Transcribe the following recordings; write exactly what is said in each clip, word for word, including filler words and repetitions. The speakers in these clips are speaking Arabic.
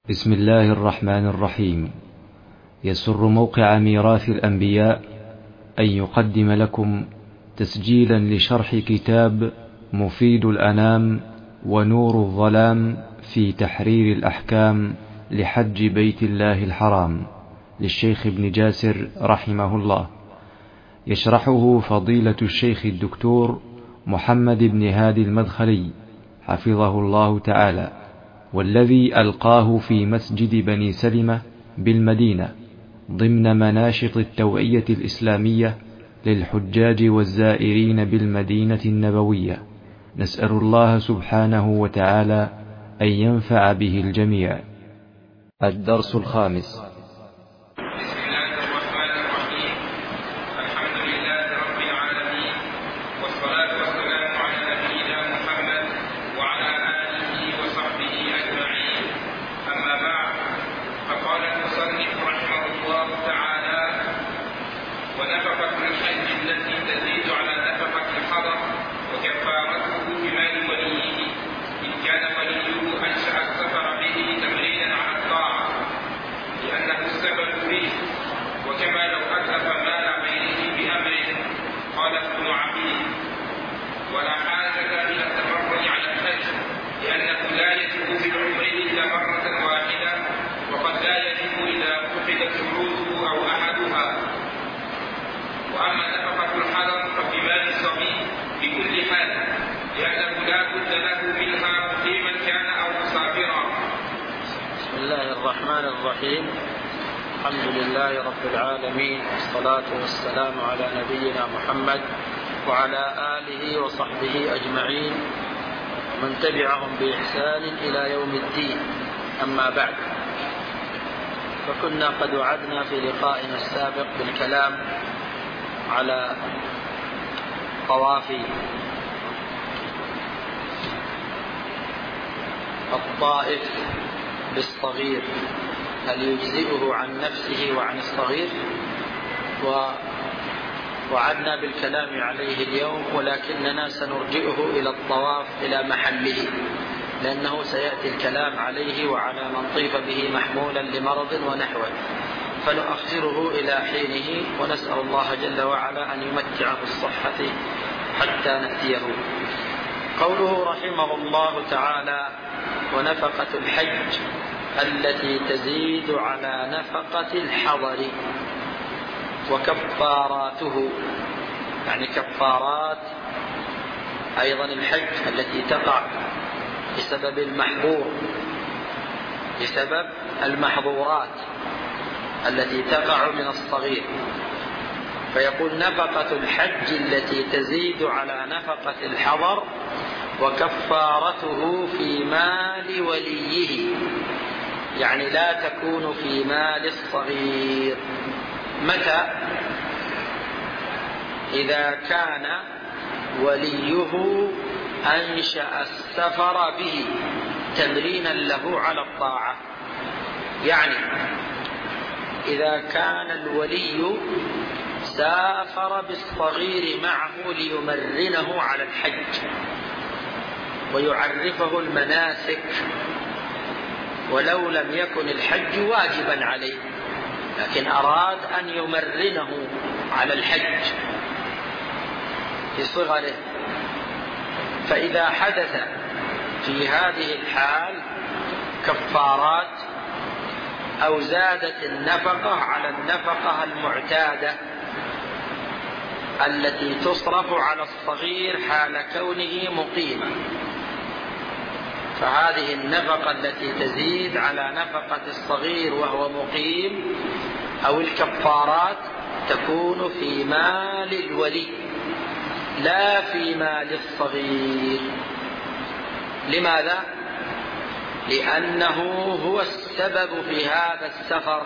بسم الله الرحمن الرحيم. يسر موقع ميراث الأنبياء أن يقدم لكم تسجيلا لشرح كتاب مفيد الأنام ونور الظلام في تحرير الأحكام لحج بيت الله الحرام للشيخ ابن جاسر رحمه الله، يشرحه فضيلة الشيخ الدكتور محمد بن هادي المدخلي حفظه الله تعالى، والذي ألقاه في مسجد بني سلمة بالمدينة ضمن مناشط التوعية الإسلامية للحجاج والزائرين بالمدينة النبوية. نسأل الله سبحانه وتعالى أن ينفع به الجميع. الدرس الخامس. الحمد لله رب العالمين، والصلاة والسلام على نبينا محمد وعلى آله وصحبه أجمعين ومن تبعهم بإحسان إلى يوم الدين. أما بعد، فكنا قد وعدنا في لقائنا السابق بالكلام على طواف الطائف بالصغير، هل يجزئه عن نفسه وعن الصغير؟ ووعدنا بالكلام عليه اليوم، ولكننا سنرجئه إلى الطواف إلى محله، لأنه سيأتي الكلام عليه وعلى من طيف به محمولا لمرض ونحوه، فنؤخره إلى حينه، ونسأل الله جل وعلا أن يمتعه بالصحة حتى نأتيه. قوله رحمه الله تعالى: ونفقة الحج التي تزيد على نفقة الحضر وكفاراته، يعني كفارات أيضا الحج التي تقع بسبب المحظور، بسبب المحظورات التي تقع من الصغير. فيقول: نفقة الحج التي تزيد على نفقة الحضر وكفارته في مال وليه، يعني لا تكون في مال الصغير. متى؟ إذا كان وليه أنشأ السفر به تمرينا له على الطاعة، يعني إذا كان الولي سافر بالصغير معه ليمرنه على الحج ويعرفه المناسك، ولو لم يكن الحج واجبا عليه، لكن أراد أن يمرنه على الحج في صغره، فإذا حدث في هذه الحال كفارات أو زادت النفقة على النفقة المعتادة التي تصرف على الصغير حال كونه مقيما، فهذه النفقة التي تزيد على نفقة الصغير وهو مقيم أو الكفارات تكون في مال الولي لا في مال الصغير. لماذا؟ لأنه هو السبب في هذا السفر،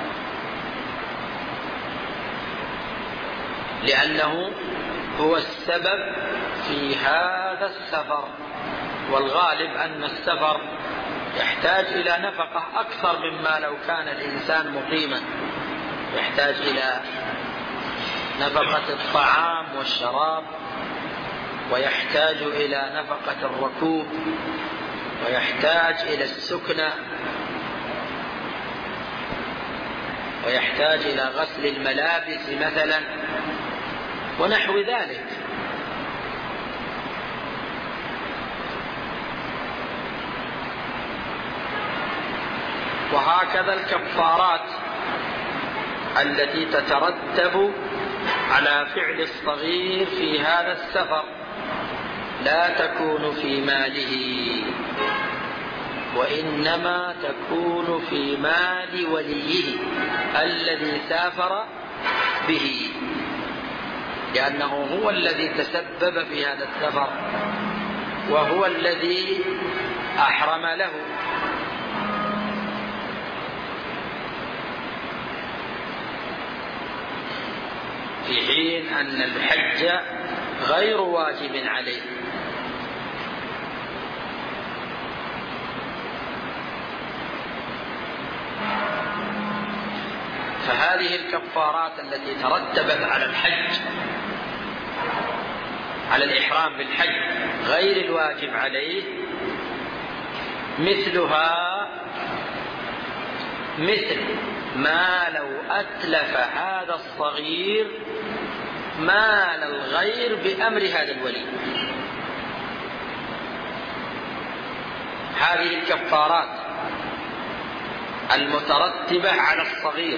لأنه هو السبب في هذا السفر، والغالب أن السفر يحتاج إلى نفقة أكثر مما لو كان الإنسان مقيما، يحتاج إلى نفقة الطعام والشراب، ويحتاج إلى نفقة الركوب، ويحتاج إلى السكنة، ويحتاج إلى غسل الملابس مثلا ونحو ذلك. وهكذا الكفارات التي تترتب على فعل الصغير في هذا السفر لا تكون في ماله، وإنما تكون في مال وليه الذي سافر به، لأنه هو الذي تسبب في هذا السفر وهو الذي أحرم له. في حين أن الحج غير واجب عليه. فهذه الكفارات التي ترتبت على الحج، على الإحرام بالحج غير الواجب عليه، مثلها مثل ما لو أتلف هذا الصغير مال الغير بأمر هذا الولي. هذه الكفارات المترتبة على الصغير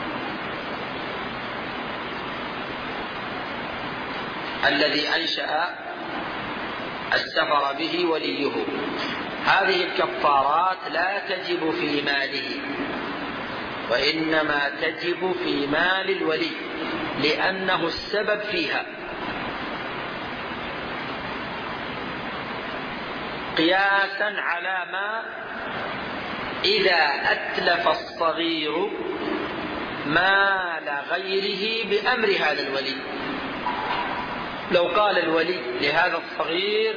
الذي أنشأ السفر به وليه، هذه الكفارات لا تجب في ماله، وإنما تجب في مال الولي لأنه السبب فيها، قياسا على ما إذا أتلف الصغير مال غيره بأمر هذا الولي. لو قال الولي لهذا الصغير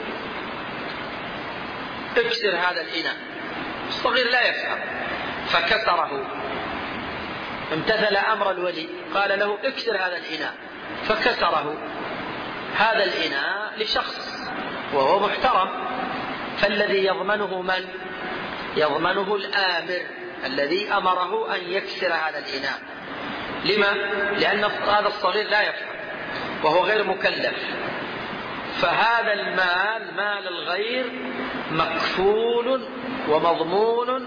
اكسر هذا الإناء، الصغير لا يفهم فكسره، امتثل أمر الولي، قال له اكسر هذا الإناء فكسره، هذا الإناء لشخص وهو محترم، فالذي يضمنه من؟ يضمنه الآمر الذي أمره أن يكسر هذا الإناء. لما؟ لأن هذا الصغير لا يفهم وهو غير مكلف، فهذا المال مال الغير مكفول ومضمون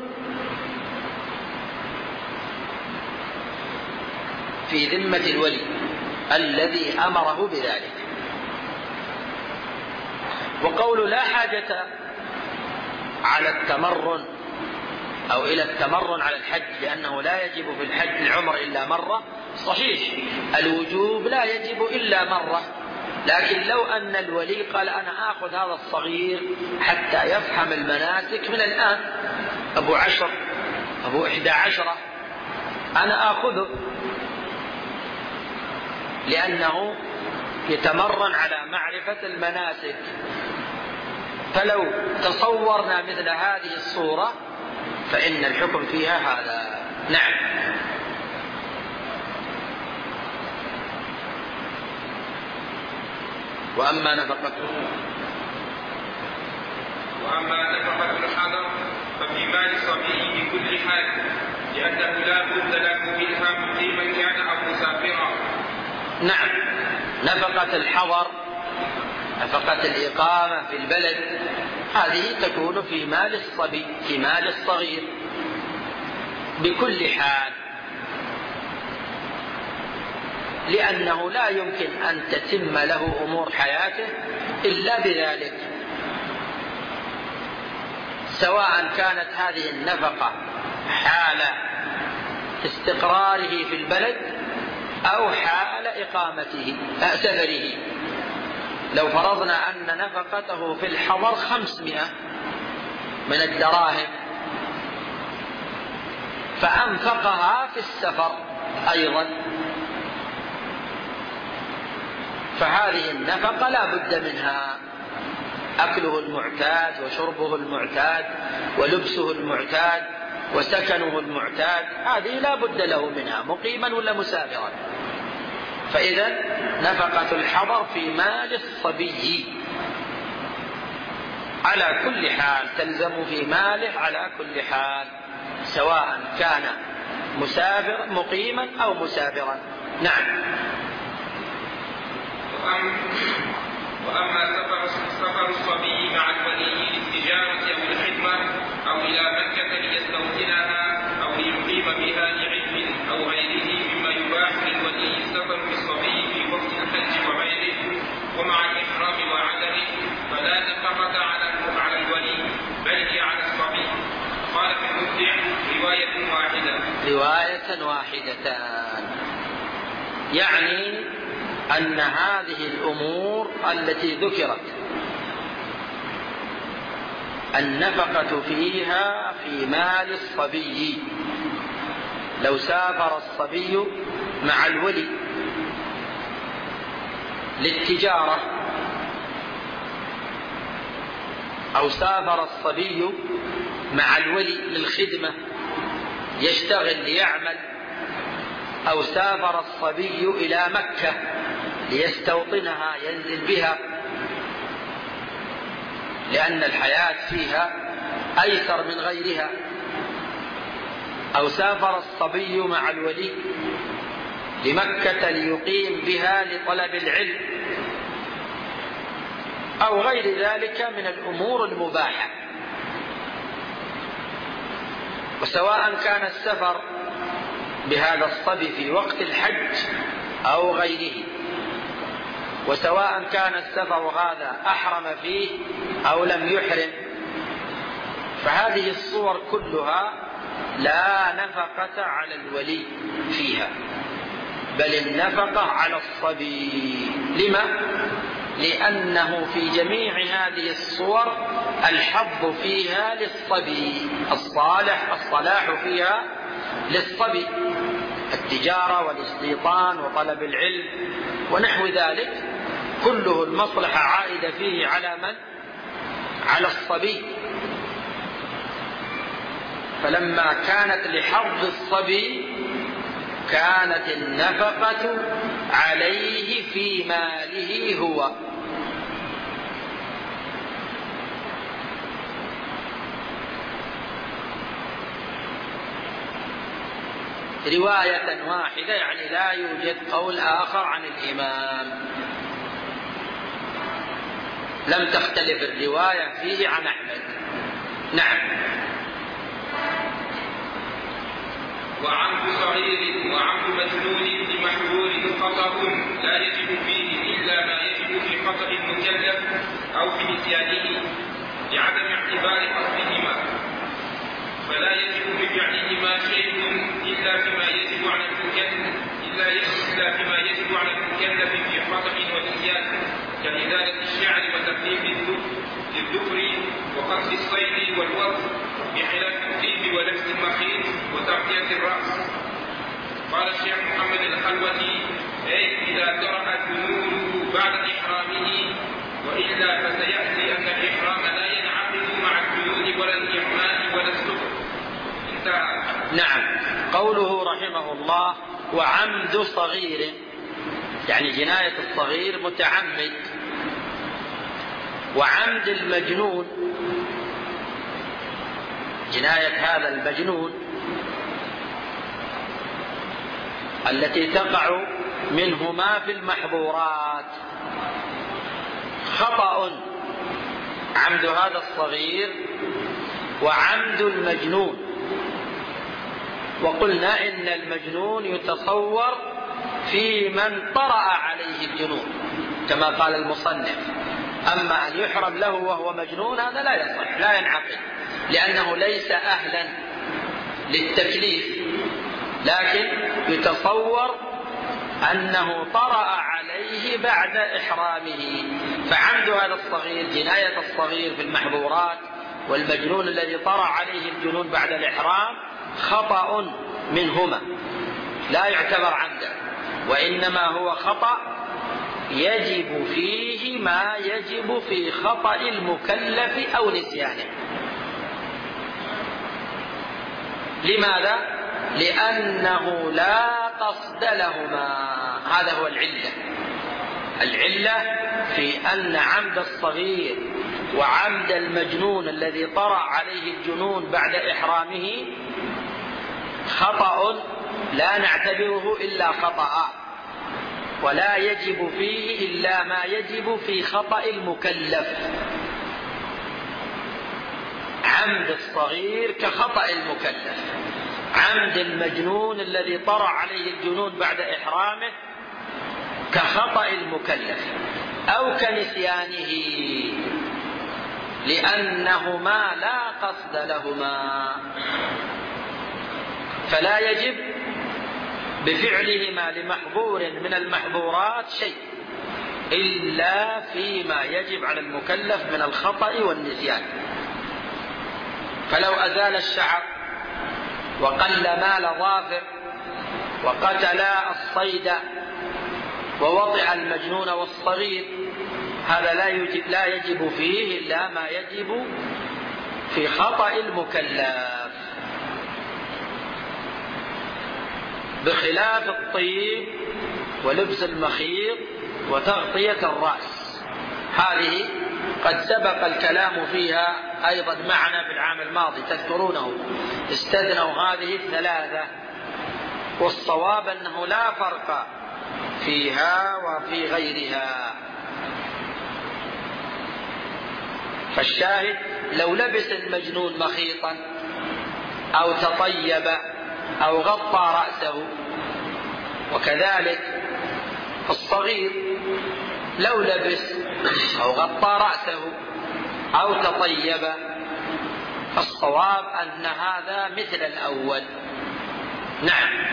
في ذمة الولي الذي أمره بذلك. وقول لا حاجة على التمرن أو إلى التمرن على الحج لأنه لا يجب في الحج العمر إلا مرة، صحيح الوجوب لا يجب إلا مرة، لكن لو أن الولي قال أنا آخذ هذا الصغير حتى يفهم المناسك من الآن، أبو عشر أبو إحدى عشرة، أنا آخذه لأنه يتمرن على معرفة المناسك، فلو تصورنا مثل هذه الصورة فإن الحكم فيها هذا. نعم. وأما نفقته وأما نفقة الحضر ففي مال الصبي بكل حال، لأنه لا بد له منها مقيما كان أو مسافرا. نعم، نفقة الحضر، نفقة الإقامة في البلد، هذه تكون في مال الصبي، في مال الصغير بكل حال، لأنه لا يمكن أن تتم له أمور حياته إلا بذلك، سواء كانت هذه النفقة حال استقراره في البلد أو حال إقامته سفره. لو فرضنا أن نفقته في الحضر خمسمائة من الدراهم فأنفقها في السفر أيضا، فهذه النفقة لا بد منها، أكله المعتاد وشربه المعتاد ولبسه المعتاد وسكنه المعتاد، هذه لا بد له منها مقيما ولا مسافرا. فإذا نفقة الحضر في مال الصبي على كل حال، تلزم في ماله على كل حال، سواء كان مسافر مقيما أو مسافرا. نعم. وأما سفر سفر الصبي مع الولي للتجارة أو الخدمة أو إلى مكة ليستوطنها أو ليقيم بها لعلم أو غيره مما يباح للولي السفر بالصبي في وقت الحج وغيره ومع الإحرام وعدمه فلا نفقة على على الولي بل هي على الصبي. قال في المبدع رواية واحدة رواية واحدتان، يعني أن هذه الأمور التي ذكرت النفقة فيها في مال الصبي. لو سافر الصبي مع الولي للتجارة أو سافر الصبي مع الولي للخدمة يشتغل ليعمل، أو سافر الصبي إلى مكة ليستوطنها ينزل بها لأن الحياة فيها أيسر من غيرها، أو سافر الصبي مع الولي لمكة ليقيم بها لطلب العلم أو غير ذلك من الأمور المباحة. وسواء كان السفر بهذا الصبي في وقت الحج أو غيره، وسواء كان السفر هذا أحرم فيه أو لم يحرم، فهذه الصور كلها لا نفقة على الولي فيها، بل النفقة على الصبي. لما؟ لأنه في جميع هذه الصور الحظ فيها للصبي، الصالح الصلاح فيها للصبي، التجارة والاستيطان وطلب العلم ونحو ذلك كله المصلحة عائدة فيه على من؟ على الصبي. فلما كانت لحظ الصبي كانت النفقة عليه في ماله هو. رواية واحدة، يعني لا يوجد قول آخر عن الإمام، لم تختلف الرواية فيه عن أحمد. نعم. وعمد صغير وعمد مجنون لمحظور خطأ لا يجب فيه إلا ما يجب في خطأ المكلف أو في نسيانه لعدم اعتبار قصدهما، فلا يجب بفعلهما شيء إلا فيما يجب على المكلف إلا إلا فيما يجب على المكلف في خطأ ونسيان كإزالة الشعر وتقليم الذكر وقصد الصيد والوصف بخلاف الطيب ولبس المخيط وتغطية الرأس. قال الشيخ محمد الخلوتي: أي إذا طرأت ذنوبه بعد إحرامه، وإلا فسيأتي أن الإحرام لا ينعقد مع القيود ولا الإحمال ولا السكر. انتهى. نعم. قوله رحمه الله: وعمد صغير، يعني جناية الصغير متعمد. وعمد المجنون، جناية هذا المجنون التي تقع منهما في المحظورات. خطأ عمد هذا الصغير وعمد المجنون. وقلنا إن المجنون يتصور في من طرأ عليه الجنون كما قال المصنف، أما أن يحرم له وهو مجنون هذا لا يصح، لا ينعقد، لأنه ليس أهلا للتكليف، لكن يتصور أنه طرأ عليه بعد إحرامه. فعمد هذا الصغير، جناية الصغير في المحظورات، والمجنون الذي طرأ عليه الجنون بعد الإحرام خطأ منهما لا يعتبر عمدا، وإنما هو خطأ يجب فيه ما يجب في خطأ المكلف أو نسيانه. لماذا؟ لأنه لا قصد لهما. هذا هو العلة. العلة في أن عمد الصغير وعمد المجنون الذي طرأ عليه الجنون بعد إحرامه خطأ لا نعتبره إلا خطأ، ولا يجب فيه إلا ما يجب في خطأ المكلف. عمد الصغير كخطأ المكلف، عمد المجنون الذي طرأ عليه الجنون بعد إحرامه كخطأ المكلف، أو كنسيانه، لأنهما لا قصد لهما، فلا يجب بفعلهما لمحظور من المحظورات شيء إلا فيما يجب على المكلف من الخطأ والنسيان. فلو أزال الشعر وقل مال ظافر وقتل الصيد ووطئ المجنون والصغير، هذا لا يجب, لا يجب فيه إلا ما يجب في خطأ المكلف، بخلاف الطيب ولبس المخيط وتغطية الرأس، هذه قد سبق الكلام فيها أيضا معنا في العام الماضي، تذكرونه، استثنوا هذه الثلاثة، والصواب أنه لا فرق فيها وفي غيرها. فالشاهد لو لبس المجنون مخيطا أو تطيب أو غطى رأسه، وكذلك الصغير لو لبس أو غطى رأسه أو تطيب، فالصواب أن هذا مثل الأول. نعم.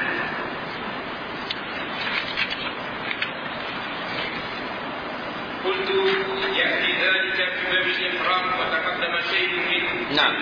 قلت يأتي ذلك في باب الإحرام وتقدم شيء منه. نعم.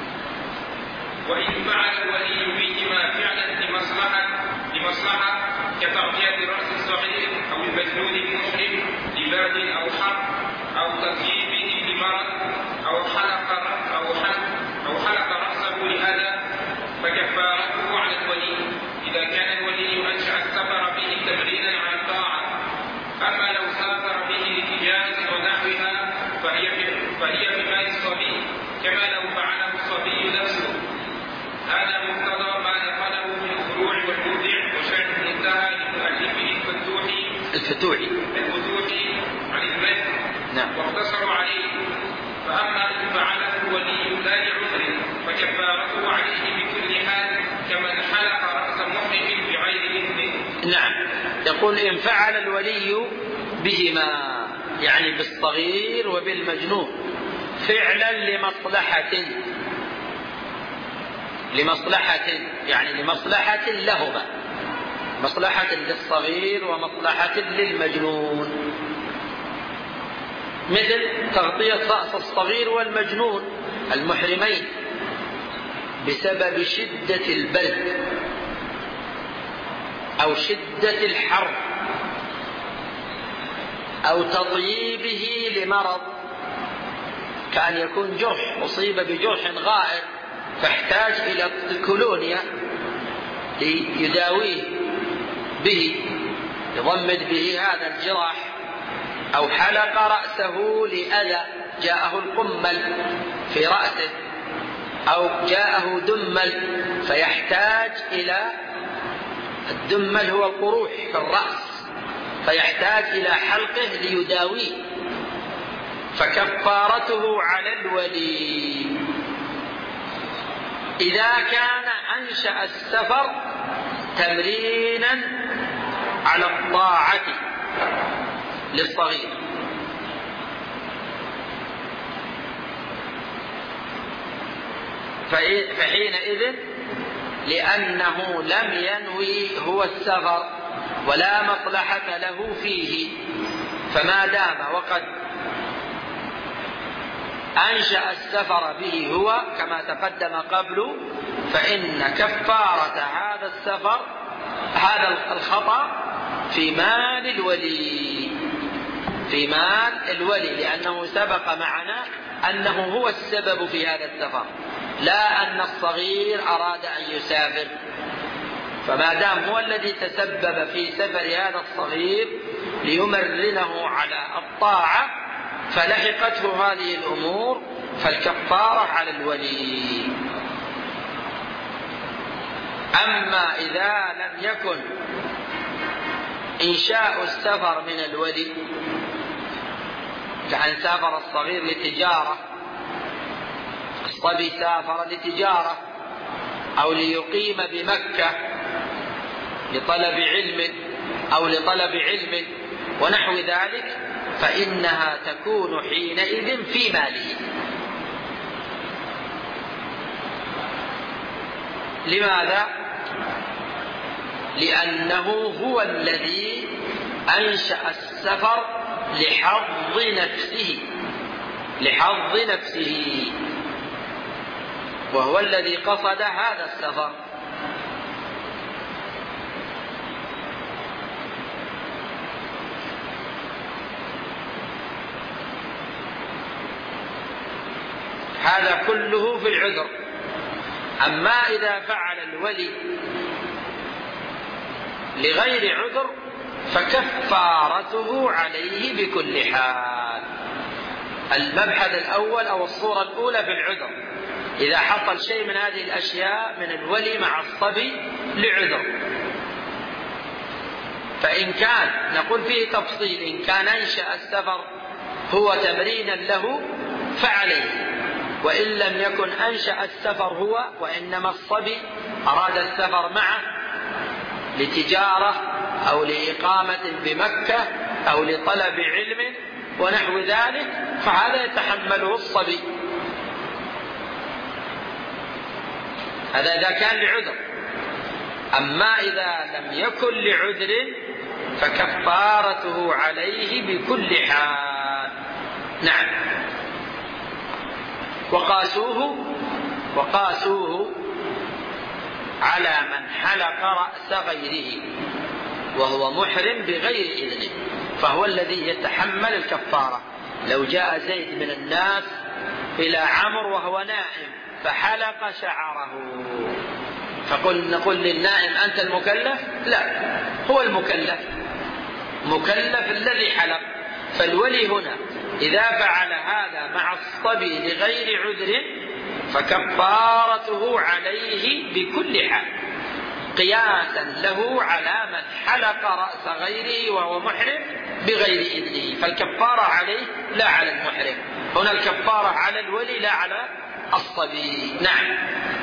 وإن فعل الولي بهما فعلا لمصلحة لمصلحة كتغطية رأس الصغير أو المجنون المحرم لبرد أو حر أو تطييبه لمرض أو حلق أو حلق أو حلق رأسه لأذى، فكفارته على الولي إذا كان الولي أنشأ السفر به تمرينا على الطاعة. أما لو سافر به لتجارة ونحوها فهي فهي بمال الصبي، كما لو فعله الصبي نفسه. هذا مقتضى ما نقله من الفروع والموضع وشرح المنتهى لمؤلفه الفتوحي الفتوحي الفتوحي عن المتن. نعم. واقتصروا عليه. فأما إن فعله الولي لا لعذر فكفارته عليه بكل حال كمن حلق رأس محرم بغير إذن. نعم. يقول إن فعل الولي بهما، يعني بالصغير وبالمجنون، فعلا لمصلحة لمصلحة يعني لمصلحة لهما، مصلحة للصغير ومصلحة للمجنون، مثل تغطية رأس الصغير والمجنون المحرمين بسبب شدة البرد أو شدة الحر أو تطييبه لمرض، كأن يكون جرح، أصيب بجرح غائر فاحتاج إلى الكولونيا ليداويه به، يضمد به هذا الجراح، أو حلق رأسه لأذى، جاءه القمل في رأسه، أو جاءه دمل فيحتاج إلى الدمل هو القروح في الرأس، فيحتاج إلى حلقه ليداويه، فكفارته على الولي إذا كان أنشأ السفر تمرينا على الطاعة للصغير، فحينئذ لأنه لم ينوي هو السفر ولا مصلحة له فيه، فما دام وقد أنشأ السفر به هو كما تقدم قبل، فإن كفارة هذا السفر هذا الخطأ في مال الولي، في مال الولي، لأنه سبق معنا أنه هو السبب في هذا السفر، لا أن الصغير أراد أن يسافر، فما دام هو الذي تسبب في سفر هذا الصغير ليمرنه على الطاعة فلحقته هذه الأمور، فالكفارة على الولي. أما إذا لم يكن إنشاء السفر من الولي، كأن سافر الصغير لتجارة، الصبي سافر لتجارة أو ليقيم بمكة لطلب علم أو لطلب علم ونحو ذلك، فإنها تكون حينئذ في ماله. لماذا؟ لأنه هو الذي أنشأ السفر لحظ نفسه لحظ نفسه وهو الذي قصد هذا السفر. هذا كله في العذر. أما إذا فعل الولي لغير عذر فكفارته عليه بكل حال. المبحث الأول أو الصورة الأولى في العذر، إذا حصل شيء من هذه الأشياء من الولي مع الصبي لعذر، فإن كان نقول فيه تفصيل، إن كان أنشأ السفر هو تمرينا له فعليه، وإن لم يكن أنشأ السفر هو وإنما الصبي أراد السفر معه لتجارة أو لإقامة بمكة أو لطلب علم ونحو ذلك، فهذا يتحمله الصبي. هذا إذا كان لعذر. أما إذا لم يكن لعذر فكفارته عليه بكل حال. نعم. وقاسوه وقاسوه على من حلق رأس غيره وهو محرم بغير إذنه، فهو الذي يتحمل الكفارة. لو جاء زيد من الناس إلى عمرو وهو نائم فحلق شعره، فقل نقول للنائم أنت المكلف؟ لا، هو المكلف، مكلف الذي حلق. فالولي هنا إذا فعل هذا مع الصبي لغير عذر فكفارته عليه بكل حال، قياسا له على من حلق رأس غيره وهو محرم بغير إذنه، فالكفارة عليه لا على المحرم. هنا الكفارة على الولي لا على الصبي. نعم.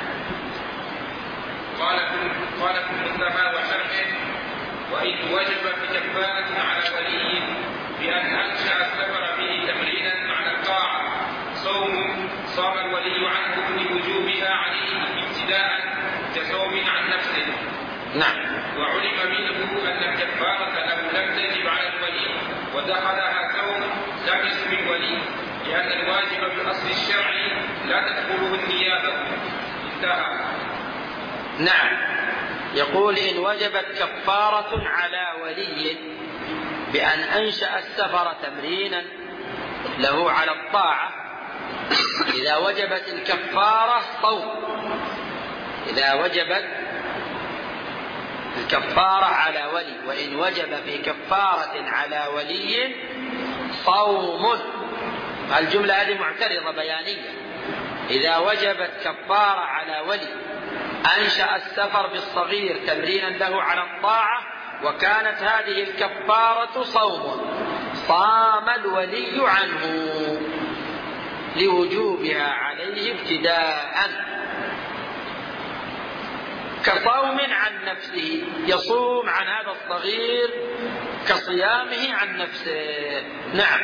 قال قال في المنتهى وشرحه: وإن وجب بكفارة على ولي بأن أنشأ السفر به تمرينا على الطاعة صوم صام الولي عنه لوجوبها عليه ابتداء كصوم عن نفسه. نعم. وعلم منه أن الكفارة له لم تجب على الولي ودخلها صوم لم يسم الولي، لأن الواجب بالأصل الشرعي لا تدخله النيابة. انتهى. نعم. يقول: إن وجبت كفارة على ولي بأن أنشأ السفر تمرينا له على الطاعة، إذا وجبت الكفارة صوم، إذا وجبت الكفارة على ولي، وإن وجب في كفارة على ولي صوم. الجملة هذه معترضة بيانية. إذا وجبت كفارة على ولي أنشأ السفر بالصغير تمرينا له على الطاعة، وكانت هذه الكفارة صوم، صام الولي عنه لوجوبها عليه ابتداء كصوم عن نفسه، يصوم عن هذا الصغير كصيامه عن نفسه. نعم.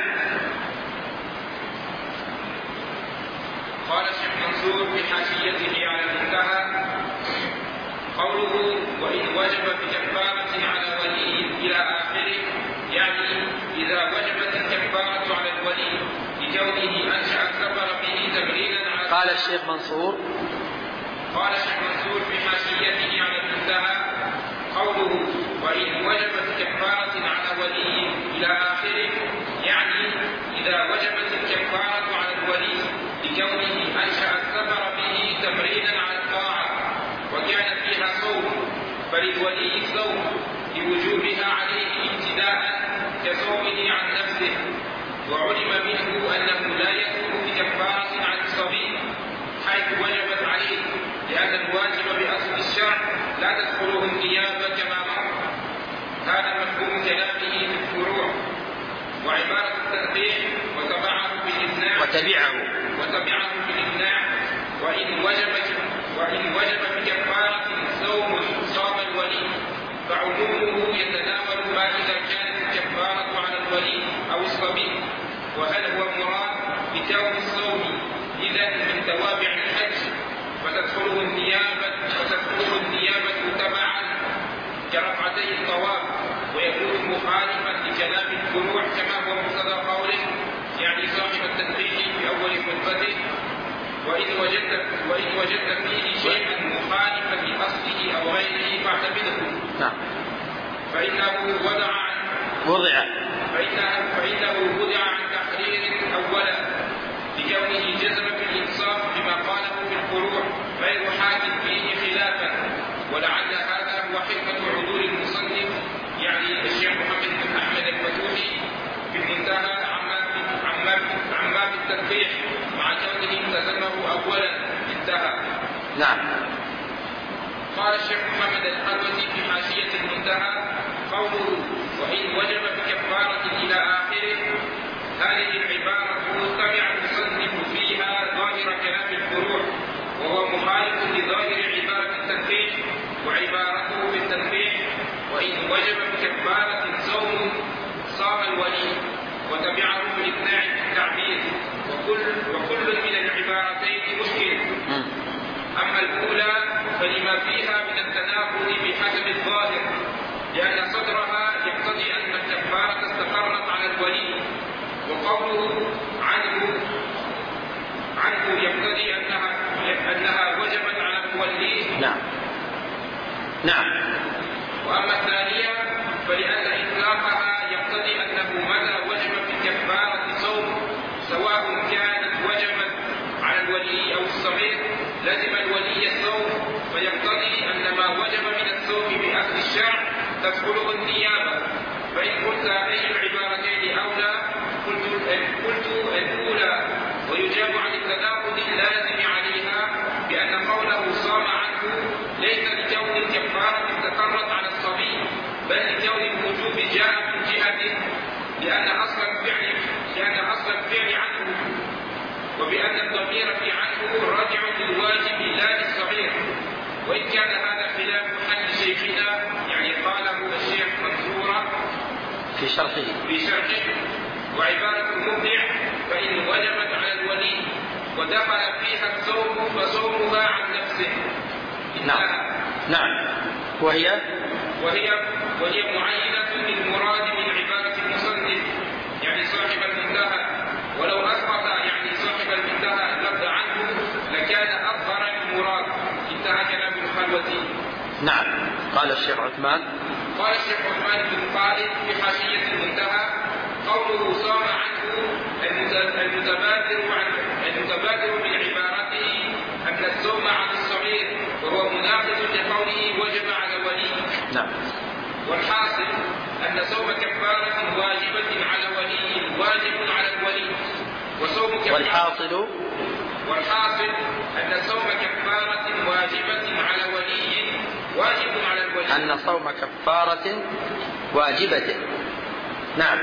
قال الشيخ منصور في حاشيته على المنتهى: قوله وإن وجب بكفارة على ولي إلى آخره، يعني إذا وجبت الكفارة على الولي لكونه أنشأ السفر به تمرينا على. قال الشيخ منصور قال الشيخ منصور في حاشيته على المنتهى: قوله وإن وجبت كفارة على ولي إلى آخره، يعني إذا وجبت الكفارة على الولي لكونه أنشأ السفر به تمرينا على الطاعة وكان فيها صوم، فللولي صوم لوجوبها عليه ابتداء كصومه عن نفسه. وعلم منه أنه لا يكون بكفارة عن الصبي حيث وجبت عليه، لأن الواجب بأصل الشرع لا تدخله النيابة كما مر. هذا مفهوم كلامه في الفروع. وعبارة التنبيه وتبعه بالإمناع وتبعه وتبعه بالإمناع وإن وجب وإن وجب بكفارة صوم صام الولي فعمومه يتناول ما إذا كانت الكفارة على الولي أو الصبي. وهل هو مراد بكون الصوم إذا من توابع الحج فتدخله النيابة وتدخله النيابة تبعا كرفعتي الطواف ويكون مخالفا لكلام الفروع كما هو مقتضى قوله يعني صاحب التنبيه في أول خطبته وإن وجدت وإن وجدت فيه شيئا مخالفا لأصله أو غيره فاعتمده. نعم. فإنه وضع عن وضع فإنه, فإنه وضع عن تحرير أولا لكونه جزم بالإنصاف بما قاله في الفروع غير حاكم فيه خلافا. ولعل هذا هو حكمة عدول المصنف يعني الشيخ محمد بن أحمد الفتوحي في المنتهى عما بالتنبيه مع كونه التزمه أولا انتهى. نعم. قال الشيخ محمد الحلوتي في حاشية المنتهى قوله وإن وجب بكفارة إلى آخره هذه العبارة تبع المصنف فيها ظاهر كلام الفروع وهو مخالف لظاهر عبارة التنبيه وعبارته بالتنبيه وإن وجب بكفارة صوم صام الولي وتبعه بالإقناع بالتعبير وكل, وكل من العبارتين مشكل. أما الأولى فلما فيها من التناقض بحسب الظاهر لأن صدرها يقتضي أن الكفارة استقرت على الولي وقوله عنه عنه يقتضي أنها, أنها وجبت على المولي. نعم. نعم. وأما الثانية فلأن إطلاقها يقتضي أنه متى وجب في كفارة صوم سواء كانت وجبت على الولي أو الصغير لزم الولي الصوم فيقتضي أن ما وجب من الصوم بأخذ الشرع تدخله النيابة. فإن قلت أي العبارتين أولى قلت الأولى ويجاب عن التناقض اللازم عليها بأن قوله صام عنه ليس لكون الكفارة استقرت على الصبي بل لكون الوجوب جاء من جهة لأن أصل الفعل لأن أصل الفعل عنه وبأن الضمير في عنه راجع للواجب لا للصغير. وإن كان هذا خلاف حل شيخنا يعني قاله الشيخ منصور في شرحه في شرحه وعبارة المبدع فإن وجبت على الولي ودخل فيها الصوم فصومها عن نفسه. نعم. نعم. وهي وهي وهي معينة للمراد من عبارة المصنف يعني صاحب المنتهى ولو أسقط يعني صاحب المنتهى اللفظ عنه لكان أظهر المراد. انتهى كلام الخلوتي. نعم. قال الشيخ عثمان قال الشيخ عثمان بن خالد في حاشية المنتهى قوله صام عنه المتبادر عن المتبادر من عبارته أن الصوم عن الصغير وهو مناقض لقوله وجب على الولي. نعم. والحاصل أن صوم كفارة واجبة على ولي واجب على الولي وصوم كفارة والحاصل والحاصل أن صوم كفارة واجبة على ولي واجب على الولي أن صوم كفارة واجبة. نعم.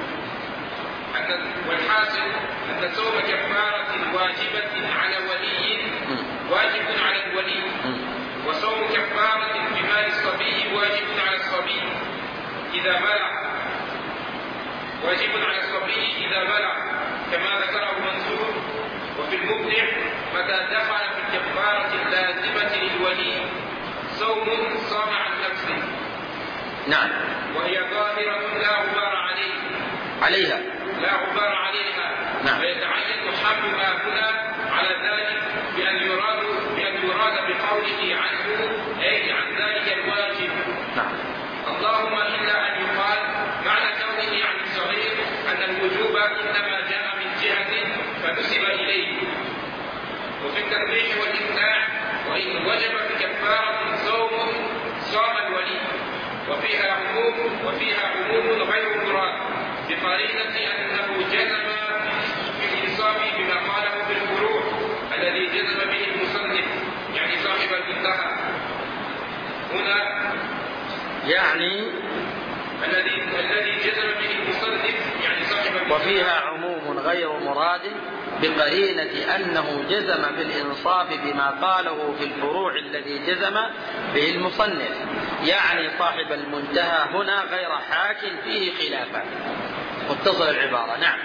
والحاصل أن صوم كفارة واجبة على ولي واجب على الولي وصوم كفارة بمال الصبي واجب على الصبي إذا بلغ واجب على الصبي إذا بلغ كما ذكره منصور. وفي المبدع متى دخل في الكفارة اللازمة للولي صوم صام عن نفسه. نعم. وهي ظاهرة لا غبار عليه عليها لا غبار عليها. نعم. ويتعين حملها هنا على ذلك بأن يراد بأن يراد بقوله عنه أي عن ذلك الواجب. نعم. اللهم إلا أن يقال معنى كونه يعني الصغير أن الوجوب إنما جاء من جهة فنسب إليه. وفي التنبيه والإقناع وإن وجب بكفارة صوم صام الولي وفيها عموم وفيها عموم غير مراد بقرينة أنه جزم بالإنصاف بما قاله في الفروع الذي جزم به المصنف يعني صاحب المنتهى. هنا يعني الذي الذي جزم به المصنف يعني صاحب. وفيها عموم غير مراد بقرينة أنه جزم بالإنصاف بما قاله في الفروع الذي جزم به المصنف، يعني صاحب المنتهى هنا غير حاكم فيه خلافا. متصل العبارة. نعم.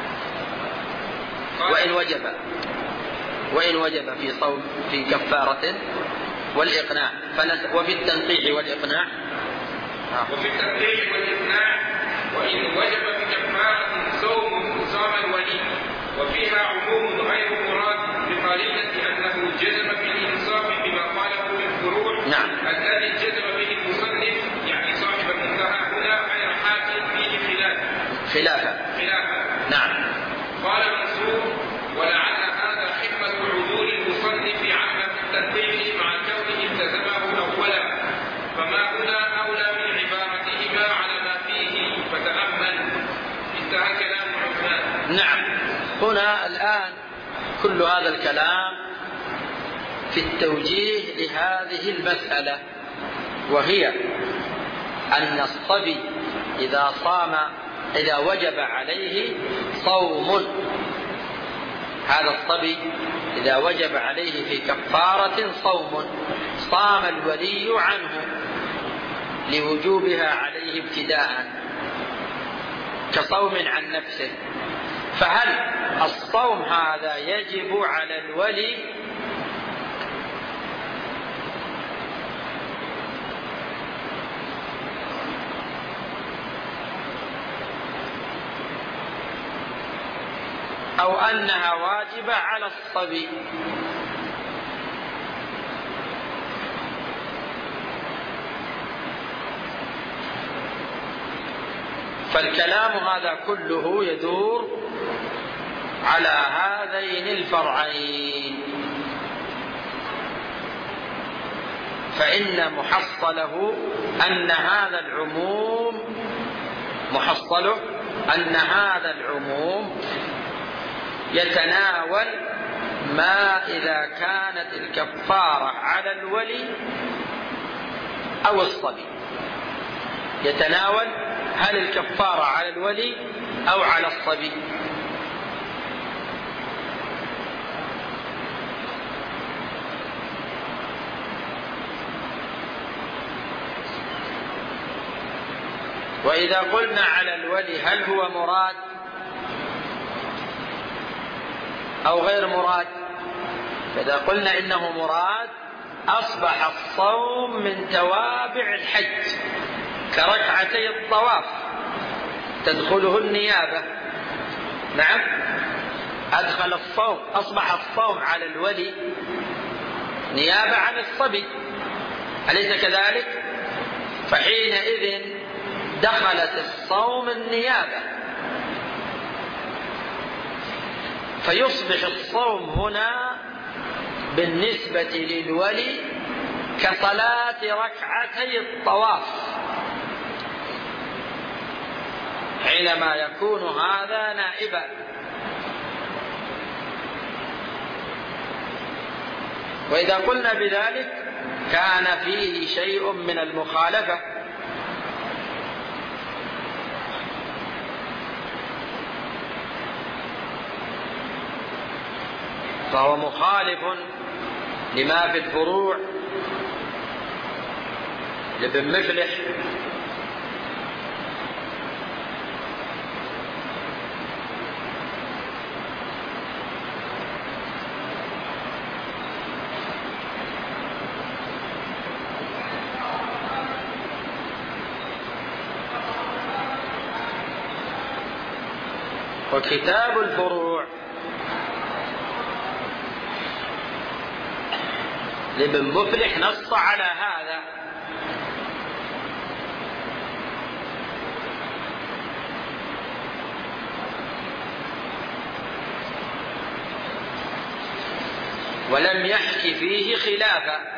وإن وجب وإن وجب في صوم في كفارة والإقناع وفي التنقيح والإقناع وفي التنقيح والإقناع وإن وجب في كفارة صوم صام الولي، وفيها عموم غير مراد بقرينة أنه جزم بالإنصاف بما قاله في الفروع. نعم. الذي جزم به المصنف يعني صاحب المنتهى هنا غير حاكم فيه خلاف خلافا خلافا. نعم. قال منصور: ولعل هذا حكمة عدول المصنف عما في التنقيح مع كونه التزمه أولا، فما هنا أولى من عبارتهما على ما فيه فتأمل. انتهى كلام عثمان. نعم. هنا الآن كل هذا الكلام في التوجيه لهذه المسألة، وهي أن الصبي إذا صام إذا وجب عليه صوم، هذا الصبي إذا وجب عليه في كفارة صوم صام الولي عنه لوجوبها عليه ابتداء كصوم عن نفسه، فهل الصوم هذا يجب على الولي أو أنها واجبة على الصبي؟ فالكلام هذا كله يدور على هذين الفرعين، فإن محصله أن هذا العموم محصله أن هذا العموم يتناول ما إذا كانت الكفارة على الولي أو الصبي، يتناول هل الكفارة على الولي أو على الصبي. وإذا قلنا على الولي هل هو مراد أو غير مراد؟ فإذا قلنا إنه مراد أصبح الصوم من توابع الحج كركعتي الطواف تدخله النيابة. نعم، أدخل الصوم، أصبح الصوم على الولي نيابة عن الصبي، أليس كذلك؟ فحينئذ دخلت الصوم النيابة، فيصبح الصوم هنا بالنسبة للولي كصلاة ركعتي الطواف حينما يكون هذا نائبا. وإذا قلنا بذلك كان فيه شيء من المخالفة، فهو مخالف لما في الفروع لابن مفلح وكتاب الفروع لابن مفلح نص على هذا، ولم يحكي فيه خلافا.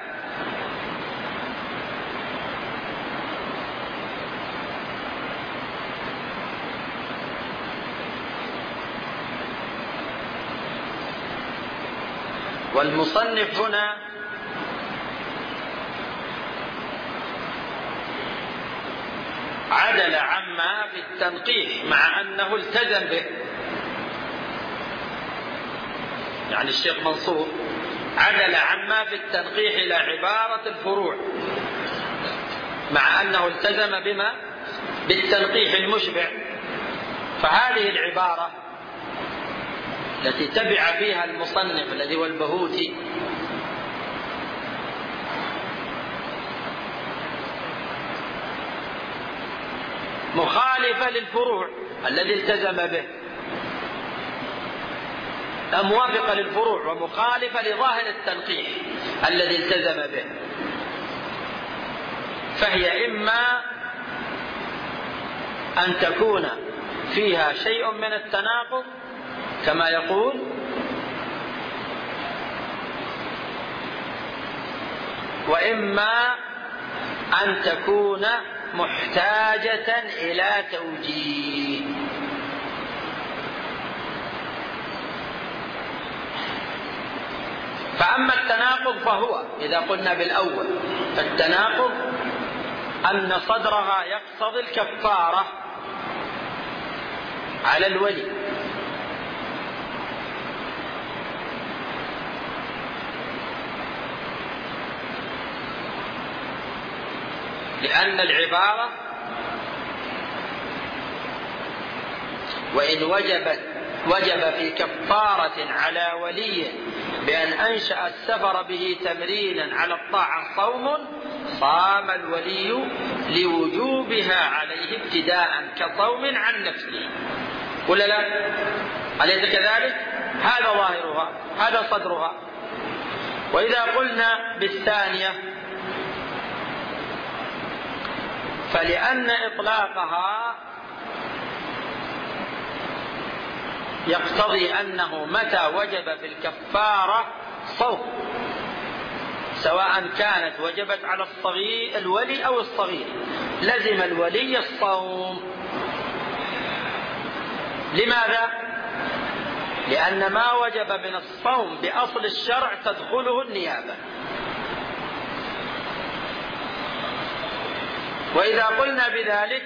والمصنف هنا عدل عما بالتنقيح مع أنه التزم به. يعني الشيخ منصور عدل عما في التنقيح إلى عبارة الفروع مع أنه التزم بما بالتنقيح المشبع. فهذه العبارة التي تبع فيها المصنف الذي هو البهوتي مخالفة للفروع الذي التزم به، موافقة للفروع ومخالفة لظاهر التنقيح الذي التزم به. فهي إما أن تكون فيها شيء من التناقض كما يقول، وإما أن تكون محتاجة إلى توجيه. فأما التناقض فهو إذا قلنا بالأول، فالتناقض أن صدرها يقتضي الكفارة على الولي، لأن العبارة وإن وجبت وجب في كفارة على ولي بأن أنشأ السفر به تمرينا على الطاعة صوم، صام الولي لوجوبها عليه ابتداء كصوم عن نفسه، ولا لا؟ أليس كذلك؟ هذا ظاهرها، هذا صدرها. وإذا قلنا بالثانية فلأن إطلاقها يقتضي أنه متى وجب في الكفارة صوم، سواء كانت وجبت على الصغير الولي أو الصغير، لزم الولي الصوم. لماذا؟ لأن ما وجب من الصوم بأصل الشرع تدخله النيابة. وإذا قلنا بذلك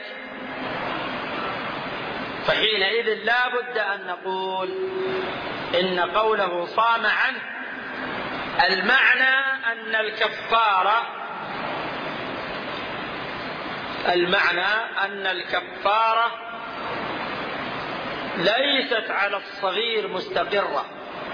فحينئذ لا بد أن نقول إن قوله صام عنه المعنى أن الكفارة المعنى أن الكفارة ليست على الصغير مستقرة،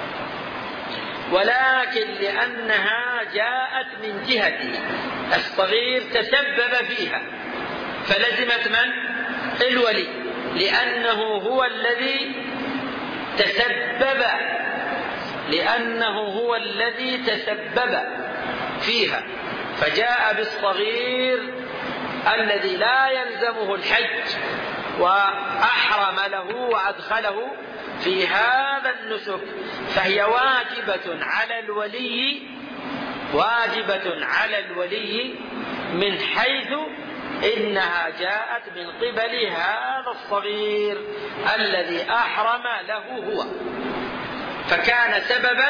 ولكن لأنها جاءت من جهته، الصغير تسبب فيها فلزمت من؟ الولي، لأنه هو الذي تسبب لأنه هو الذي تسبب فيها، فجاء بالصغير الذي لا يلزمه الحج وأحرم له وأدخله في هذا النسك، فهي واجبة على الولي واجبة على الولي من حيث إنها جاءت من قبل هذا الصغير الذي أحرم له هو، فكان سببا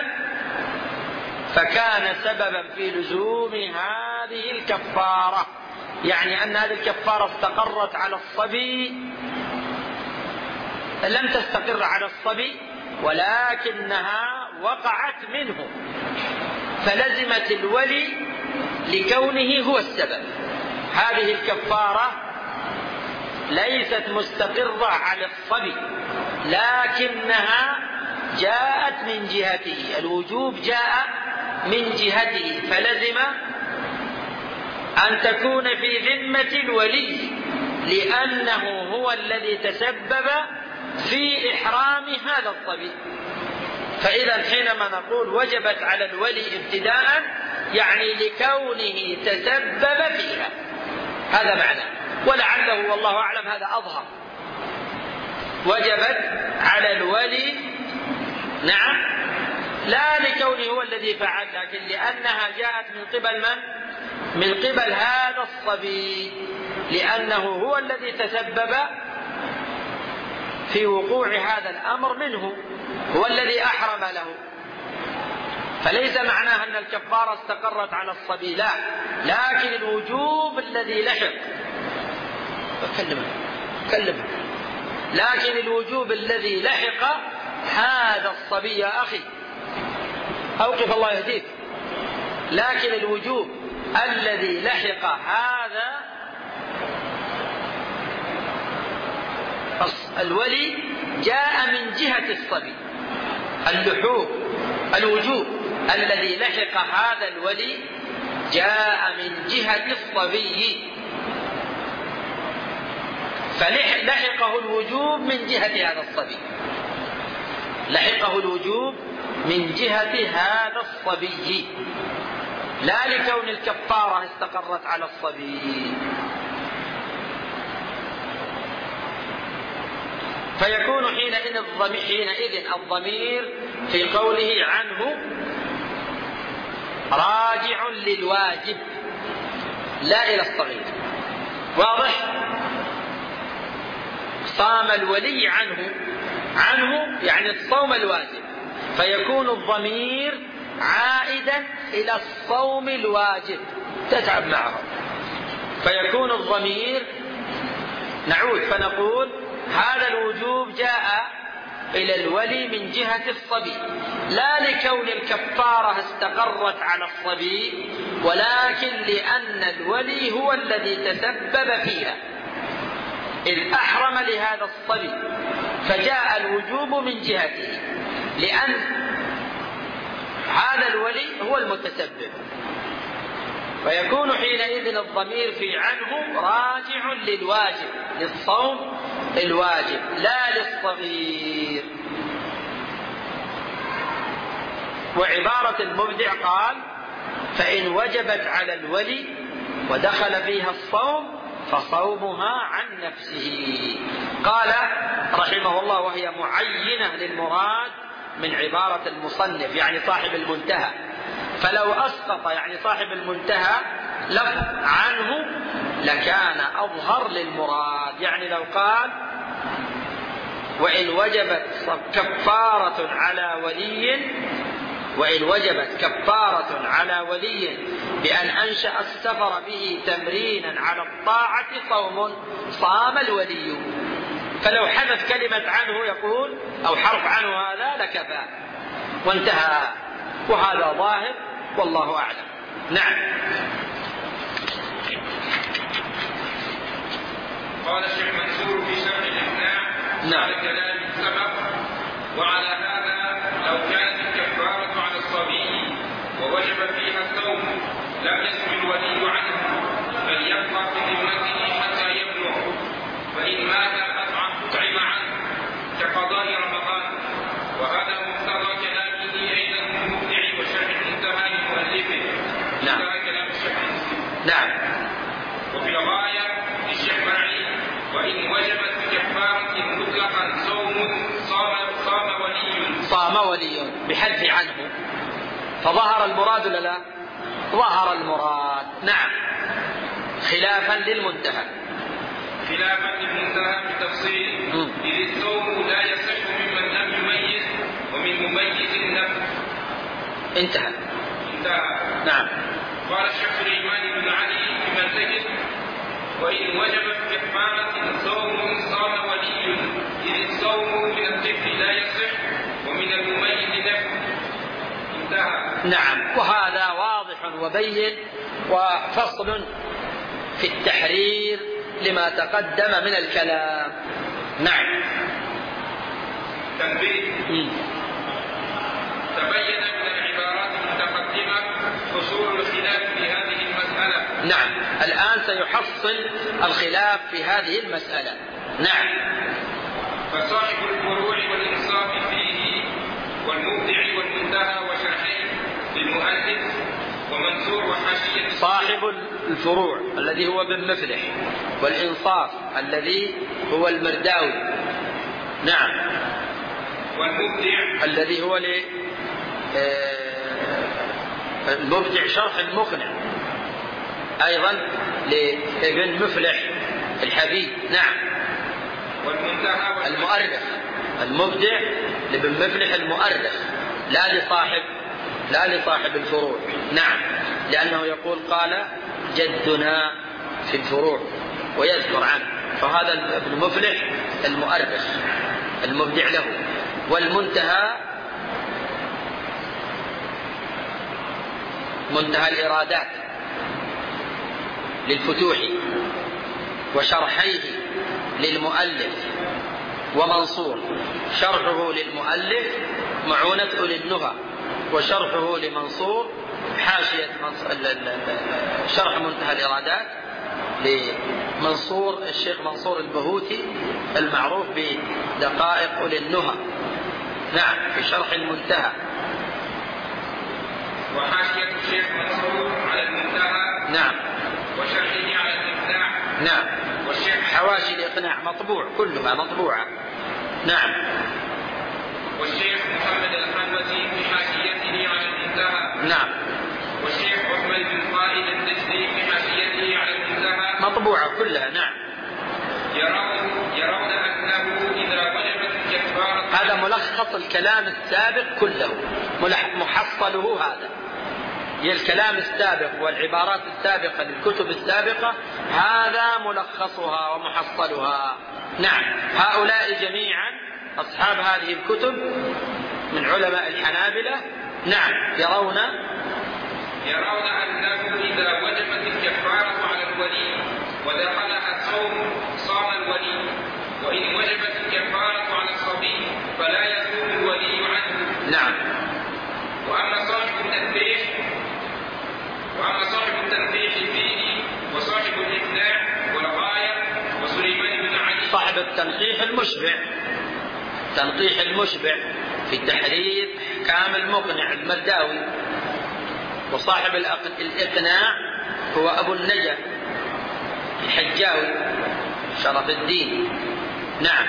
فكان سببا في لزوم هذه الكفارة. يعني أن هذه الكفارة استقرت على الصبي، لم تستقر على الصبي ولكنها وقعت منه، فلزمت الولي لكونه هو السبب. هذه الكفارة ليست مستقرة على الصبي لكنها جاءت من جهته، الوجوب جاء من جهته، فلزم أن تكون في ذمة الولي لأنه هو الذي تسبب في إحرام هذا الصبي. فإذا حينما نقول وجبت على الولي ابتداء يعني لكونه تسبب فيها، هذا معنى، ولعله والله أعلم هذا أظهر. وجبت على الولي نعم لا لكونه هو الذي فعل، لكن لأنها جاءت من قبل من؟ من قبل هذا الصبي، لأنه هو الذي تسبب في وقوع هذا الأمر منه، هو الذي أحرم له. فليس معناه أن الكفارة استقرت على الصبي، لا، لكن الوجوب الذي لحق أكلمه أكلمه. لكن الوجوب الذي لحق هذا الصبي يا أخي أوقف الله يهديك، لكن الوجوب الذي لحق هذا الولي جاء من جهة الصبي. اللحوق الوجوب الذي لحق هذا الولي جاء من جهة الصبي، فلحقه الوجوب من جهة هذا الصبي، لحقه الوجوب من جهة هذا الصبي، لا لكون الكفارة استقرت على الصبي. فيكون حينئذ الضمير, حينئذ الضمير في قوله عنه راجع للواجب لا إلى الصغير. واضح؟ صام الولي عنه، عنه يعني الصوم الواجب، فيكون الضمير عائدا إلى الصوم الواجب. تتعب معه، فيكون الضمير نعود فنقول هذا الوجوب جاء إلى الولي من جهة الصبي، لا لكون الكفارة استقرت على الصبي، ولكن لأن الولي هو الذي تسبب فيها، إذ أحرم لهذا الصبي، فجاء الوجوب من جهته، لأن هذا الولي هو المتسبب. فيكون حينئذ الضمير في عنه راجع للواجب، للصوم الواجب لا للصغير. وعبارة المبدع قال فإن وجبت على الولي ودخل فيها الصوم فصومها عن نفسه. قال رحمه الله وهي معينة للمراد من عبارة المصنف يعني صاحب المنتهى، فلو أسقط يعني صاحب المنتهى لفظ عنه لكان أظهر للمراد. يعني لو قال وإن وجبت كفارة على ولي وإن وجبت كفارة على ولي بأن أنشأ السفر به تمرينا على الطاعة صوم صام الولي، فلو حذف كلمة عنه يقول أو حرف عنه هذا لكفى وانتهى، وهذا ظاهر والله أعلم. نعم. قال الشيخ منصور في شرح الإقناع على كلام سبق وعلى هذا لو كانت الكفارة على الصبي ووجب فيها الصوم لم يسم الولي عنه بل يبقى في ذمته حتى يبلغ، فإن مات أطعم أطعم عنه كقضاء رمضان، وهذا مقتضى كلامه أيضا المبدع وشرح المنتهى لمؤلفه. نعم. كلام الشيخ منصور. نعم. وفي الغاية للشيخ مرعي وإن وجبت كفارة مطلقا صوم صام صام ولي صام ولي بحذف عنه، فظهر المراد ولا لا؟ ظهر المراد. نعم. خلافا للمنتهى خلافا للمنتهى بتفصيل، إذ الصوم لا يصح ممن لم يميز ومن مميز النفس. انتهى. انتهى. نعم. قال الشيخ سليمان بن علي في منتجه وإن وجبت كفارة صوم صام ولي إذ الصوم من الطفل لا يصح ومن المميز نفس. انتهى. نعم. وهذا واضح وبين وفصل في التحرير لما تقدم من الكلام. نعم. تنبيه. تبين من العبارات المتقدمة حصول الخلاف في هذه المسألة. نعم. الآن سيحصل الخلاف في هذه المسألة. نعم. فصاحب الفروع والإنصاف فيه والمبدع والمنتهى وشرحيه للمؤلف ومنصور وحاشية. صاحب الفروع الذي هو ابن مفلح، والإنصاف الذي هو المرداوي. نعم. والمبدع الذي هو ل المبدع شرح المقنع أيضا لابن مفلح الحبيب. نعم. والمنتهى المؤرخ المبدع لابن مفلح المؤرخ، لا لصاحب لا لصاحب الفروع. نعم. لأنه يقول قال جدنا في الفروع ويذكر عنه. فهذا ابن مفلح المؤرخ المبدع له. والمنتهى منتهى الإرادات للفتوح وشرحيه للمؤلف ومنصور، شرحه للمؤلف معونة أولي النهى، وشرحه لمنصور حاشية شرح منتهى الإرادات لمنصور الشيخ منصور البهوتي المعروف بدقائق أولي النهى. نعم، في شرح المنتهى. وحاشية الشيخ منصور على المنتهى. نعم. وشرحه على الإقناع. نعم. والشيخ حواشي الإقناع مطبوع، كلها مطبوعة. نعم. والشيخ محمد الحنوتي في حاشيته على المنتهى. نعم. والشيخ أحمد بن خالد الدجلي في حاشيته على المنتهى مطبوعة كلها. نعم. يرون يرون أنه إذا وجبت الكفارة. هذا ملخص الكلام السابق كله، محصله هذا. هي الكلام السابق والعبارات السابقة للكتب السابقة، هذا ملخصها ومحصلها. نعم. هؤلاء جميعا أصحاب هذه الكتب من علماء الحنابلة نعم يرون يرون أنه إذا وجبت الكفارة على الولي ودخلها الصوم صام الولي، وإن وجبت الكفارة على الصبي فلا يصوم الولي عنه. نعم. وأما صاحب التنبيه وأما صاحب التنبيه فيه وصاحب الإقناع والغاية وسليمان بن علي. صاحب التنقيح المشبع، تنقيح المشبع في تحرير أحكام المقنع المرداوي. وصاحب الإقناع هو أبو النجا الحجاوي شرف الدين. نعم.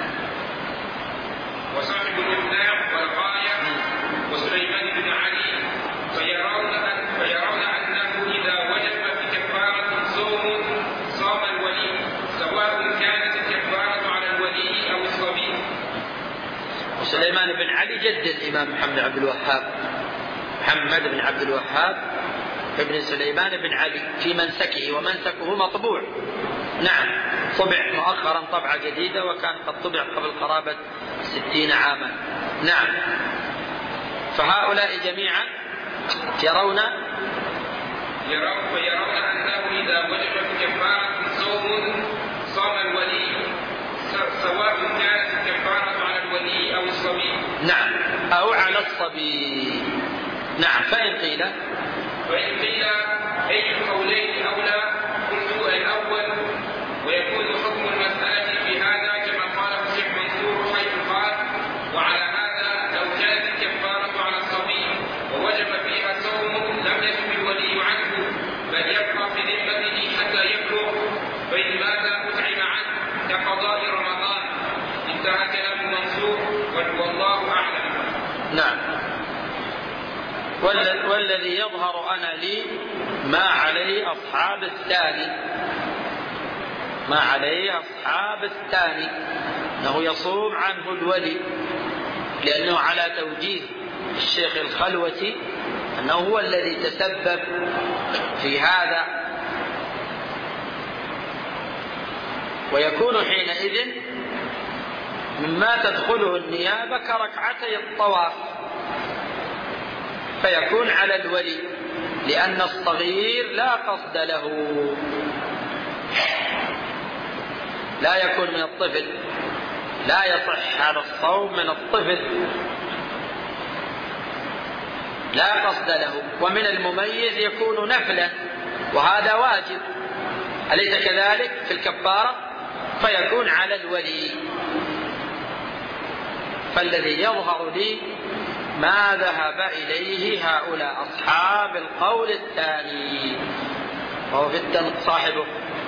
وصاحب الإقناع والغاية وسليمان بن علي فيرون أن فيرون أنه إذا وجب في كفارة صوم صام الولي، سواء كانت الكفارة على الولي أو الصبي. وسليمان بن علي جد الإمام محمد عبد الوهاب، محمد بن عبد الوهاب ابن سليمان بن علي في منسكه، ومنسكه مطبوع. نعم، طبع مؤخرا طبعة جديدة، وكان قد طبع قبل قرابة ستين عاما. نعم. فهؤلاء جميعا يرون يرون فيرون أنه إذا وجب في كفارة صوم صام الولي، سواء كانت الكفارة على الولي أو الصبي. نعم، أو على الصبي. نعم. فإن قيل فإن قيل أي القولين أولى؟ قلت الأول، ويكون حكم المسألة في هذا كما قاله الشيخ منصور حيث قال: وعلى هذا لو كانت الكفارة على الصبي ووجب فيها صوم لم يجب الولي عنه، بل يبقى في ذمته حتى يبلغ، فإن مات أطعم عنه كقضاء رمضان. انتهى كلام منصور والله أعلم. نعم. والذي يظهر أنا لي ما عليه أصحاب الثاني، ما عليه أصحاب الثاني أنه يصوم عنه الولي، لأنه على توجيه الشيخ الخلوتي أنه هو الذي تسبب في هذا، ويكون حينئذ مما تدخله النيابة كركعتي الطواف، فيكون على الولي، لأن الصغير لا قصد له، لا يكون من الطفل، لا يصح هذا الصوم من الطفل، لا قصد له. ومن المميز يكون نفلا، وهذا واجب، أليس كذلك في الكفارة؟ فيكون على الولي. فالذي يظهر لي ما ذهب إليه هؤلاء أصحاب القول الثاني، وهو في صاحبه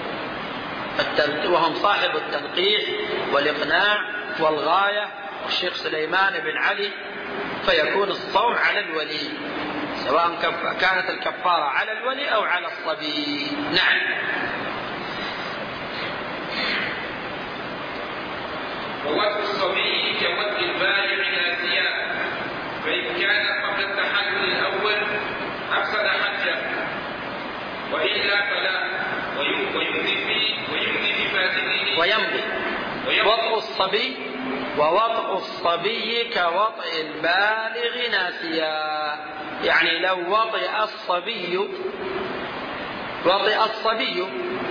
وهم صاحب التنقيح والإقناع والغاية والشيخ سليمان بن علي، فيكون الصوم على الولي، سواء كانت الكفارة على الولي أو على الصبي. نعم. ووجه الصبي كوجه البالغ ناسيا، فإن كان قبل التحلل الأول أفسد حجه، وإلا فلا، ويمضي في ويمضي في فاسده الصبي ووطء الصبي كوطء البالغ ناسيا، يعني لو وطئ الصبي وطئ الصبي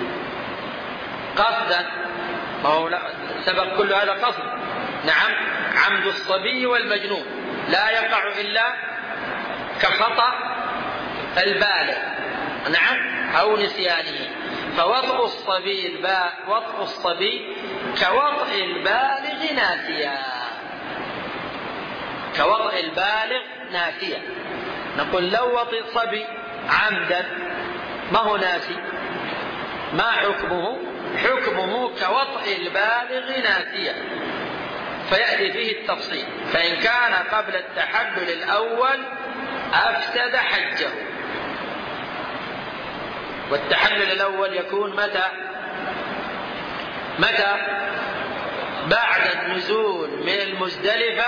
قصدا، ما هو سبق كل هذا قصد، نعم، عمد الصبي والمجنون لا يقع إلا كخطأ البالغ، نعم، أو نسيانه، فوطء الصبي الباء وطء الصبي كوطء البالغ ناسيا، كوطء البالغ ناسيا. نقول لو وطئ الصبي عمدا ما هو ناسي، ما حكمه؟ حكمه كوطئ البالغ ناسيا، فيأتي فيه التفصيل. فإن كان قبل التحلل الأول أفسد حجه، والتحلل الأول يكون متى؟ متى؟ بعد النزول من المزدلفة،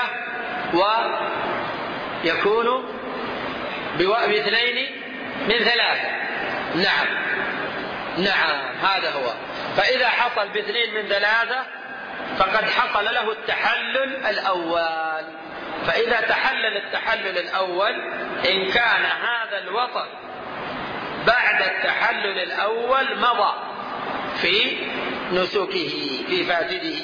ويكون باثنين من ثلاثة. نعم نعم هذا هو. فإذا حصل باثنين من ثلاثة فقد حصل له التحلل الأول. فإذا تحلل التحلل الأول إن كان هذا الوطن بعد التحلل الأول مضى في نسكه في فاسده.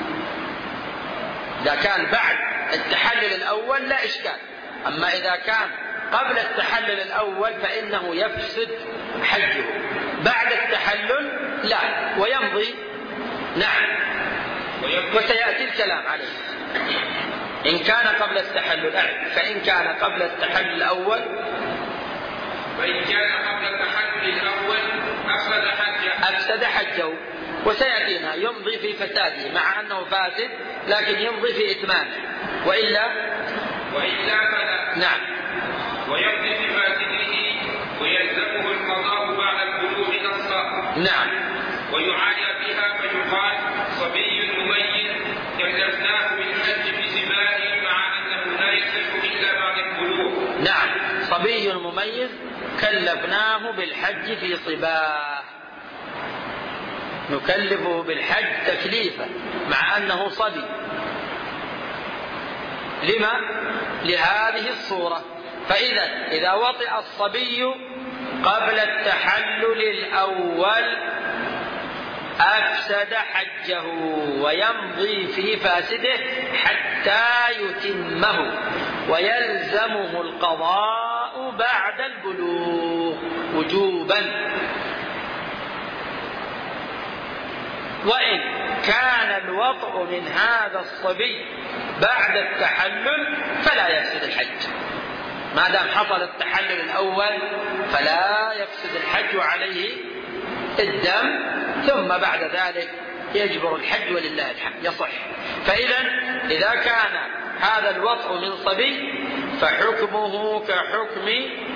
إذا كان بعد التحلل الأول لا إشكال، أما إذا كان قبل التحلل الأول فإنه يفسد حجه، بعد التحلل لا ويمضي. نعم، وسيأتي الكلام عليه. إن كان قبل التحلل أعد، فإن كان قبل التحلل الأول فإن كان قبل التحلل الأول أفسد حجه أفسد حجه وسيأتينا يمضي في فساده مع أنه فاسد، لكن يمضي في إتمامه، وإلا وإلا فلا. نعم، ويمضي في فاسده ويلزمه القضاء بعد البلوغ نصا. نعم. ويعانى بها فيقال صبي مميز كلفناه بالحج في سباله مع أنه لا يصح إلا بعد البلوغ. نعم، صبي مميز كلفناه بالحج في صباه، نكلفه بالحج تكليفا مع أنه صبي. لما؟ لهذه الصورة. فإذا إذا وطئ الصبي قبل التحلل الأول أفسد حجه ويمضي في فاسده حتى يتمه، ويلزمه القضاء بعد البلوغ وجوبا. وإن كان الوطء من هذا الصبي بعد التحلل فلا يفسد الحج، ما دام حصل التحلل الأول فلا يفسد الحج وعليه الدم، ثم بعد ذلك يجبر الحج ولله الحمد يصح. فإذا إذا كان هذا الوطء من صبي فحكمه كحكم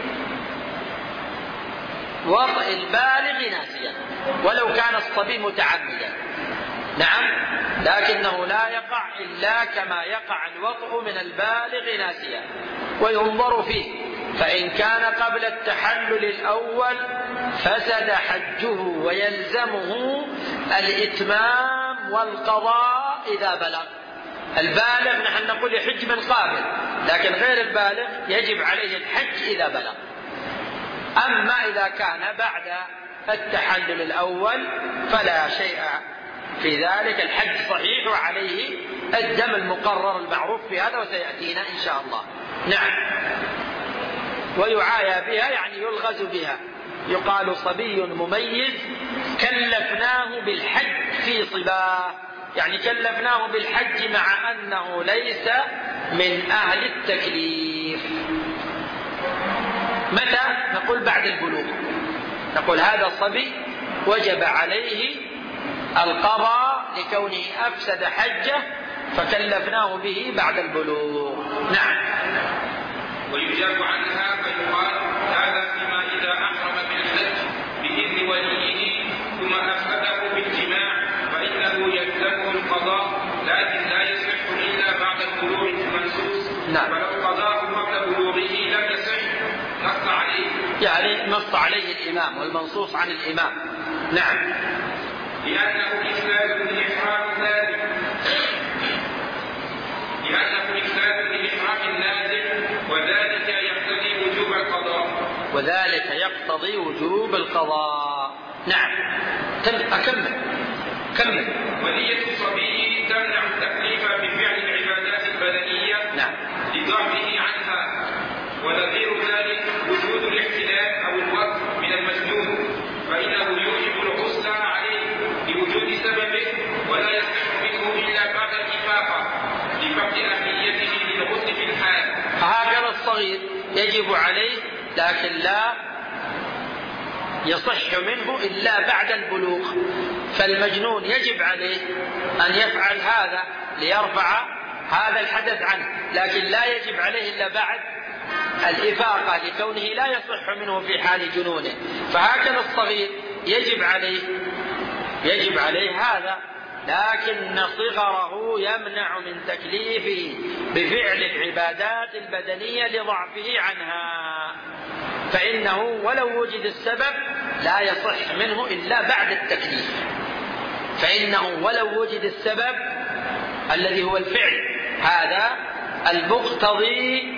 وطء البالغ ناسيا ولو كان الصبي متعمدا. نعم، لكنه لا يقع إلا كما يقع الوطء من البالغ ناسيا، وينظر فيه. فإن كان قبل التحلل الأول فسد حجه ويلزمه الإتمام والقضاء إذا بلغ. البالغ نحن نقول يحج من قابل، لكن غير البالغ يجب عليه الحج إذا بلغ. أما إذا كان بعد التحلل الأول فلا شيء في ذلك، الحج صحيح وعليه الدم المقرر المعروف في هذا وسيأتينا إن شاء الله. نعم. ويعايا بها يعني يلغز بها، يقال صبي مميز كلفناه بالحج في صباه، يعني كلفناه بالحج مع أنه ليس من أهل التكليف. متى؟ نقول بعد البلوغ. نقول هذا الصبي وجب عليه القضاء لكونه أفسد حجه فكلفناه به بعد البلوغ. نعم. ويجاب عنها فيقال هذا فيما إذا أحرم بالحج بإذن وليه ثم أفسده بالجماع فإنه يلزمه القضاء، لكن لا يصح إلا بعد البلوغ المنسوس. نعم. فلو قضاه قبل بلوغه لم يصح. نص عليه، يعني نص عليه الإمام والمنصوص عن الإمام. نعم. لأنه إسلام الإحرام ثابت يقتضي وجوب القضاء. نعم أكمل كمل. ونية الصبي تمنع التكليف بفعل العبادات البدنية نعم لضعفه عنها، ونظير ذلك وجود الاحتلال أو الوقت من المجنون، فإنه يوجب الغسل عليه لوجود سببه، ولا يصح منه إلا بعد الإفاقة لفقد أهميته للغسل في الحال. فهكذا الصغير يجب عليه لكن لا يصح منه إلا بعد البلوغ، فالمجنون يجب عليه أن يفعل هذا ليرفع هذا الحدث عنه، لكن لا يجب عليه إلا بعد الإفاقة لكونه لا يصح منه في حال جنونه. فهكذا الصغير يجب عليه يجب عليه هذا، لكن صغره يمنع من تكليفه بفعل العبادات البدنية لضعفه عنها، فإنه ولو وجد السبب لا يصح منه إلا بعد التكليف، فإنه ولو وجد السبب الذي هو الفعل هذا المقتضي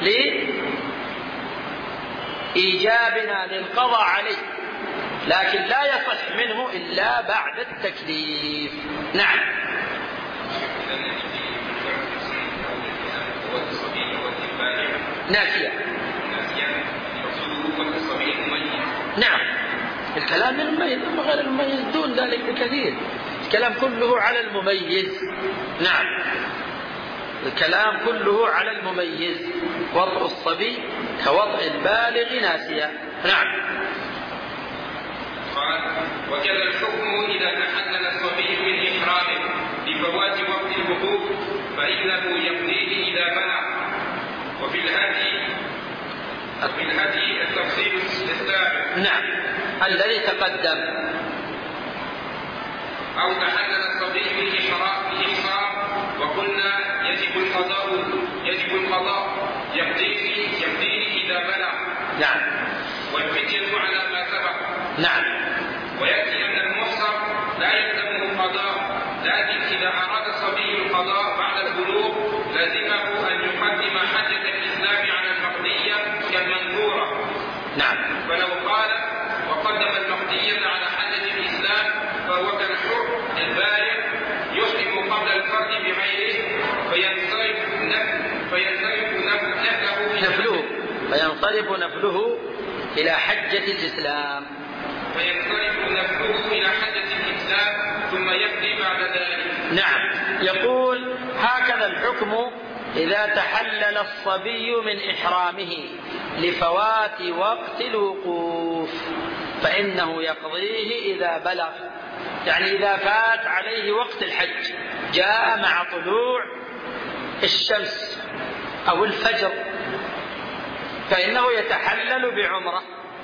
لإيجابنا للقضاء عليه، لكن لا يصح منه إلا بعد التكليف. نعم ناسيا. نعم الكلام المميز أما غير المميز دون ذلك بكثير، الكلام كله على المميز. نعم الكلام كله على المميز، وطء الصبي كوطء البالغ ناسيا. نعم. قال وكذا الحكم إذا تحلل الصبي من إحرامه لفوات وقت الوقوف فإنه يقضيه إذا بلغ. وفي الهدي وفي الهدي التفصيل السابق نعم الذي تقدم. أو تحلل الصبي من إحرام وقلنا يجب القضاء يجب القضاء يقضيه يقضيه إذا بلغ. نعم. والفدية على ما سبق. نعم. ويأتي أن المحصر لا يلزمه القضاء، لكن إذا أراد الصبي القضاء بعد البلوغ لازمه أن يقدم حجة الإسلام على المقضية كالمنذورة. نعم. فلو قال وقدم المقضية على حجة الإسلام فهو كالحر البالغ يحرم قبل الفرد بغيره فينصرف فينصرف نفله نفله فينصرف نفله إلى حجة الإسلام فينصرف نفله إلى حجة الإسلام ثم يقضي بعد ذلك. نعم. يقول هكذا الحكم إذا تحلل الصبي من إحرامه لفوات وقت الوقوف فإنه يقضيه إذا بلغ، يعني إذا فات عليه وقت الحج جاء مع طلوع الشمس أو الفجر فإنه يتحلل بعمرة،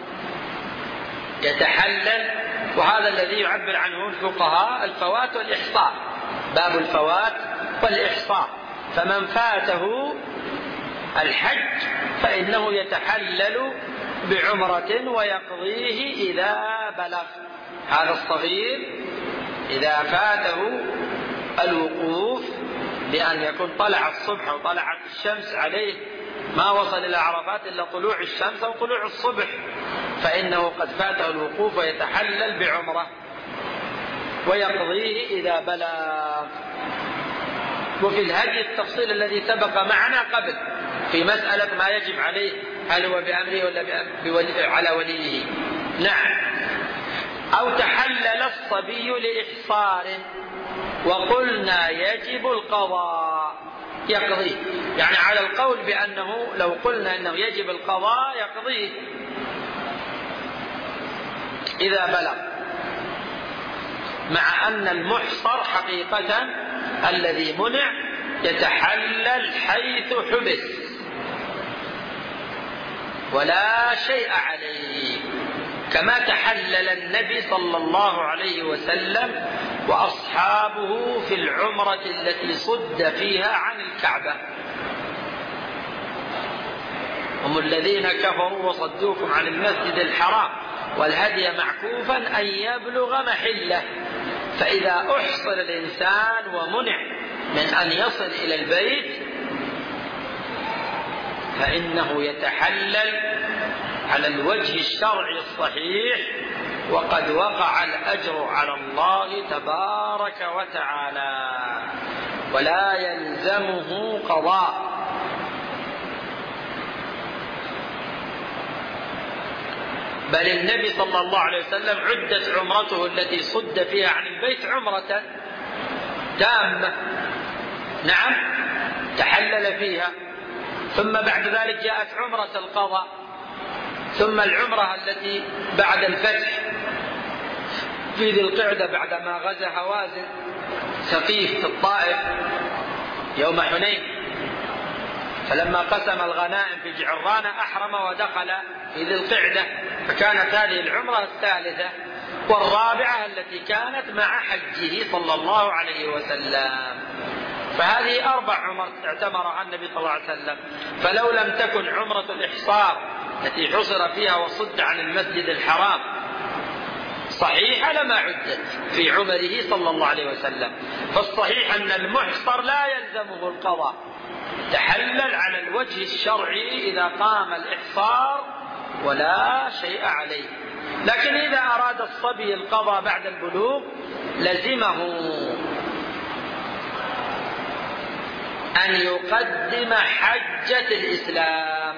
يتحلل. وهذا الذي يعبر عنه الفقهاء الفوات والإحصاء، باب الفوات والإحصاء. فمن فاته الحج فإنه يتحلل بعمرة ويقضيه إذا بلغ. هذا الصغير إذا فاته الوقوف بأن يكون طلع الصبح وطلعت الشمس عليه ما وصل إلى عرفات إلا طلوع الشمس أو طلوع الصبح فإنه قد فاته الوقوف ويتحلل بعمرة ويقضيه إذا بلغ. وفي الهدي التفصيل الذي سبق معنا قبل في مسألة ما يجب عليه هل هو بأمره ولا على وليه. نعم. أو تحلل الصبي لإحصار وقلنا يجب القضاء يقضيه، يعني على القول بأنه لو قلنا أنه يجب القضاء يقضيه إذا بلغ، مع أن المحصر حقيقة الذي منع يتحلل حيث حبس ولا شيء عليه، كما تحلل النبي صلى الله عليه وسلم وأصحابه في العمرة التي صد فيها عن الكعبة. هم الذين كفروا وصدوكم عن المسجد الحرام والهدي معكوفا أن يبلغ محله، فإذا أحصر الإنسان ومنع من أن يصل إلى البيت فإنه يتحلل على الوجه الشرعي الصحيح، وقد وقع الأجر على الله تبارك وتعالى ولا يلزمه قضاء. بل النبي صلى الله عليه وسلم عدت عمرته التي صد فيها عن البيت عمرة تامة، نعم، تحلل فيها، ثم بعد ذلك جاءت عمرة القضاء، ثم العمرة التي بعد الفتح في ذي القعدة بعدما غزا هوازن ثقيف في الطائف يوم حنين، فلما قسم الغنائم في جعرانة أحرم ودخل في ذي القعدة، فكانت هذه العمرة الثالثة والرابعة التي كانت مع حجه صلى الله عليه وسلم. فهذه أربع عمر اعتمرها النبي صلى الله عليه وسلم. فلو لم تكن عمرة الإحصار التي حصر فيها وصد عن المسجد الحرام صحيحة لما عدت في عمره صلى الله عليه وسلم. فالصحيح أن المحصر لا يلزمه القضاء، تحلل على الوجه الشرعي إذا قام الإحصار ولا شيء عليه. لكن إذا أراد الصبي القضاء بعد البلوغ لزمه أن يقدم حجة الإسلام،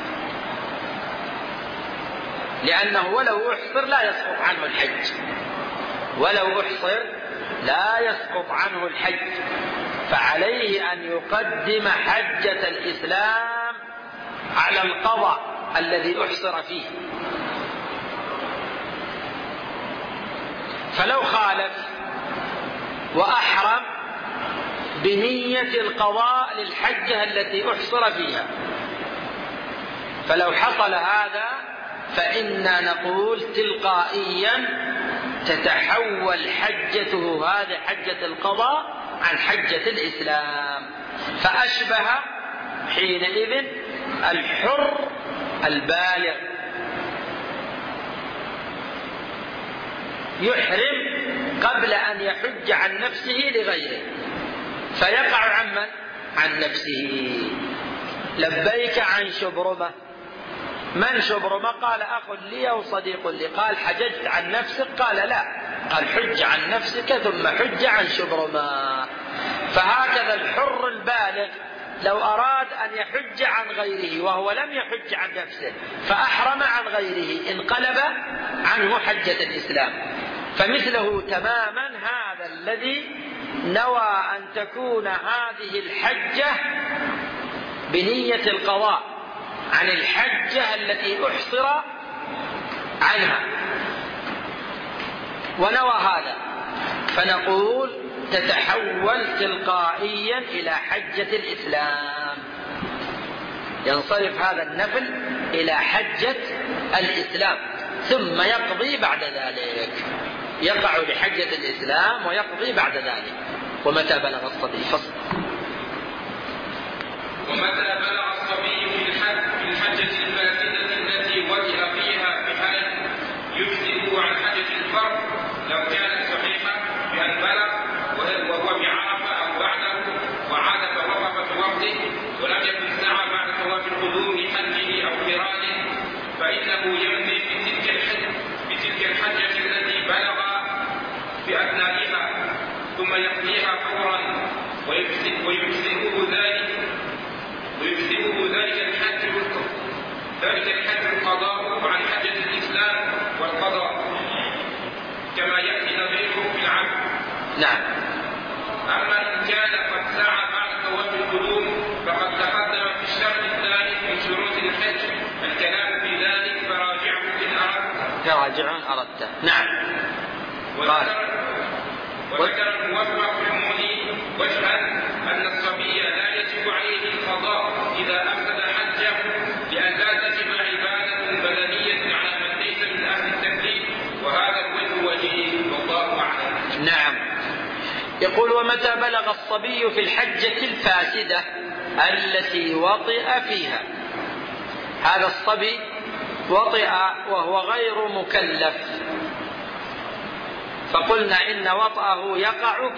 لأنه ولو أحصر لا يسقط عنه الحج، ولو أحصر لا يسقط عنه الحج، فعليه أن يقدم حجة الإسلام على القضاء الذي أحصر فيه. فلو خالف وأحرم بنية القضاء للحجة التي أحصر فيها، فلو حصل هذا فإنا نقول تلقائيا تتحول حجته هذه حجة القضاء عن حجة الإسلام، فأشبه حينئذ الحر البالغ يحرم قبل أن يحج عن نفسه لغيره، فيقع عن من؟ عن نفسه. لبيك عن شبرمة. من شبرمة؟ قال أخ لي أو صديق لي. قال حججت عن نفسك؟ قال لا. قال حج عن نفسك ثم حج عن شبرمة. فهكذا الحر البالغ لو أراد أن يحج عن غيره وهو لم يحج عن نفسه فأحرم عن غيره انقلب عنه حجة الإسلام. فمثله تماما هذا الذي نوى أن تكون هذه الحجة بنية القضاء عن الحجة التي أحصر عنها ونوى هذا، فنقول تتحول تلقائيا إلى حجة الإسلام، ينصرف هذا النفل إلى حجة الإسلام ثم يقضي بعد ذلك، يقع لحجة الإسلام ويقضي بعد ذلك. ومتى بلغ الصبي فصل ومتى بلغ الصبي في الحج في الحجة الفاسدة التي وجه فيها بحيث يجزئ عن حجة الفرد لو كانت صحيحة بأن بلغ وهو بعرفة أو بعده وعاد فوقف في وقته ولم يكن سعى بعد طواف القدوم لحجه أو قرانه، فإنه يمضي في تلك الحج بتلك الحجة التي بلغ بأثنائها ثم يقضيها فورا ويجزئه ذلك ويجزئه ذلك الحج ذلك الحج القضاء عن حجة الإسلام والقضاء كما يأتي نظيره في العبد. نعم. أما إن كان قد سعى بعد طواف القدوم فقد تقدم في الشرط الثالث من شروط الحج الكلام في ذلك فراجعه إن أردت. فراجعون أردت. نعم. وذكر وذكر الموفق الموني وجها أن الصبي لا يجب عليه القضاء إذا أفسد حجه لأن لا تجب عبادة بدنية على من ليس من أهل التكليف، وهذا الوجه وجيه والله أعلم. نعم. يقول ومتى بلغ الصبي في الحجة الفاسدة التي وطئ فيها، هذا الصبي وطئ وهو غير مكلف، فقلنا إن وطئه يقع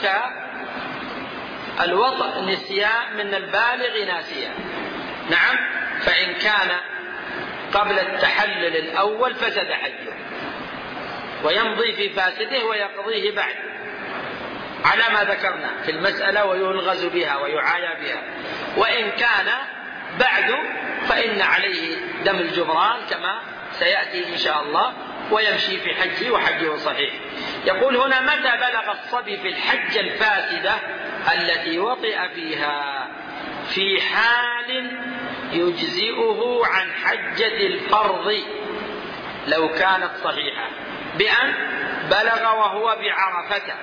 كالوطئ نسيان من البالغ ناسيا. نعم. فإن كان قبل التحلل الأول فسد حجه، ويمضي في فاسده ويقضيه بعد على ما ذكرنا في المسألة، ويلغز بها ويعايا بها. وإن كان بعد فإن عليه دم الجبران كما سيأتي إن شاء الله، ويمشي في حجه وحجه صحيح. يقول هنا: متى بلغ الصبي في الحجة الفاسدة التي وطئ فيها؟ في حال يجزئه عن حجة الفرض لو كانت صحيحة، بأن بلغ وهو بعرفة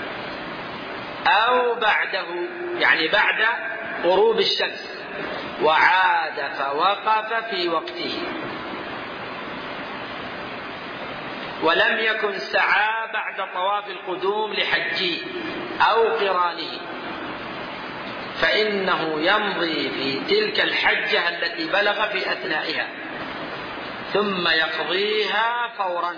أو بعده، يعني بعد غروب الشمس، وعاد فوقف في وقته، ولم يكن سعى بعد طواف القدوم لحجه أو قرانه، فإنه يمضي في تلك الحجة التي بلغ في أثنائها، ثم يقضيها فورا،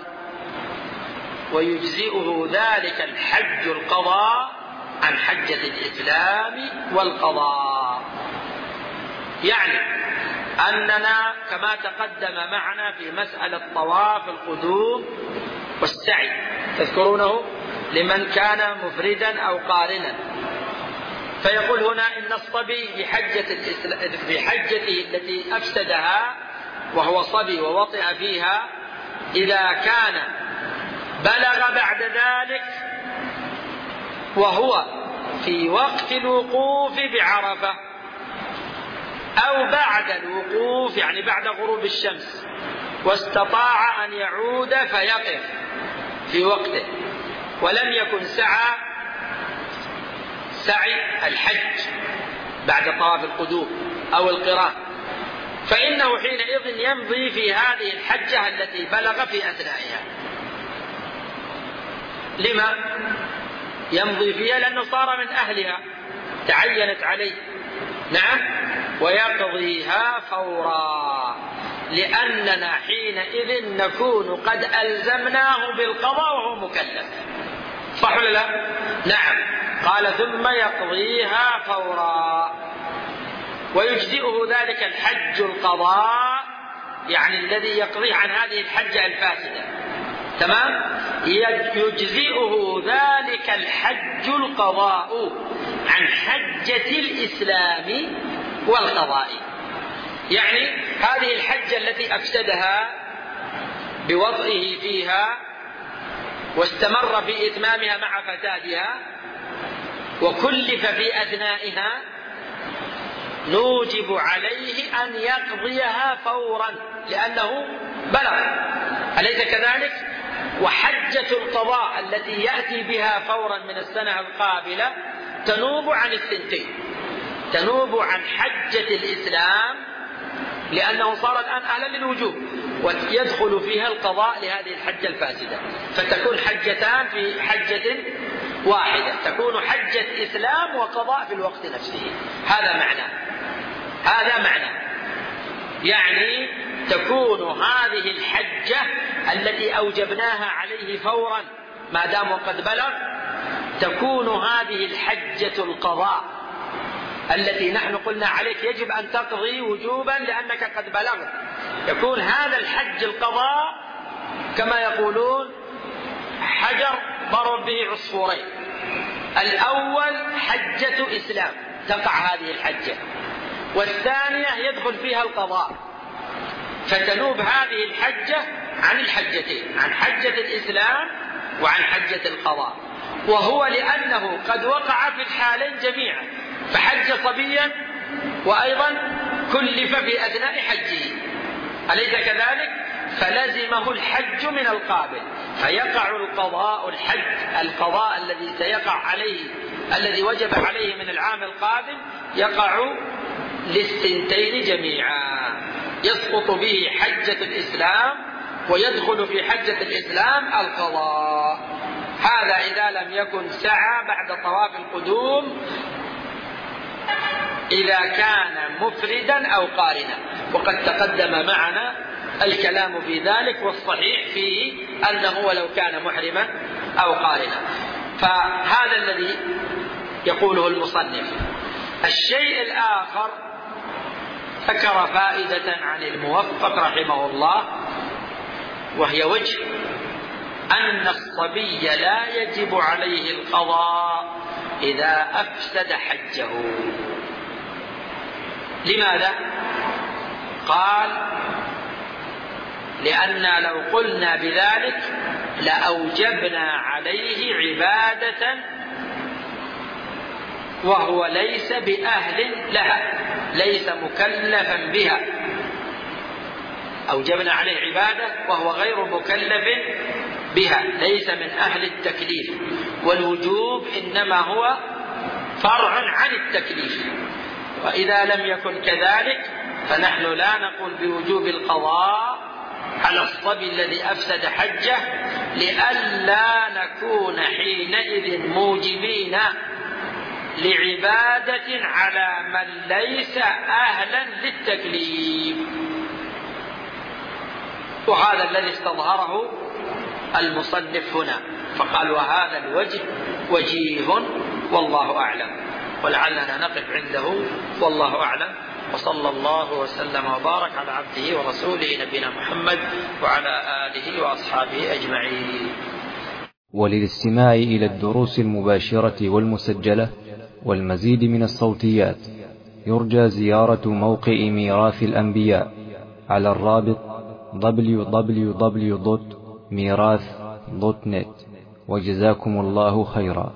ويجزئه ذلك الحج القضاء عن حجة الإسلام والقضاء. يعني أننا كما تقدم معنا في مسألة طواف القدوم والسعي، تذكرونه لمن كان مفردا أو قارنا، فيقول هنا إن الصبي في حجة في حجته التي أفسدها وهو صبي ووطئ فيها، إذا كان بلغ بعد ذلك وهو في وقت الوقوف بعرفة أو بعد الوقوف، يعني بعد غروب الشمس، واستطاع أن يعود فيقف في وقته، ولم يكن سعى سعي الحج بعد طواف القدوم أو القران، فإنه حينئذ يمضي في هذه الحجة التي بلغ في أثنائها. لما يمضي فيها؟ لأنه صار من أهلها، تعينت عليه. نعم، ويقضيها فورا، لأننا حينئذ نكون قد ألزمناه بالقضاء وهو مكلف، صح ولا لا؟ نعم. قال: ثم يقضيها فورا، ويجزئه ذلك الحج القضاء، يعني الذي يقضيه عن هذه الحجة الفاسدة. تمام؟ يجزئه ذلك الحج القضاء عن حجة الإسلام والقضاء، يعني هذه الحجة التي أفسدها بوطئه فيها واستمر في إتمامها مع فسادها وكلف في أثنائها، نوجب عليه أن يقضيها فورا لأنه بلغ، أليس كذلك؟ وحجة القضاء التي يأتي بها فورا من السنة القابلة تنوب عن الثنتين، تنوب عن حجة الإسلام لأنه صار الآن أهلا للوجوب، ويدخل فيها القضاء لهذه الحجة الفاسدة، فتكون حجتان في حجة واحدة، تكون حجة إسلام وقضاء في الوقت نفسه. هذا معنى هذا معنى يعني تكون هذه الحجة التي أوجبناها عليه فورا ما دام قد بلغ، تكون هذه الحجة القضاء التي نحن قلنا عليك يجب أن تقضي وجوبا لأنك قد بلغت، يكون هذا الحج القضاء كما يقولون حجر ضرب به عصفورين. الأول حجة إسلام تقع هذه الحجة، والثانية يدخل فيها القضاء، فتنوب هذه الحجة عن الحجتين، عن حجة الإسلام وعن حجة القضاء، وهو لأنه قد وقع في الحالين جميعا، فحج صبيا وأيضا كلف في أثناء حجه، أليس كذلك؟ فلزمه الحج من القابل، فيقع القضاء الحج القضاء الذي سيقع عليه الذي وجب عليه من العام القادم يقع للسنتين جميعا، يسقط به حجة الإسلام ويدخل في حجة الإسلام القضاء. هذا إذا لم يكن سعى بعد طواف القدوم، إذا كان مفردا أو قارنا، وقد تقدم معنا الكلام في ذلك، والصحيح فيه أنه ولو كان محرما أو قارنا. فهذا الذي يقوله المصنف. الشيء الآخر ذكر فائدة عن الموفق رحمه الله، وهي وجه أن الصبي لا يجب عليه القضاء إذا أفسد حجه. لماذا؟ قال: لأننا لو قلنا بذلك لأوجبنا عليه عبادة وهو ليس بأهل لها، ليس مكلفا بها. أوجبنا عليه عبادة وهو غير مكلف بها، ليس من أهل التكليف، والوجوب إنما هو فرع عن التكليف. وإذا لم يكن كذلك فنحن لا نقول بوجوب القضاء على الصبي الذي أفسد حجه، لئلا نكون حينئذ موجبين لعبادة على من ليس أهلا للتكليف. وهذا الذي استظهره المصنف هنا، فقال: وهذا الوجه وجيه والله أعلم. ولعلنا نقف عنده والله أعلم، وصلى الله وسلم وبارك على عبده ورسوله نبينا محمد وعلى آله وأصحابه أجمعين. وللاستماع إلى الدروس المباشرة والمسجلة والمزيد من الصوتيات يرجى زيارة موقع ميراث الأنبياء على الرابط دبليو دبليو دبليو دوت ميراث دوت نت. وجزاكم الله خيرا.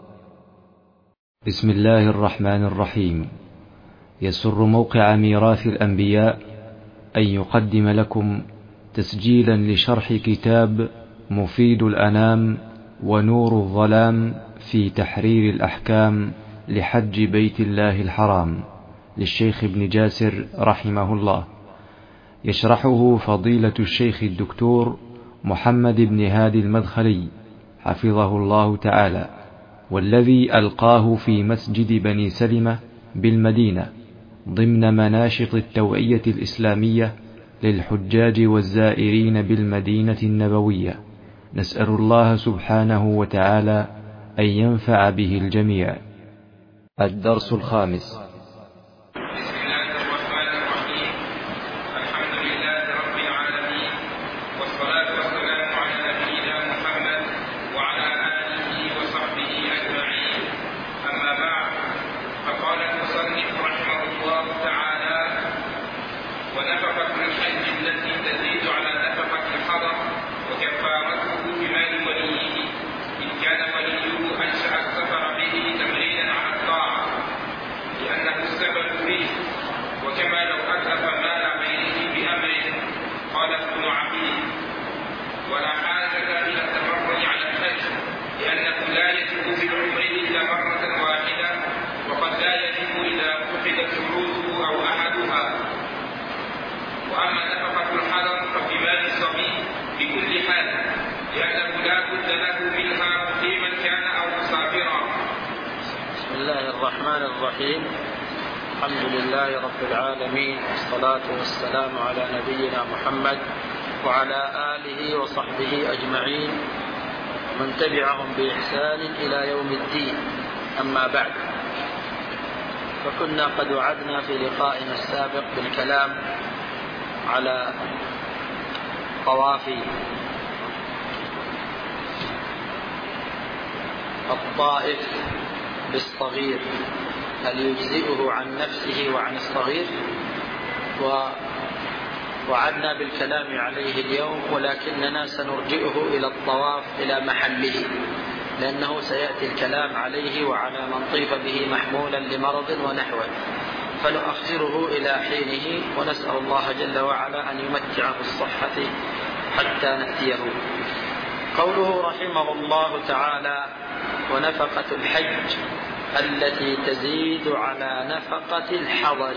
بسم الله الرحمن الرحيم. يسر موقع ميراث الأنبياء أن يقدم لكم تسجيلا لشرح كتاب مفيد الأنام ونور الظلام في تحرير الأحكام لحج بيت الله الحرام للشيخ ابن جاسر رحمه الله، يشرحه فضيلة الشيخ الدكتور محمد بن هادي المدخلي حفظه الله تعالى، والذي ألقاه في مسجد بني سلمة بالمدينة ضمن مناشط التوعية الإسلامية للحجاج والزائرين بالمدينة النبوية. نسأل الله سبحانه وتعالى أن ينفع به الجميع. الدرس الخامس. الحمد لله رب العالمين، والصلاة والسلام على نبينا محمد وعلى آله وصحبه أجمعين ومن تبعهم بإحسان إلى يوم الدين. أما بعد، فكنا قد وعدنا في لقائنا السابق بالكلام على طواف الطائف بالصغير، هل يجزئه عن نفسه وعن الصغير؟ ووعدنا بالكلام عليه اليوم، ولكننا سنرجئه إلى الطواف إلى محله، لأنه سيأتي الكلام عليه وعلى من طيف به محمولا لمرض ونحوه، فنؤخره إلى حينه، ونسأل الله جل وعلا أن يمتعه بالصحة حتى نأتيه. قوله رحمه الله تعالى: ونفقة الحج التي تزيد على نفقة الحضر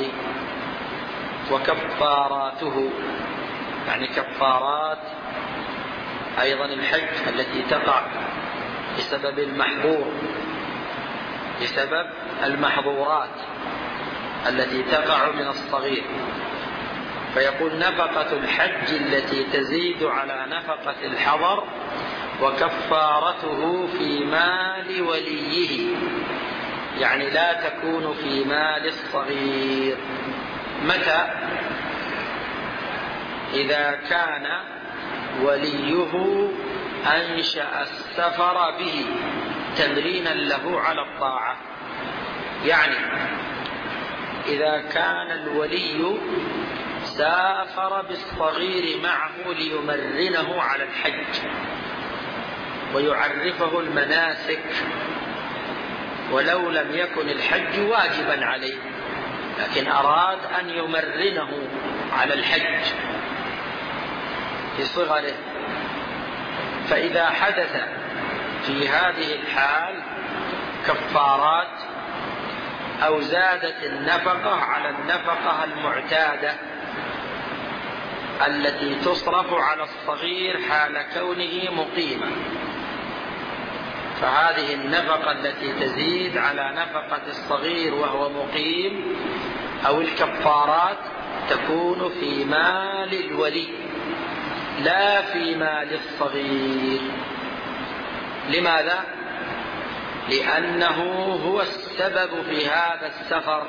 وكفاراته، يعني كفارات أيضا الحج التي تقع بسبب المحظور، بسبب المحظورات التي تقع من الصغير. فيقول: نفقة الحج التي تزيد على نفقة الحضر وكفارته في مال وليه، يعني لا تكون في مال الصغير. متى؟ إذا كان وليه أنشأ السفر به تمرينا له على الطاعة. يعني إذا كان الولي سافر بالصغير معه ليمرنه على الحج ويعرفه المناسك، ولو لم يكن الحج واجبا عليه لكن أراد أن يمرنه على الحج في صغره، فإذا حدث في هذه الحال كفارات أو زادت النفقة على النفقة المعتادة التي تصرف على الصغير حال كونه مقيما، فهذه النفقة التي تزيد على نفقة الصغير وهو مقيم أو الكفارات تكون في مال الولي لا في مال الصغير. لماذا؟ لأنه هو السبب في هذا السفر،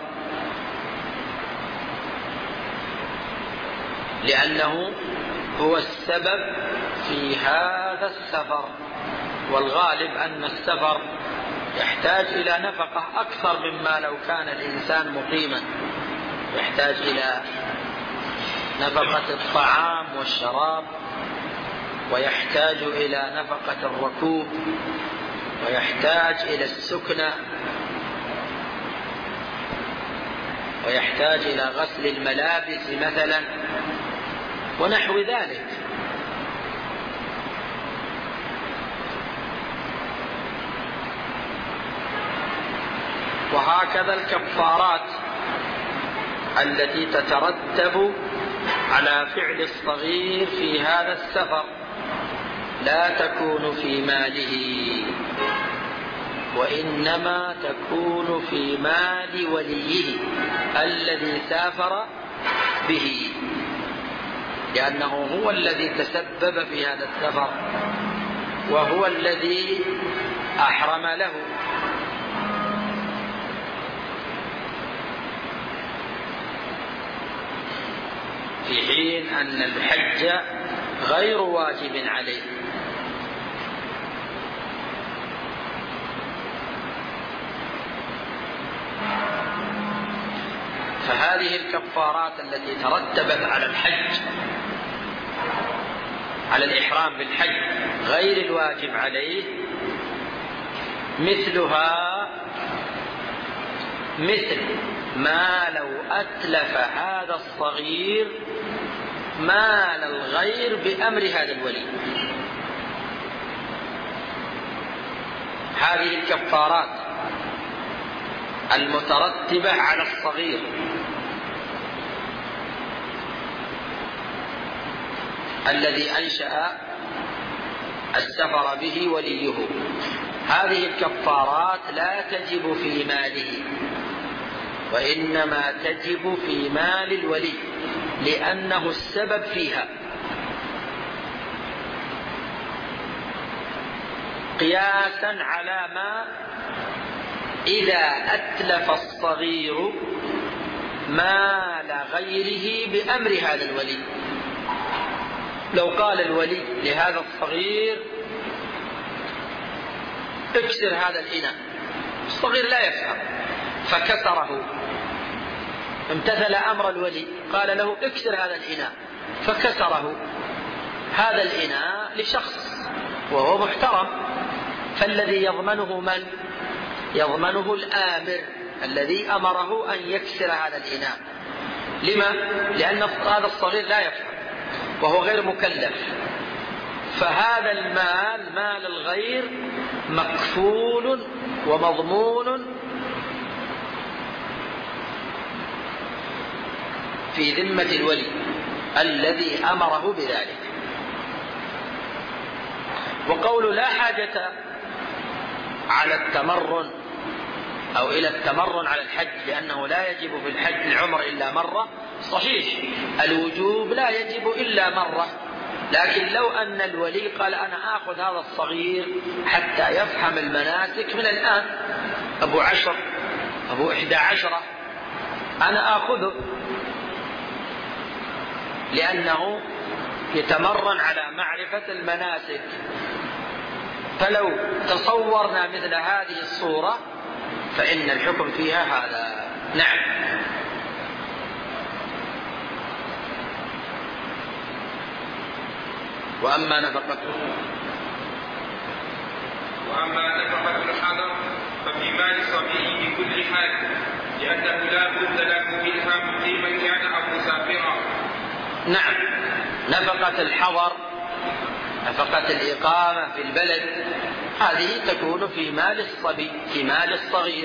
لأنه هو السبب في هذا السفر، والغالب أن السفر يحتاج إلى نفقة أكثر مما لو كان الإنسان مقيما، يحتاج إلى نفقة الطعام والشراب، ويحتاج إلى نفقة الركوب، ويحتاج إلى السكنة، ويحتاج إلى غسل الملابس مثلا ونحو ذلك. وهكذا الكفارات التي تترتب على فعل الصغير في هذا السفر لا تكون في ماله، وإنما تكون في مال وليه الذي سافر به، لأنه هو الذي تسبب في هذا السفر وهو الذي أحرم له. في حين أن الحج غير واجب عليه. فهذه الكفارات التي ترتبت على الحج، على الإحرام بالحج غير الواجب عليه، مثلها مثل ما لو أتلف هذا الصغير مال الغير بأمر هذا الولي. هذه الكفارات المترتبة على الصغير الذي أنشأ السفر به وليه، هذه الكفارات لا تجب في ماله وإنما تجب في مال الولي لأنه السبب فيها، قياسا على ما إذا أتلف الصغير مال غيره بأمر هذا الولي. لو قال الولي لهذا الصغير اكسر هذا الإناء، الصغير لا يفهم فكسره، امتثل أمر الولي قال له اكسر هذا الإناء فكسره، هذا الإناء لشخص وهو محترم، فالذي يضمنه من؟ يضمنه الآمر الذي أمره أن يكسر هذا الإناء. لما؟ لأن هذا الصغير لا يفهم وهو غير مكلف، فهذا المال مال الغير مكفول ومضمون في ذمة الولي الذي أمره بذلك. وقول لا حاجة على التمرن أو إلى التمرن على الحج لأنه لا يجب في الحج العمر إلا مرة، صحيح الوجوب لا يجب إلا مرة، لكن لو أن الولي قال أنا آخذ هذا الصغير حتى يفهم المناسك من الآن، أبو عشر أبو إحدى عشرة، أنا آخذه لأنه يتمرن على معرفة المناسك. فلو تصورنا مثل هذه الصورة فإن الحكم فيها هذا. نعم. وأما نفقته وأما نفقة الحضر ففي مال الصبي بكل حال، لأنه لا بد له منها مقيما كان أو مسافرا. نعم. نفقة الحضر، نفقة الإقامة في البلد، هذه تكون في مال الصبي، في مال الصغير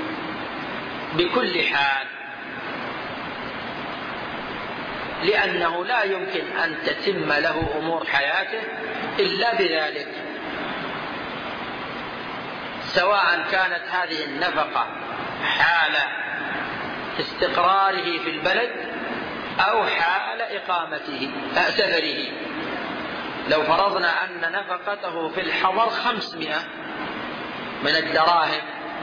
بكل حال، لأنه لا يمكن أن تتم له أمور حياته إلا بذلك، سواء كانت هذه النفقة حال استقراره في البلد أو حال إقامته سفره. لو فرضنا أن نفقته في الحضر خمسمائة من الدراهم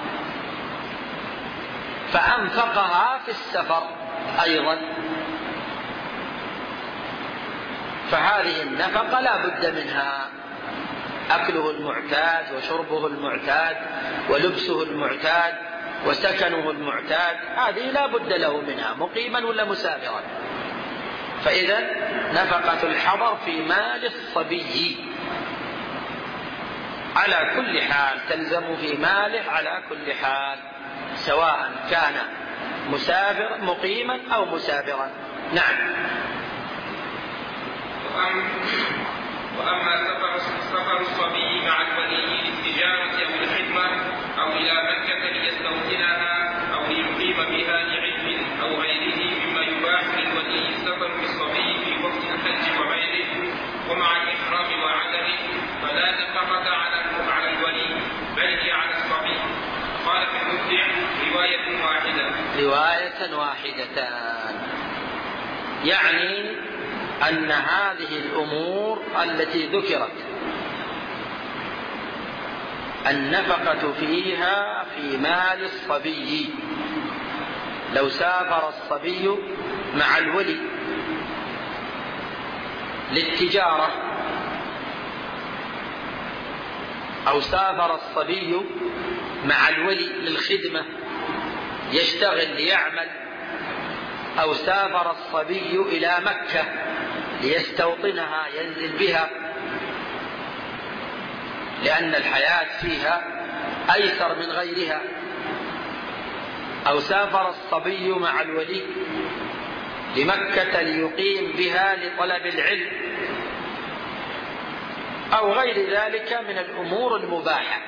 فأنفقها في السفر أيضا، فهذه النفقة لا بد منها، أكله المعتاد وشربه المعتاد ولبسه المعتاد وسكنه المعتاد، هذه لا بد له منها مقيما ولا مسافرا. فإذا نفقة الحضر في مال الصبي على كل حال، تلزم في ماله على كل حال، سواء كان مسافر مقيما أو مسافرا. نعم. وأما سفر الصبي مع الولي للتجارة أو الخدمة أو إلى مكة ليستوطنها أو ليقيم بها لعلم أو غيره مما يباح للولي السفر بالصبي في وقت الحج وغيره ومع الإحرام وعدمه، فلا نفقة على الولي بل هي على الصبي. قال في المبدع: رواية واحدة. رواية واحدتان، يعني أن هذه الأمور التي ذكرت النفقة فيها في مال الصبي. لو سافر الصبي مع الولي للتجارة أو سافر الصبي مع الولي للخدمة يشتغل ليعمل، أو سافر الصبي إلى مكة ليستوطنها ينزل بها لأن الحياة فيها أيسر من غيرها، أو سافر الصبي مع الولي لمكة ليقيم بها لطلب العلم أو غير ذلك من الأمور المباحة.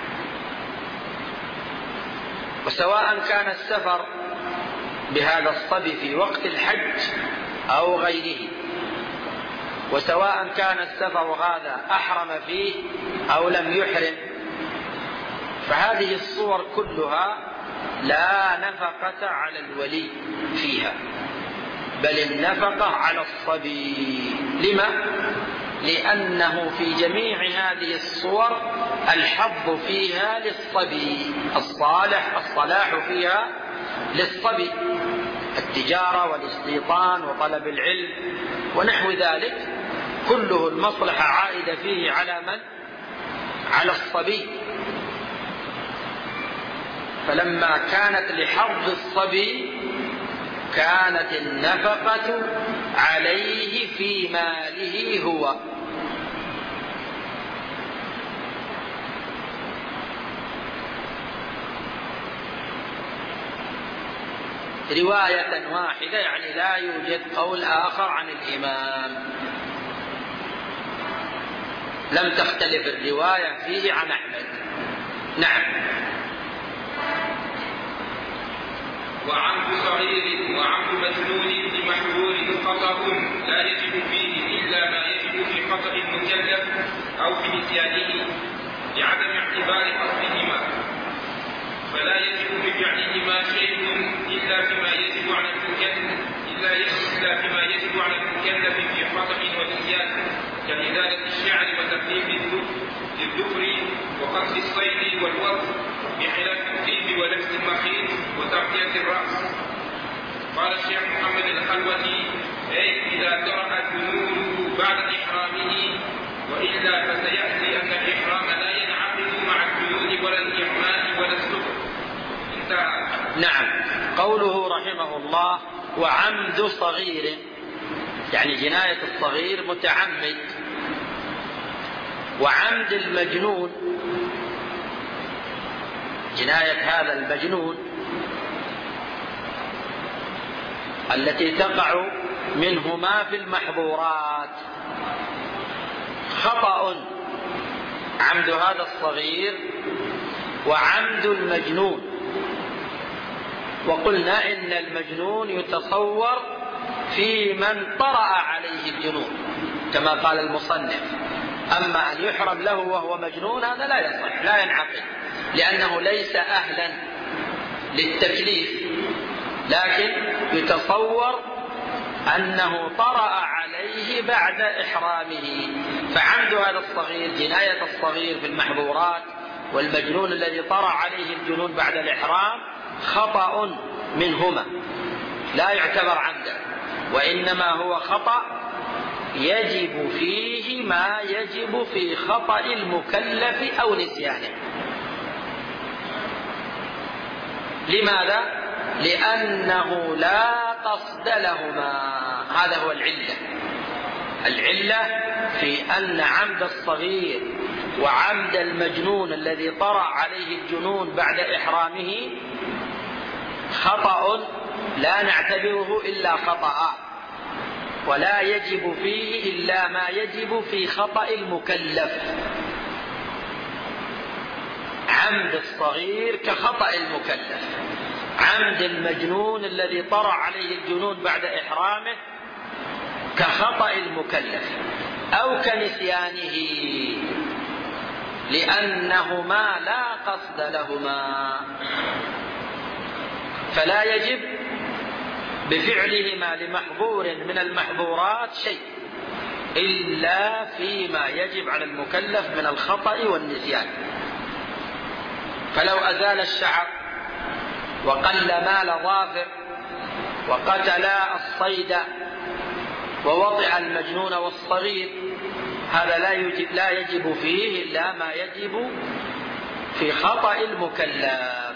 وسواء كان السفر بهذا الصبي في وقت الحج أو غيره، وسواء كان السفر هذا أحرم فيه أو لم يحرم، فهذه الصور كلها لا نفقة على الولي فيها، بل النفقة على الصبي. لما؟ لأنه في جميع هذه الصور الحظ فيها للصبي، الصالح الصلاح فيها للصبي، التجارة والاستيطان وطلب العلم ونحو ذلك كله المصلحة عائدة فيه على من؟ على الصبي. فلما كانت لحظ الصبي كانت النفقة عليه في ماله هو. رواية واحدة، يعني لا يوجد قول آخر عن الإمام، لم تختلف الرواية فيه عن أحمد. نعم. وعمد صغير وعمد مجنون لمحذور خطأ لا يجب فيه إلا ما يجب في خطأ المكلف أو في نسيانه لعدم اعتبار قصدهما، فلا يجب بفعلهما شيء إلا فيما يجب على المكلف إلا إلا فيما يجب على المكلف في خطأ ونسيان، كإزالة الشعر وتقليم للذكر وقصد الصيد والوصف، بخلاف الطيب ولبس المخيط وتغطية الرأس. قال الشيخ محمد الخلوتي: أي إذا طرأت جنونه بعد إحرامه، وإلا فسيأتي أن الإحرام لا ينعقد مع الجنود ولا الإغماء ولا السكر. انتهى. نعم. قوله رحمه الله: وعمد صغير، يعني جناية الصغير متعمد. وعمد المجنون، جناية هذا المجنون التي تقع منهما في المحظورات، خطأ عمد هذا الصغير وعمد المجنون. وقلنا إن المجنون يتصور في من طرأ عليه الجنون كما قال المصنف، أما أن يحرم له وهو مجنون هذا لا يصح، لا ينعقد، لأنه ليس أهلا للتكليف، لكن يتصور أنه طرأ عليه بعد إحرامه. فعمد هذا الصغير، جناية الصغير في المحظورات، والمجنون الذي طرأ عليه الجنون بعد الإحرام خطأ منهما، لا يعتبر عمدا، وإنما هو خطأ يجب فيه ما يجب في خطأ المكلف أو نسيانه. لماذا؟ لأنه لا قصد لهما، هذا هو العلة. العلة في أن عمد الصغير وعمد المجنون الذي طرأ عليه الجنون بعد إحرامه خطأ لا نعتبره إلا خطأ، ولا يجب فيه إلا ما يجب في خطأ المكلف. عمد الصغير كخطأ المكلف، عمد المجنون الذي طرأ عليه الجنون بعد إحرامه كخطأ المكلف أو كنسيانه، لأنهما لا قصد لهما، فلا يجب بفعلهما لمحظور من المحظورات شيء إلا فيما يجب على المكلف من الخطأ والنسيان. فلو أزال الشعر وقل مال ظافر وقتل الصيد ووطئ المجنون والصغير، هذا لا يجب, لا يجب فيه إلا ما يجب في خطأ المكلف،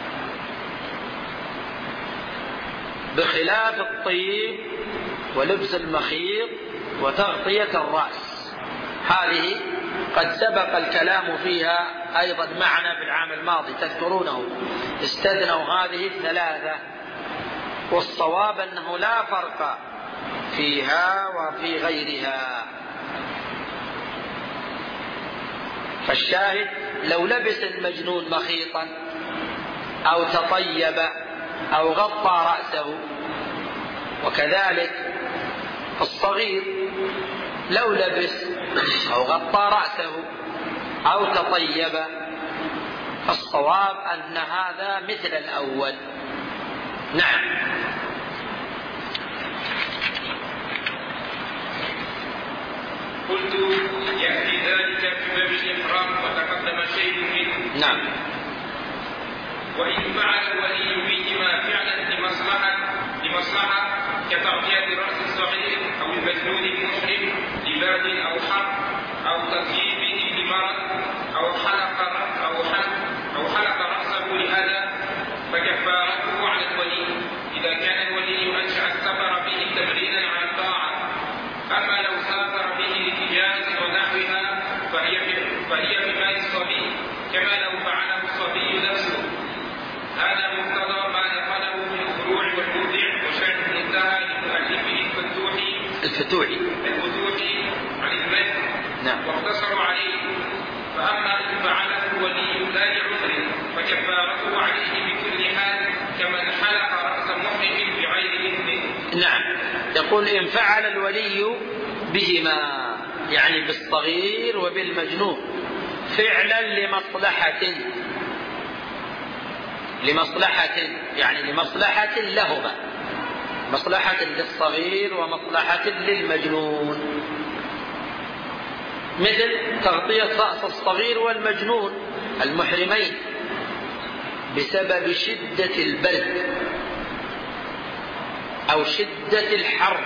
بخلاف الطيب ولبس المخيط وتغطية الرأس، هذه قد سبق الكلام فيها أيضا معنا في العام الماضي، تذكرونه، استثنوا هذه الثلاثة، والصواب أنه لا فرق فيها وفي غيرها. فالشاهد لو لبس المجنون مخيطا أو تطيب أو غطى رأسه، وكذلك الصغير لو لبس أو غطى رأسه أو تطيب، الصواب أن هذا مثل الأول. نعم. قلت يأتي ذلك في باب الإحرام وتقدم شيء منه. نعم. وإن فعل الولي بهما فعلا لمصلحة لمصلحة كتغطية رأس الصغير أو المجنون المحرم لبرد أو حر أو تطييبه لمرض أو حلق أو حلق أو حلق رأسه لأذى، فكفارته على الولي إذا كان الولي أنشأ السفر به تمرينا على الطاعة. أما لو سافر به لتجارة ونحوها فهي فهي بمال الصبي، كما لو فعله الصبي نفسه. هذا مقتضى ما نقله من الفروع والمودع وشرح المنتهى لمؤلفه الفتوحي الفتوحي الفتوحي عن المد. نعم. واقتصروا عليه. فأما إن فعله الولي لا لعذر فكفارته عليه بكل حال كمن حلق رأس محرم بغير إذنه. نعم. يقول إن فعل الولي بهما، يعني بالصغير وبالمجنون، فعلا لمصلحة لمصلحة يعني لمصلحة لهما، مصلحة للصغير ومصلحة للمجنون، مثل تغطية رأس الصغير والمجنون المحرمين بسبب شدة البرد، أو شدة الحر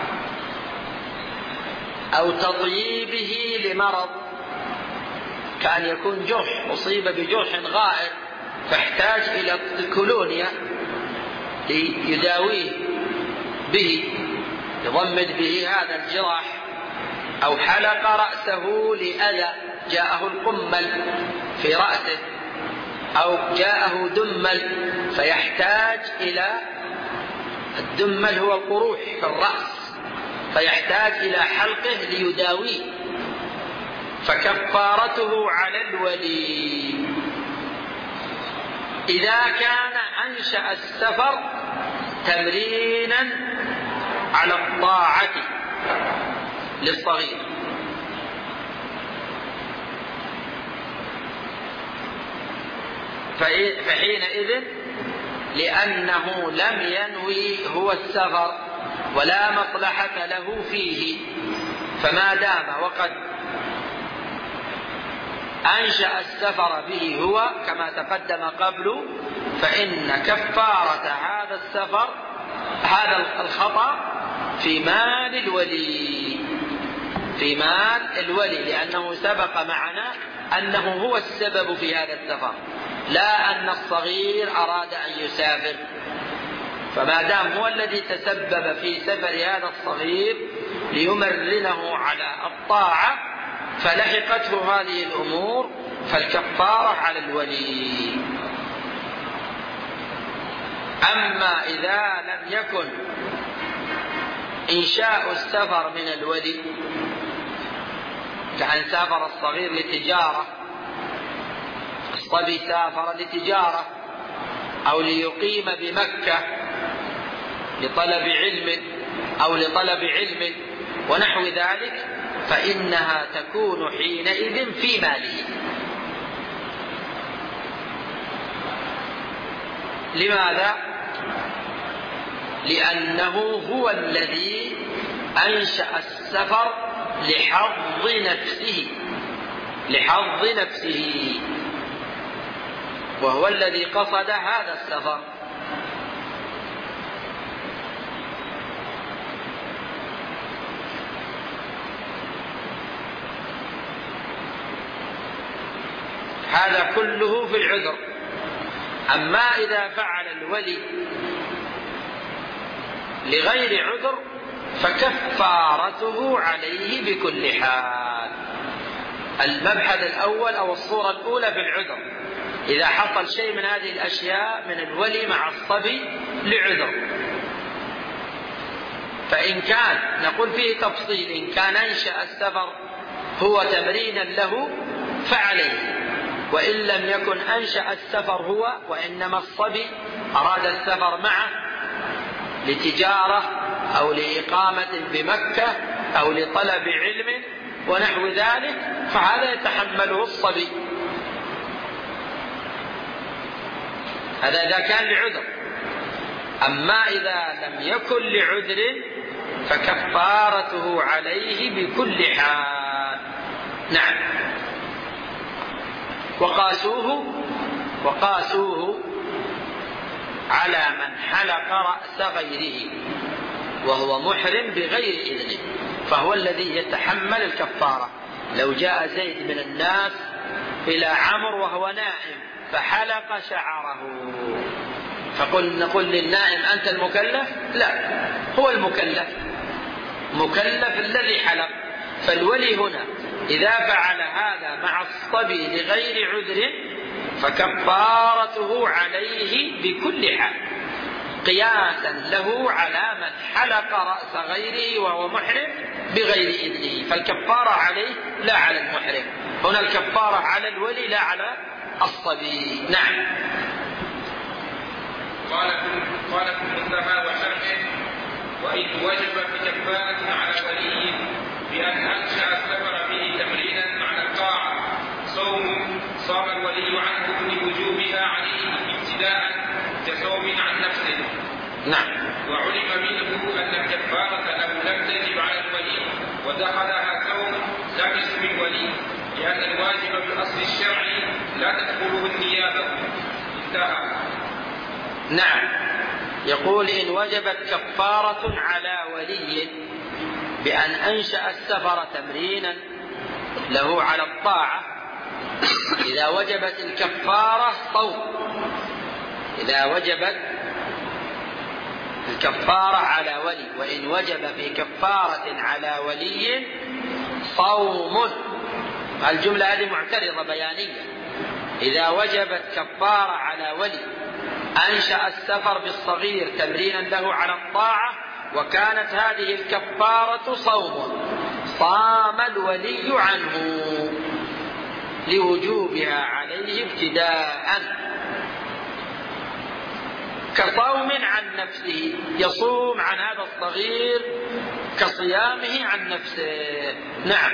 أو تطييبه لمرض، كان يكون جرح أصيب بجرح غائر فاحتاج إلى الكولونيا ليداويه به، يضمد به هذا الجراح، أو حلق رأسه لأذى جاءه القمل في رأسه، أو جاءه دمل فيحتاج إلى الدمل هو القروح في الرأس فيحتاج إلى حلقه ليداويه، فكفارته على الولي إذا كان أنشأ السفر تمرينا على الطاعة للصغير. فحينئذ لأنه لم ينوي هو السفر ولا مصلحة له فيه، فما دام وقد أنشأ السفر به هو كما تقدم قبل، فإن كفارة هذا السفر هذا الخطأ في مال الولي، في مال الولي، لأنه سبق معنا أنه هو السبب في هذا السفر، لا أن الصغير أراد أن يسافر. فما دام هو الذي تسبب في سفر هذا الصغير ليمرنه على الطاعة فلحقته هذه الأمور، فالكفارة على الولي. أما إذا لم يكن إنشاء السفر من الولي، كأن سافر الصغير لتجارة، الصبي سافر لتجارة أو ليقيم بمكة لطلب علم أو لطلب علم ونحو ذلك، فإنها تكون حينئذ في ماله. لماذا؟ لأنه هو الذي أنشأ السفر لحظ نفسه لحظ نفسه وهو الذي قصد هذا السفر. هذا كله في العذر. أما إذا فعل الولي لغير عذر فكفارته عليه بكل حال. المبحث الأول أو الصورة الأولى في العذر، إذا حصل شيء من هذه الأشياء من الولي مع الصبي لعذر، فإن كان نقول فيه تفصيل، إن كان أنشأ السفر هو تمرينا له فعليه، وإن لم يكن أنشأ السفر هو وإنما الصبي أراد السفر معه لتجارة أو لإقامة بمكة أو لطلب علم ونحو ذلك، فهذا يتحمله الصبي، هذا إذا كان لعذر. أما إذا لم يكن لعذر فكفارته عليه بكل حال. نعم. وقاسوه وقاسوه على من حلق رأس غيره وهو محرم بغير إذنه، فهو الذي يتحمل الكفارة. لو جاء زيد من الناس إلى عمرو وهو نائم فحلق شعره، فقل نقول للنائم أنت المكلف؟ لا، هو المكلف، مكلف الذي حلق. فالولي هنا إذا فعل هذا مع الصبي لغير عذر فكفارته عليه بكل حال، قياسا له على من حلق رأس غيره وهو محرم بغير إذنه، فالكفارة عليه لا على المحرم، هنا الكفارة على الولي لا على الصبي. نعم. قال في المنتهى وشرحه: وإن وجب في كفارة على ولي بأن أنشأ السفر به تمرينا على الطاعة صوم صام الولي عنه لوجوبها عليه ابتداء كصوم عن نفسه. نعم. وعلم منه أن الكفارة له لم تجب على الولي ودخلها صوم لم يسم الولي، لأن الواجب بالأصل الشرعي لا تدخله النيابة. انتهى. نعم. يقول إن وجبت كفارة على ولي بأن أنشأ السفر تمرينا له على الطاعة، إذا وجبت الكفارة صوم، إذا وجبت الكفارة على ولي، وإن وجب في كفارة على ولي صوم. الجملة هذه معترضة بيانية. إذا وجبت كفارة على ولي أنشأ السفر بالصغير تمرينا له على الطاعة، وكانت هذه الكفارة صوم، صام الولي عنه لوجوبها عليه ابتداء، كصوم عن نفسه، يصوم عن هذا الصغير كصيامه عن نفسه. نعم.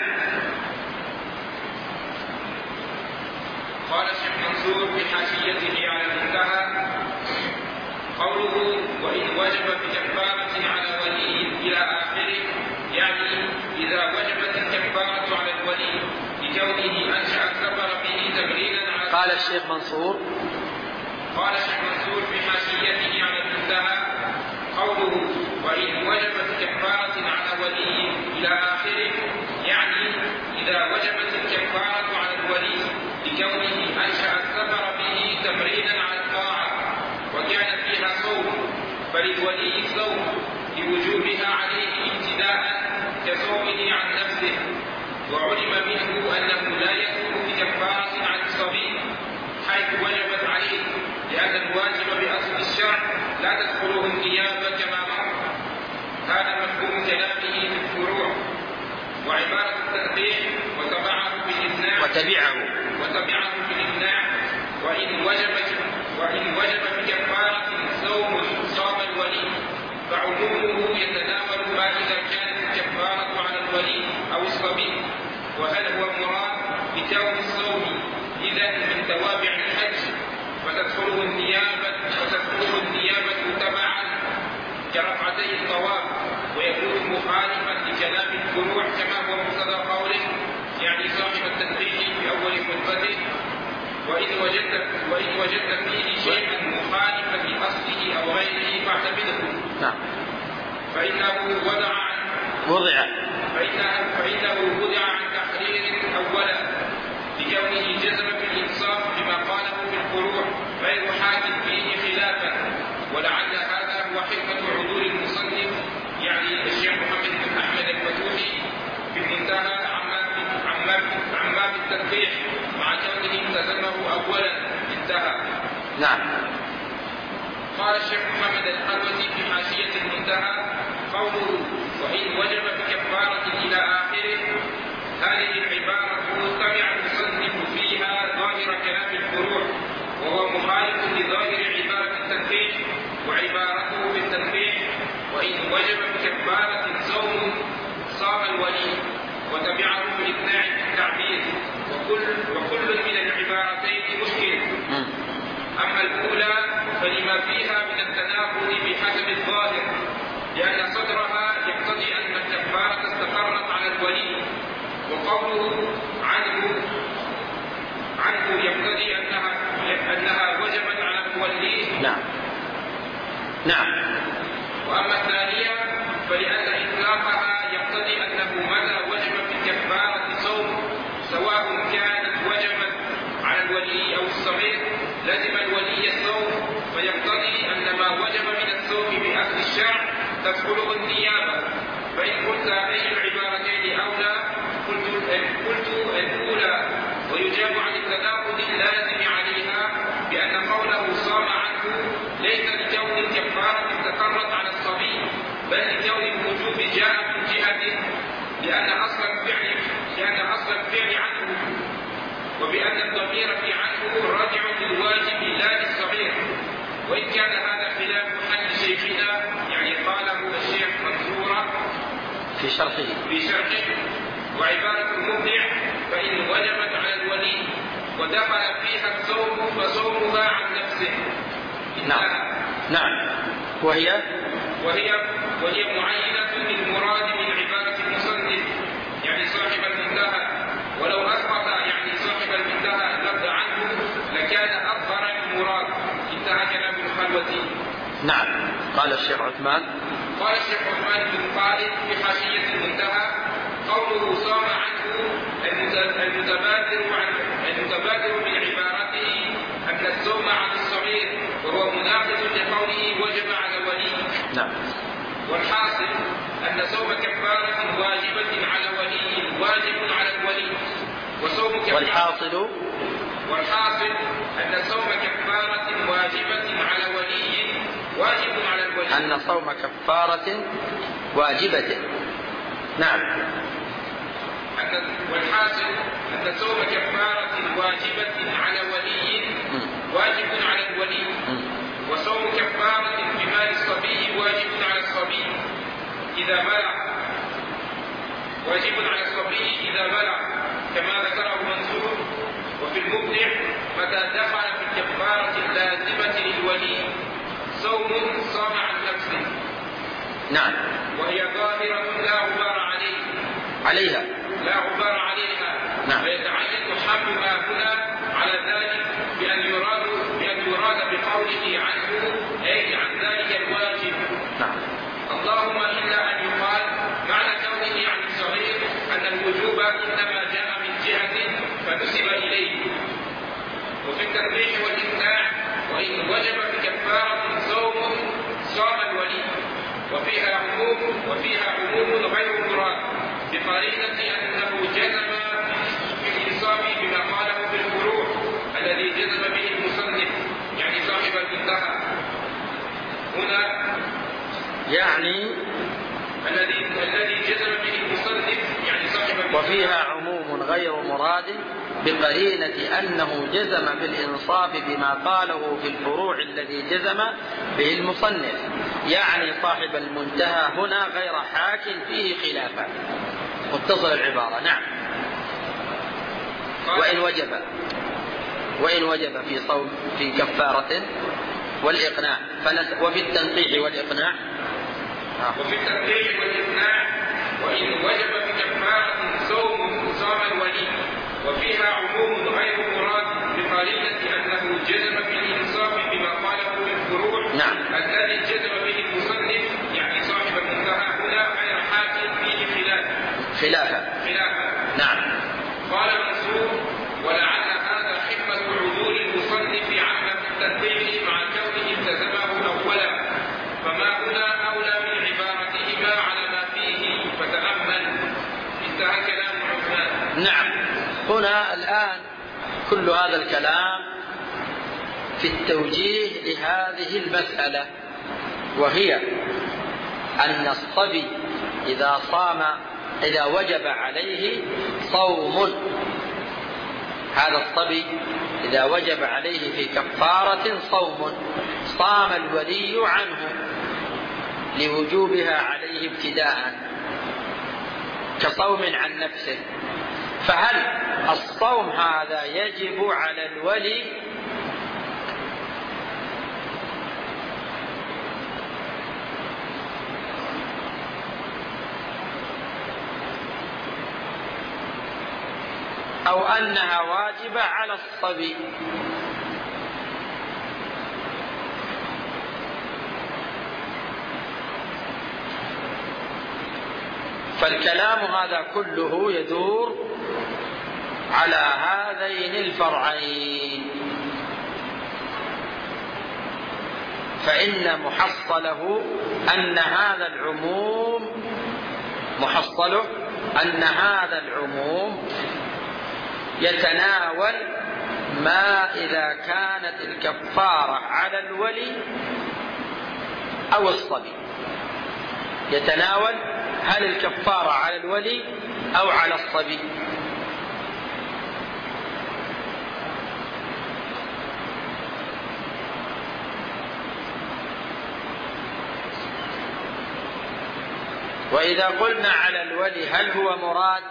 قال الشيخ منصور في حاشيته على المنتهى: قوله وإن وجب بكفارة على ولي إلى آخره، يعني إذا وجبت الكفارة على الولي لكونه أنشأ السفر به تمرينا على. قال الشيخ منصور قال الشيخ منصور في حاشيته على المنتهى: قوله وإن وجبت كفارة على ولي إلى آخره، يعني إذا وجبت الكفارة على الولي لكونه أنشأ السفر به تمرينا على الطاعة وكان فيها صوم، فللولي صوم لوجوبها عليه ابتداء كصومه عن نفسه. وعلم منه أنه لا يكون بكفارة عن الصبي حيث وجبت عليه، لأن الواجب بأصل الشرع لا تدخله النيابة كما مر. هذا مفهوم كلامه في الفروع. وعبارة التنبيه وتبعه بالإثناء وتبعه وتبعه بالإثناء وإن وجبت وإن وجب بكفارة صوم صام الولي، فعمومه يتناول ما إذا كانت الكفارة على الولي أو الصبي. وهل هو مراد بكون الصوم إذا من توابع الحج فتدخله النيابة وتدخله النيابة تبعا كرفعتي الطواف، ويكون مخالفا لكلام الفروع كما هو مقتضى قوله، يعني صاحب التنبيه في أول خطبته: وإن وجدت وإن وجدت فيه شيئا مخالفا لأصله أو غيره فاعتمده. نعم. فإنه وضع عن وضع فإنه, فإنه وضع عن تحرير أولا لكونه جزم بالإنصاف بما قاله في الفروع غير حاكم فيه خلافا. ولعل هذا هو حكمة عدول المصنف، يعني الشيخ محمد بن أحمد الفتوحي في المنتهى عما بالتنبيه مع كونه التزمه أولا انتهى. نعم. قال الشيخ محمد الحلوتي في حاشية المنتهى: قوله وإن وجب بكفارة إلى آخره، هذه العبارة تبع المصنف فيها ظاهر كلام الفروع، وهو مخالف لظاهر عبارة التنبيه، وعبارته بالتنبيه وإن وجب بكفارة صوم صام الولي، وتبعه بالإقناع بالتعبير، وكل وكل من العبارتين مشكل. أما الأولى فلما فيها من التناقض بحسب الظاهر، لأن صدرها يقتضي أن الكفارة استقرت على الولي، وقوله عنه عنه يقتضي أنها أنها وجبت على المولي. نعم. نعم. وأما الثانية فلأن إطلاقها يقتضي أنه متى وجب في الكفارة صوم، سواء كانت وجبت على الولي أو الصغير، لزم الولي الصوم، فيقتضي أن ما وجب من الصوم بأصل الشرع تدخله النيابة. فإن قلت أي العبارتين أولى، قلت قلت الأولى، ويجاب عن التناقض اللازم عليها بأن قوله صام عنه ليس لكون الكفارة استقرت على الصبي، بل لكون الوجوب جاء من جهة، لأن أصل الفعل لأن أصل الفعل عنه، وبأن الضمير في عنه راجع للواجب لا للصغير. وإن كان هذا خلاف حل شيخنا، يعني قاله الشيخ منصور في شرحه في شرحه وعبارة المبدع: فإن وجبت على الولي ودخل فيها الصوم فصومها عن نفسه. نعم. نعم. وهي وهي وهي معينة للمراد من عبارة المصنف، يعني صاحب المنتهى. ولو أسقط يعني صاحب المنتهى اللفظ عنه لكان أظهر المراد. انتهى كلام الخلوتي. نعم. قال الشيخ عثمان قال الشيخ عثمان بن خالد في حاشية المنتهى: قوله صام عنه المتبادر عن المتبادر من عبارته أن الصوم عن الصغير، وهو مناقض لقوله وجب على الولي. نعم. والحاصل أن صوم كفارة واجبة على ولي واجب على الولي، وصوم كفارة والحاصل والحاصل أن صوم كفارة واجبة على ولي واجب على الولي أن صوم كفارة واجبة. نعم. والحاصل أن صوم كفارة واجبة على ولي واجب على الولي، وصوم كفارة بمال الصبي واجب على الصبي إذا بلغ واجب على الصبي إذا بلغ كما ذكره منصور. وفي المبدع: متى دخل في الكفارة اللازمة للولي صوم صام عن نفسه. نعم. وهي ظاهرة لا غبار عليه عليها لا غبار عليها. نعم. ويتعين حملها هنا على ذلك بأن يراد بأن يراد بقوله عنه أي عن ذلك الواجب. نعم. اللهم إلا أن يقال معنى كونه عن الصغير أن الوجوب إنما جاء من جهة فنسب إليه. وفي التربيح والإمتاع: وإن وجب بكفارة صوم صام الولي، وفيها عموم وفيها عموم غير مراد بقرينة أنه جزم بالإنصاف بما قاله في الفروع الذي جزم به المصنف، يعني صاحب المنتهى هنا، يعني الذي الذي جزم به المصنف يعني صاحب المنتهى. وفيها عموم غير مراد بقرينة أنه جزم بالإنصاف بما قاله في الفروع الذي جزم به المصنف، يعني صاحب المنتهى هنا غير حاكم فيه خلافا. متصل العبارة. نعم. وإن وجب وإن وجب في صوم في كفارة والإقناع وفي التنقيح والإقناع وفي التنقيح والإقناع وإن وجب بكفارة صوم صام الولي، وفيها عموم غير مراد بقرينة أنه جزم بالإنصاف بما قاله في الفروع. نعم. الذي جزم به المصنف يعني صاحب المنتهى هنا غير حاكم فيه خلاف خلافا. خلافا. نعم. قال منصور: ولعل هذا حكمة عدول المصنف عما في التنقيح مع كونه التزمه أولا، فما هنا أولى من عبارتهما على ما فيه، فتأمل. انتهى كلام عثمان. نعم. هنا الآن كل هذا الكلام في التوجيه لهذه المسألة، وهي أن الصبي إذا صام إذا وجب عليه صوم، هذا الصبي إذا وجب عليه في كفارة صوم صام الولي عنه لوجوبها عليه ابتداء كصوم عن نفسه، فهل الصوم هذا يجب على الولي أو أنها واجبة على الصبي؟ فالكلام هذا كله يدور على هذين الفرعين، فإن محصله أن هذا العموم محصله أن هذا العموم يتناول ما إذا كانت الكفارة على الولي أو الصبي، يتناول هل الكفارة على الولي أو على الصبي. وإذا قلنا على الولي هل هو مراد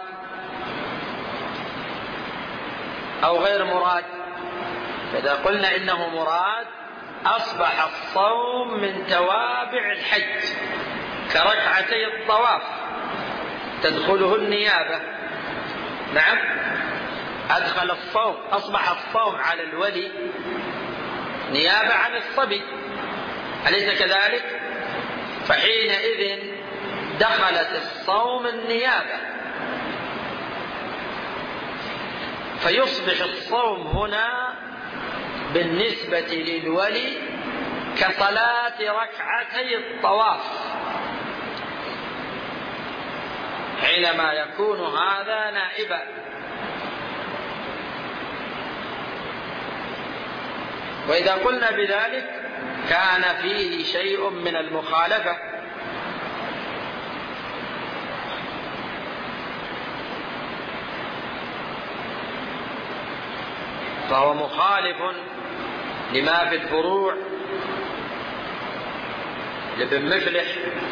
أو غير مراد؟ فإذا قلنا إنه مراد أصبح الصوم من توابع الحج كركعتي الطواف تدخله النيابة. نعم، أدخل الصوم، أصبح الصوم على الولي نيابة عن الصبي، أليس كذلك؟ فحينئذ دخلت الصوم النيابة، فيصبح الصوم هنا بالنسبة للولي كصلاة ركعتي الطواف، حينما يكون هذا نائبا. وإذا قلنا بذلك كان فيه شيء من المخالفة، فهو مخالف لما في الفروع لابن مفلح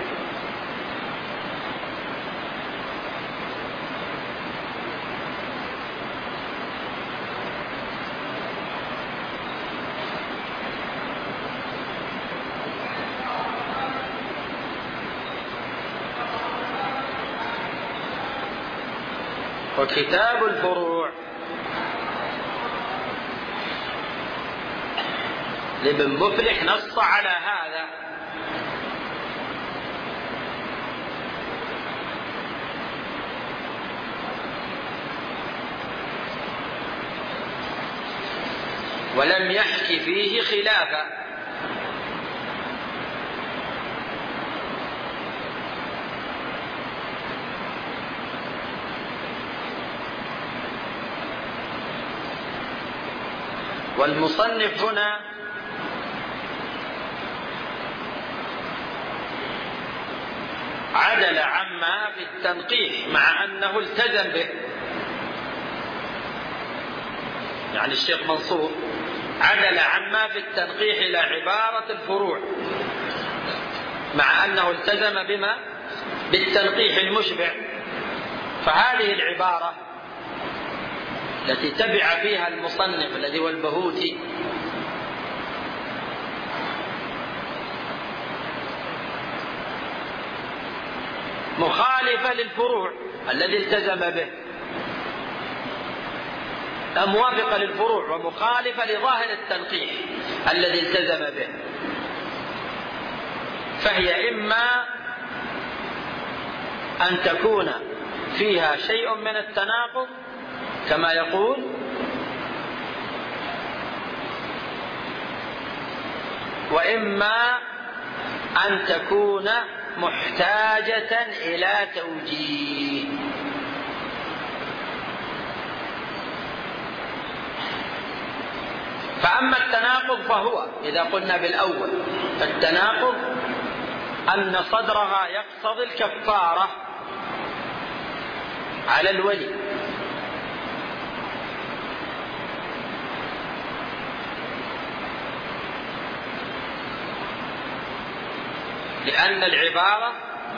وكتاب الفروع لابن مفلح نص على هذا، ولم يحكي فيه خلافا. والمصنف هنا عدل عما في التنقيح مع أنه التزم به، يعني الشيخ منصور عدل عما في التنقيح إلى عبارة الفروع مع أنه التزم بما بالتنقيح المشبع. فهذه العبارة التي تبع فيها المصنف الذي هو البهوتي مخالفة للفروع الذي التزم به، موافقة للفروع ومخالفة لظاهر التنقيح الذي التزم به. فهي إما أن تكون فيها شيء من التناقض كما يقول، وإما أن تكون محتاجة إلى توجيه. فأما التناقض فهو إذا قلنا بالأول التناقض أن صدرها يقتضي الكفارة على الولي، لأن العبارة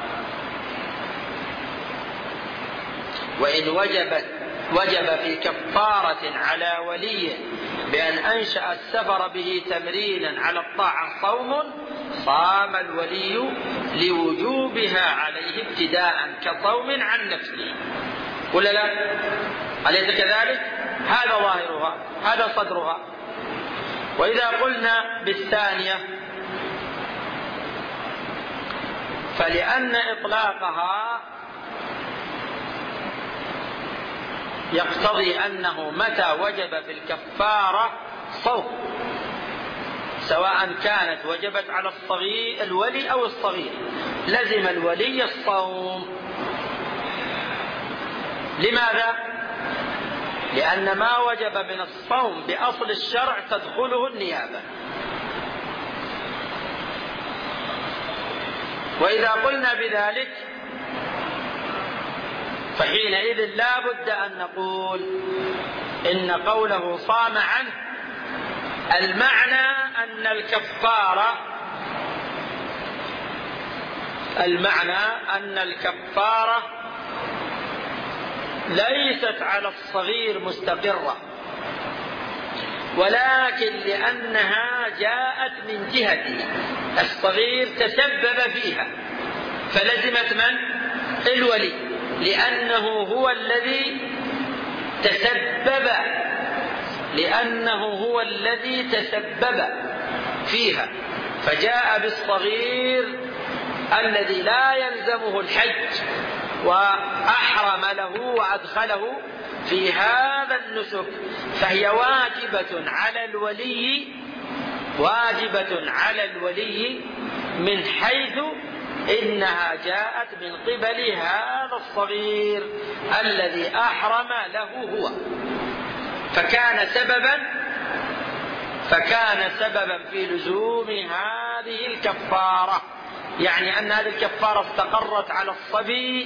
وإن وجبت وجب في كفارة على ولي بأن أنشأ السفر به تمرينا على الطاعة صوم صام الولي لوجوبها عليه ابتداء كصوم عن نفسه، ولا لا؟ أليس كذلك؟ هذا ظاهرها، هذا صدرها. وإذا قلنا بالثانية فلأن إطلاقها يقتضي أنه متى وجب في الكفارة صوم، سواء كانت وجبت على الصغير الولي أو الصغير، لزم الولي الصوم. لماذا؟ لأن ما وجب من الصوم بأصل الشرع تدخله النيابة. وإذا قلنا بذلك فحينئذ لا بد أن نقول إن قوله صام عنه المعنى أن الكفارة المعنى أن الكفارة ليست على الصغير مستقرة، ولكن لأنها جاءت من جهة الصغير تسبب فيها فلزمت من؟ الولي، لأنه هو الذي تسبب لأنه هو الذي تسبب فيها، فجاء بالصغير الذي لا يلزمه الحج وأحرم له وأدخله في هذا النسك، فهي واجبة على الولي واجبة على الولي من حيث إنها جاءت من قبل هذا الصغير الذي أحرم له هو، فكان سببا فكان سببا في لزوم هذه الكفارة، يعني أن هذه الكفارة استقرت على الصبي،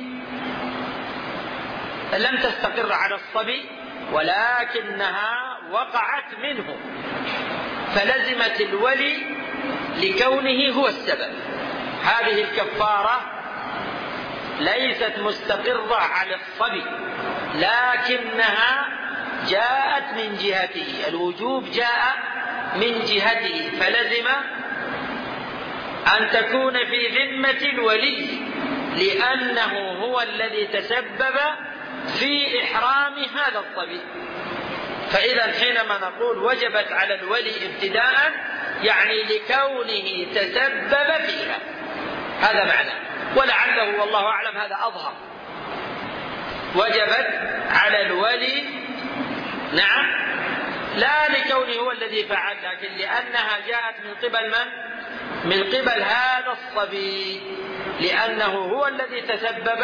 لم تستقر على الصبي ولكنها وقعت منه، فلزمت الولي لكونه هو السبب. هذه الكفارة ليست مستقرة على الصبي لكنها جاءت من جهته، الوجوب جاء من جهته، فلزم أن تكون في ذمة الولي لأنه هو الذي تسبب في إحرام هذا الصبي. فإذا حينما نقول وجبت على الولي ابتداء يعني لكونه تسبب فيها، هذا معنى، ولعله والله أعلم هذا أظهر. وجبت على الولي نعم لا لكونه هو الذي فعل، لكن لأنها جاءت من قبل من؟ من قبل هذا الصبي، لأنه هو الذي تسبب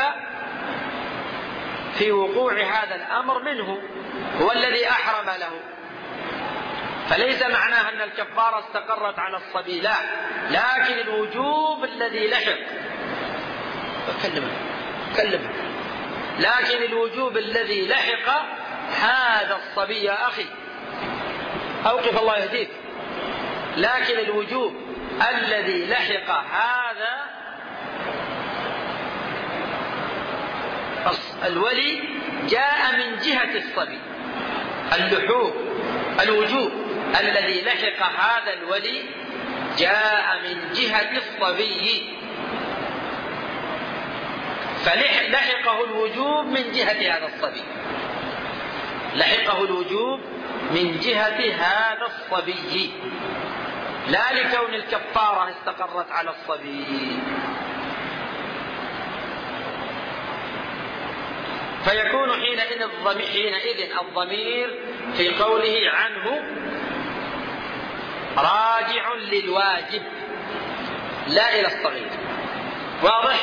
في وقوع هذا الأمر منه، هو الذي أحرم له. فليس معناه أن الكفارة استقرت على الصبي، لا، لكن الوجوب الذي لحق كلمه كلمه لكن الوجوب الذي لحق هذا الصبي يا أخي أوقف الله يهديك، لكن الوجوب الذي لحق هذا الولي جاء من جهة الصبي. اللحوق الوجوب الذي لحق هذا الولي جاء من جهة الصبي، فلحقه الوجوب من جهة هذا الصبي، لحقه الوجوب من جهة هذا الصبي لا لكون الكفارة استقرت على الصبي. فيكون حينئذ الضمير, حينئذ الضمير في قوله عنه راجع للواجب لا إلى الصغير. واضح؟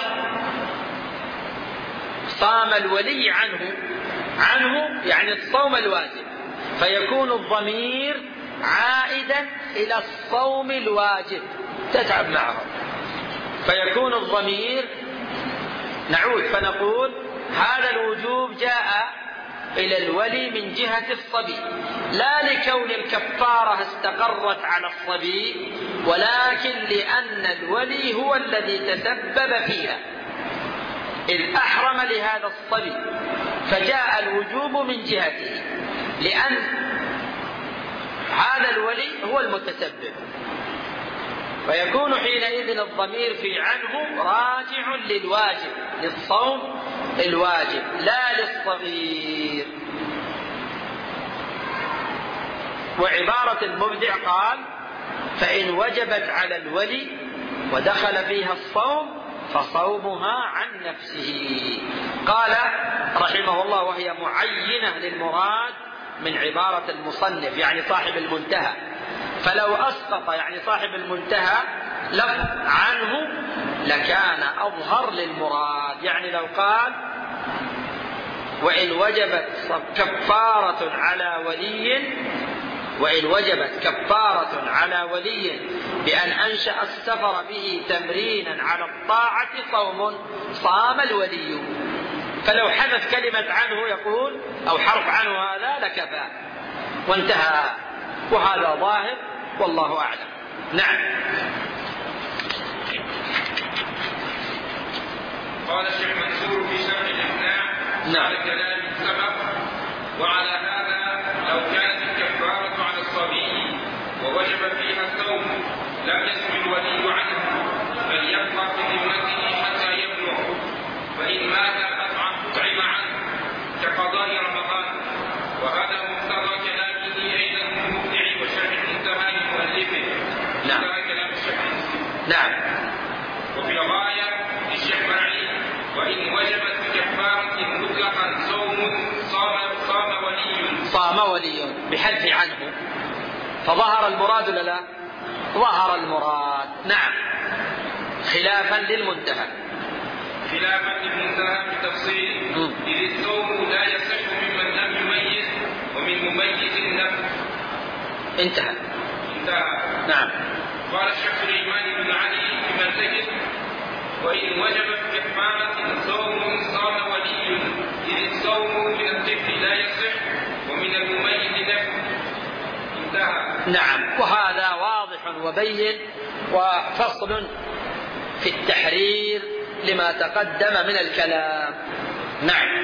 صام الولي عنه عنه يعني الصوم الواجب، فيكون الضمير عائدا إلى الصوم الواجب، تتعب معه، فيكون الضمير نعود فنقول هذا الوجوب جاء إلى الولي من جهة الصبي لا لكون الكفارة استقرت على الصبي، ولكن لأن الولي هو الذي تسبب فيها إذ أحرم لهذا الصبي، فجاء الوجوب من جهته لأن هذا الولي هو المتسبب. فيكون حينئذ الضمير في عنه راجع للواجب، للصوم الواجب لا للصغير. وعبارة المبدع قال فإن وجبت على الولي ودخل فيها الصوم فصومها عن نفسه. قال رحمه الله وهي معينة للمراد من عبارة المصنف يعني صاحب المنتهى، فلو أسقط يعني صاحب المنتهى لفظ عنه لكان أظهر للمراد، يعني لو قال وإن وجبت كفارة على ولي وإن وجبت كفارة على ولي بأن أنشأ السفر به تمرينا على الطاعة صوم صام الولي، فلو حذف كلمة عنه يقول أو حرف عنه هذا لكفى وانتهى، وهذا ظاهر والله أعلم. نعم. قال الشيخ منصور في شرح الإقناع نعم. على كلام سبق وعلى هذا لو كانت الكفارة على الصبي ووجب فيها الصوم لم يسم الولي عنه بل يبقى في ذمته حتى يبلغ، فإن مات أطعم أطعم عنه كقضاء رمضان، وهذا مقتضى كلامه أيضا المبدع وشرح المنتهى لمؤلفه. نعم. كلام الشيخ نعم. وفي الغاية للشيخ مرعي وإن وجبت كفارة مطلقا صوم صام صام ولي صام ولي بحذف عنه، فظهر المراد ولا لا؟ ظهر المراد. نعم. خلافا للمنتهى خلافا للمنتهى بتفصيل، إذ الصوم لا يصح ممن لم يميز ومن مميز النفس. انتهى. انتهى. نعم. قال الشيخ سليمان بن علي في منتجه وإن وجبت كفارة صوم صام ولي، إذ الصوم من الطفل لا يصح ومن المميز نفس. انتهى. نعم. وهذا واضح وبين وفصل في التحرير لما تقدم من الكلام. نعم.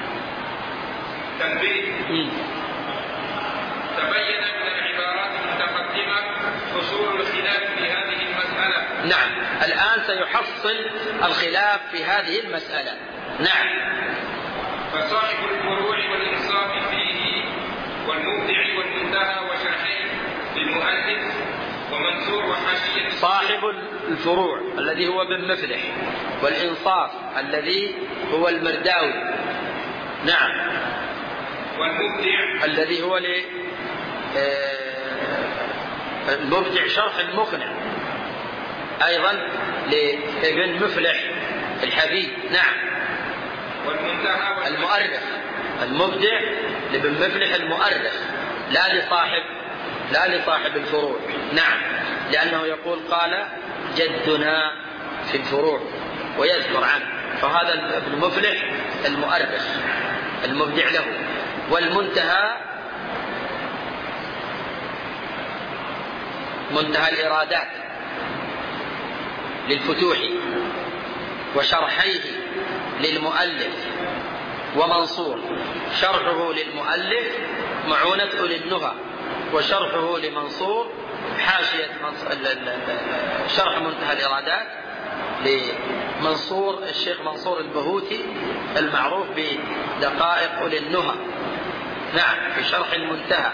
تنبيه. تبين من العبارات المتقدمة حصول الخلاف في هذه المسألة. نعم. الآن سيحصل الخلاف في هذه المسألة. نعم. فصاحب الفروع والإنصاف فيه والمبدع والمنتهى وشرحيه للمؤلف ومنصور وحاشية. صاحب الفروع الذي هو ابن مفلح، والإنصاف الذي هو المرداوي. نعم. والمبدع الذي هو ل المبدع شرح المقنع أيضا لابن مفلح الحبيب. نعم. والمنتهى المؤرخ، المبدع لابن مفلح المؤرخ، لا لصاحب لا لصاحب الفروع. نعم. لأنه يقول قال جدنا في الفروع ويذكر عنه، فهذا ابن مفلح المؤرخ المبدع له. والمنتهى منتهى الإرادات للفتوح وشرحيه للمؤلف ومنصور. شرحه للمؤلف معونة أولي النهى، وشرحه لمنصور حاشية شرح منتهى الإرادات لمنصور الشيخ منصور البهوتي المعروف بدقائق أولي النهى. نعم. في شرح المنتهى.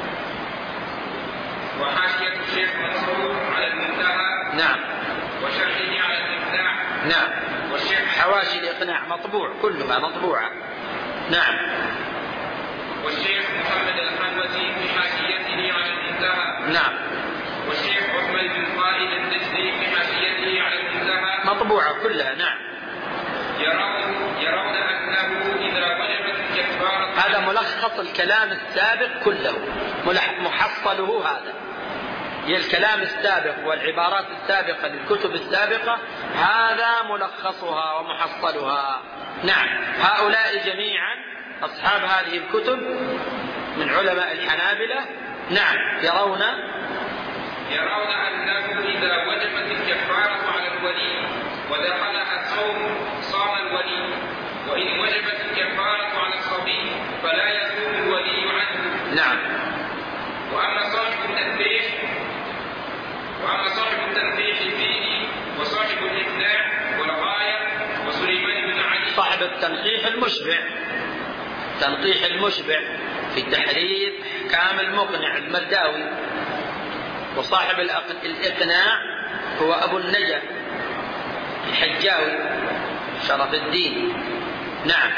وحاشية الشيخ منصور على المنتهى. نعم. وشرحه على الإقناع. نعم. والشيخ حواشي الإقناع مطبوع، كلها مطبوعة. نعم. والشيخ محمد الحنوتي في حاشيته على المنتهى. نعم. والشيخ أحمد بن خالد النجدي في حاشيته على المنتهى مطبوعة كلها. نعم. يرون يرون أنه إذا وجبت الكفارة. هذا ملخص الكلام السابق كله، محصله هذا. هي الكلام السابق والعبارات السابقة للكتب السابقة، هذا ملخصها ومحصلها. نعم. هؤلاء جميعا أصحاب هذه الكتب من علماء الحنابلة. نعم. يرون يرون أنه إذا وجبت الكفارة على الولي ودخلها صوم صام الولي، وإن وجبت الكفارة على الصبي فلا يصوم الولي عنه. نعم. وأما صاحب التنبيه وأما صاحب التنبيه فيه وصاحب الإقناع والغاية وسليمان بن علي. صاحب التنقيح المشبع، تنقيح المشبع في تحرير أحكام المقنع المرداوي. وصاحب الإقناع هو أبو النجا الحجاوي شرف الدين. نعم.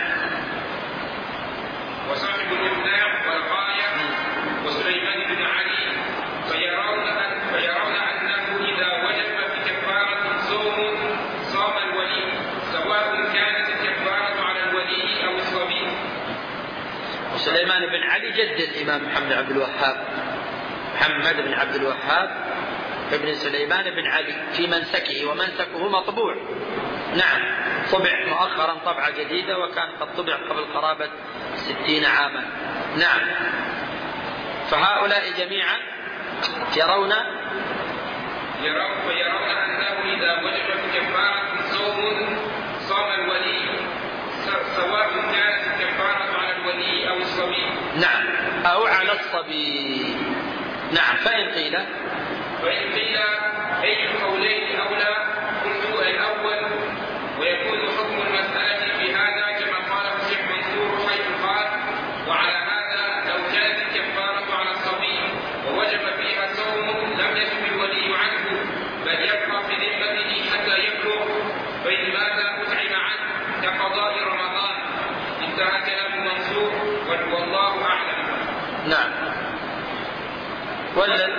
وصاحب الإقناع والغاية وسليمان بن علي فيرون أن فيرون أنه إذا وجب في كفارة صوم صام الولي، سواء كانت الكفارة على الولي أو الصبي. وسليمان بن علي جد الإمام محمد عبد الوهاب، محمد بن عبد الوهاب ابن سليمان بن علي في منسكه، ومنسكه مطبوع. نعم. طبع مؤخرا طبعة جديدة، وكان قد طبع قبل قرابة ستين عاما. نعم. فهؤلاء جميعا يرون يرون ويرون أنه إذا وجب في كفارة صوم صام الولي، سواء كانت الكفارة على الولي أو الصبي. نعم. أو على الصبي. نعم. فإن قيل فإن قيل أي القولين أولى؟ قلت الأول، ويكون حكم المسألة في هذا كما قاله الشيخ منصور حيث قال: وعلى هذا لو كانت الكفارة على الصبي ووجب فيها صوم لم يجب الولي عنه، بل يبقى في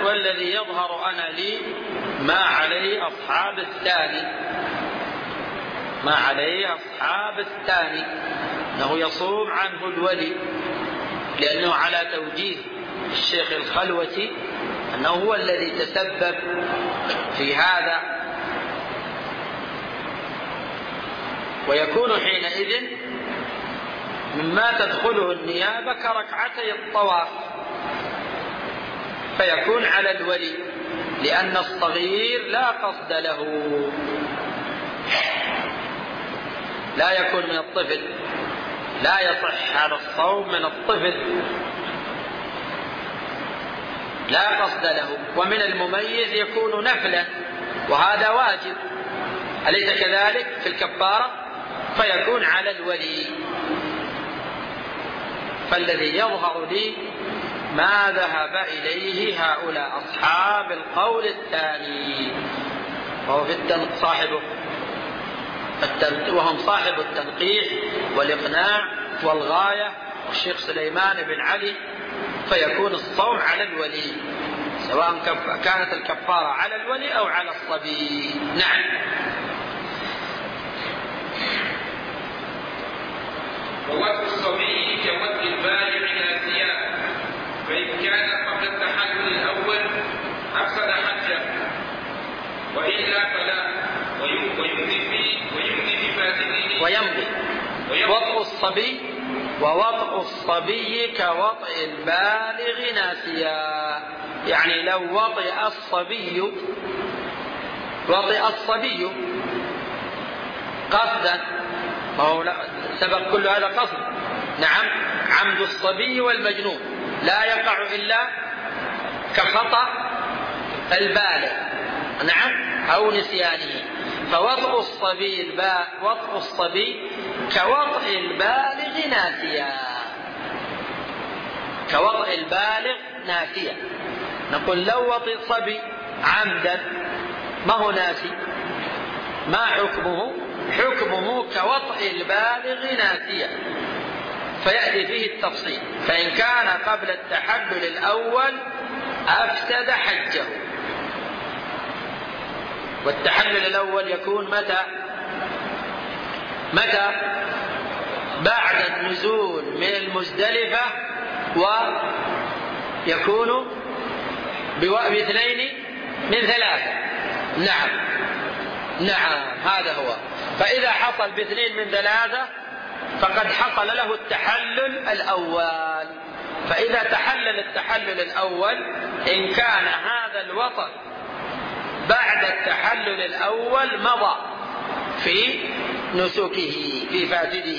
والذي يظهر أنا لي ما عليه أصحاب الثاني، ما عليه أصحاب الثاني أنه يصوم عنه الولي، لأنه على توجيه الشيخ الخلوتي أنه هو الذي تسبب في هذا، ويكون حينئذ مما تدخله النيابة كركعتي الطواف، فيكون على الولي، لأن الصغير لا قصد له، لا يكون من الطفل، لا يصح هذا الصوم من الطفل، لا قصد له. ومن المميز يكون نفلا، وهذا واجب، أليس كذلك في الكفارة؟ فيكون على الولي. فالذي يظهر لي ما ذهب إليه هؤلاء أصحاب القول الثاني، وهو في صاحبه وهم صاحب التنقيح والإقناع والغاية والشيخ سليمان بن علي، فيكون الصوم على الولي، سواء كانت الكفارة على الولي أو على الصبي. نعم. ووضع الصبي كوضع البالغ ناسيا، فإن كان قبل التحلل الأول أفسد حجه، وإلا فلا، ويمضي في ويمضي في فاسده ويمضي. وضع الصبي ووضع الصبي كوضع البالغ ناسيا، يعني لو وضع الصبي وضع الصبي قصدا، فهو سبق كل هذا قصد. نعم، عمد الصبي والمجنون لا يقع إلا كخطأ البالغ، نعم، أو نسيانه. فوضع الصبي الباء وضع الصبي كوضع البالغ ناسيا، كوضع البالغ ناسيا. نقول لو وضع الصبي عمدا ما هو ناسي، ما حكمه؟ حكمه كوضع البالغ ناسيا، فيأتي فيه التفصيل. فإن كان قبل التحلل الأول أفسد حجه. والتحلل الأول يكون متى؟ متى؟ بعد النزول من المزدلفة، ويكون باثنين من ثلاثة. نعم نعم هذا هو. فإذا حصل باثنين من ثلاثة فقد حصل له التحلل الأول. فإذا تحلل التحلل الأول، إن كان هذا الوطن بعد التحلل الأول مضى في نسكه في فاسده.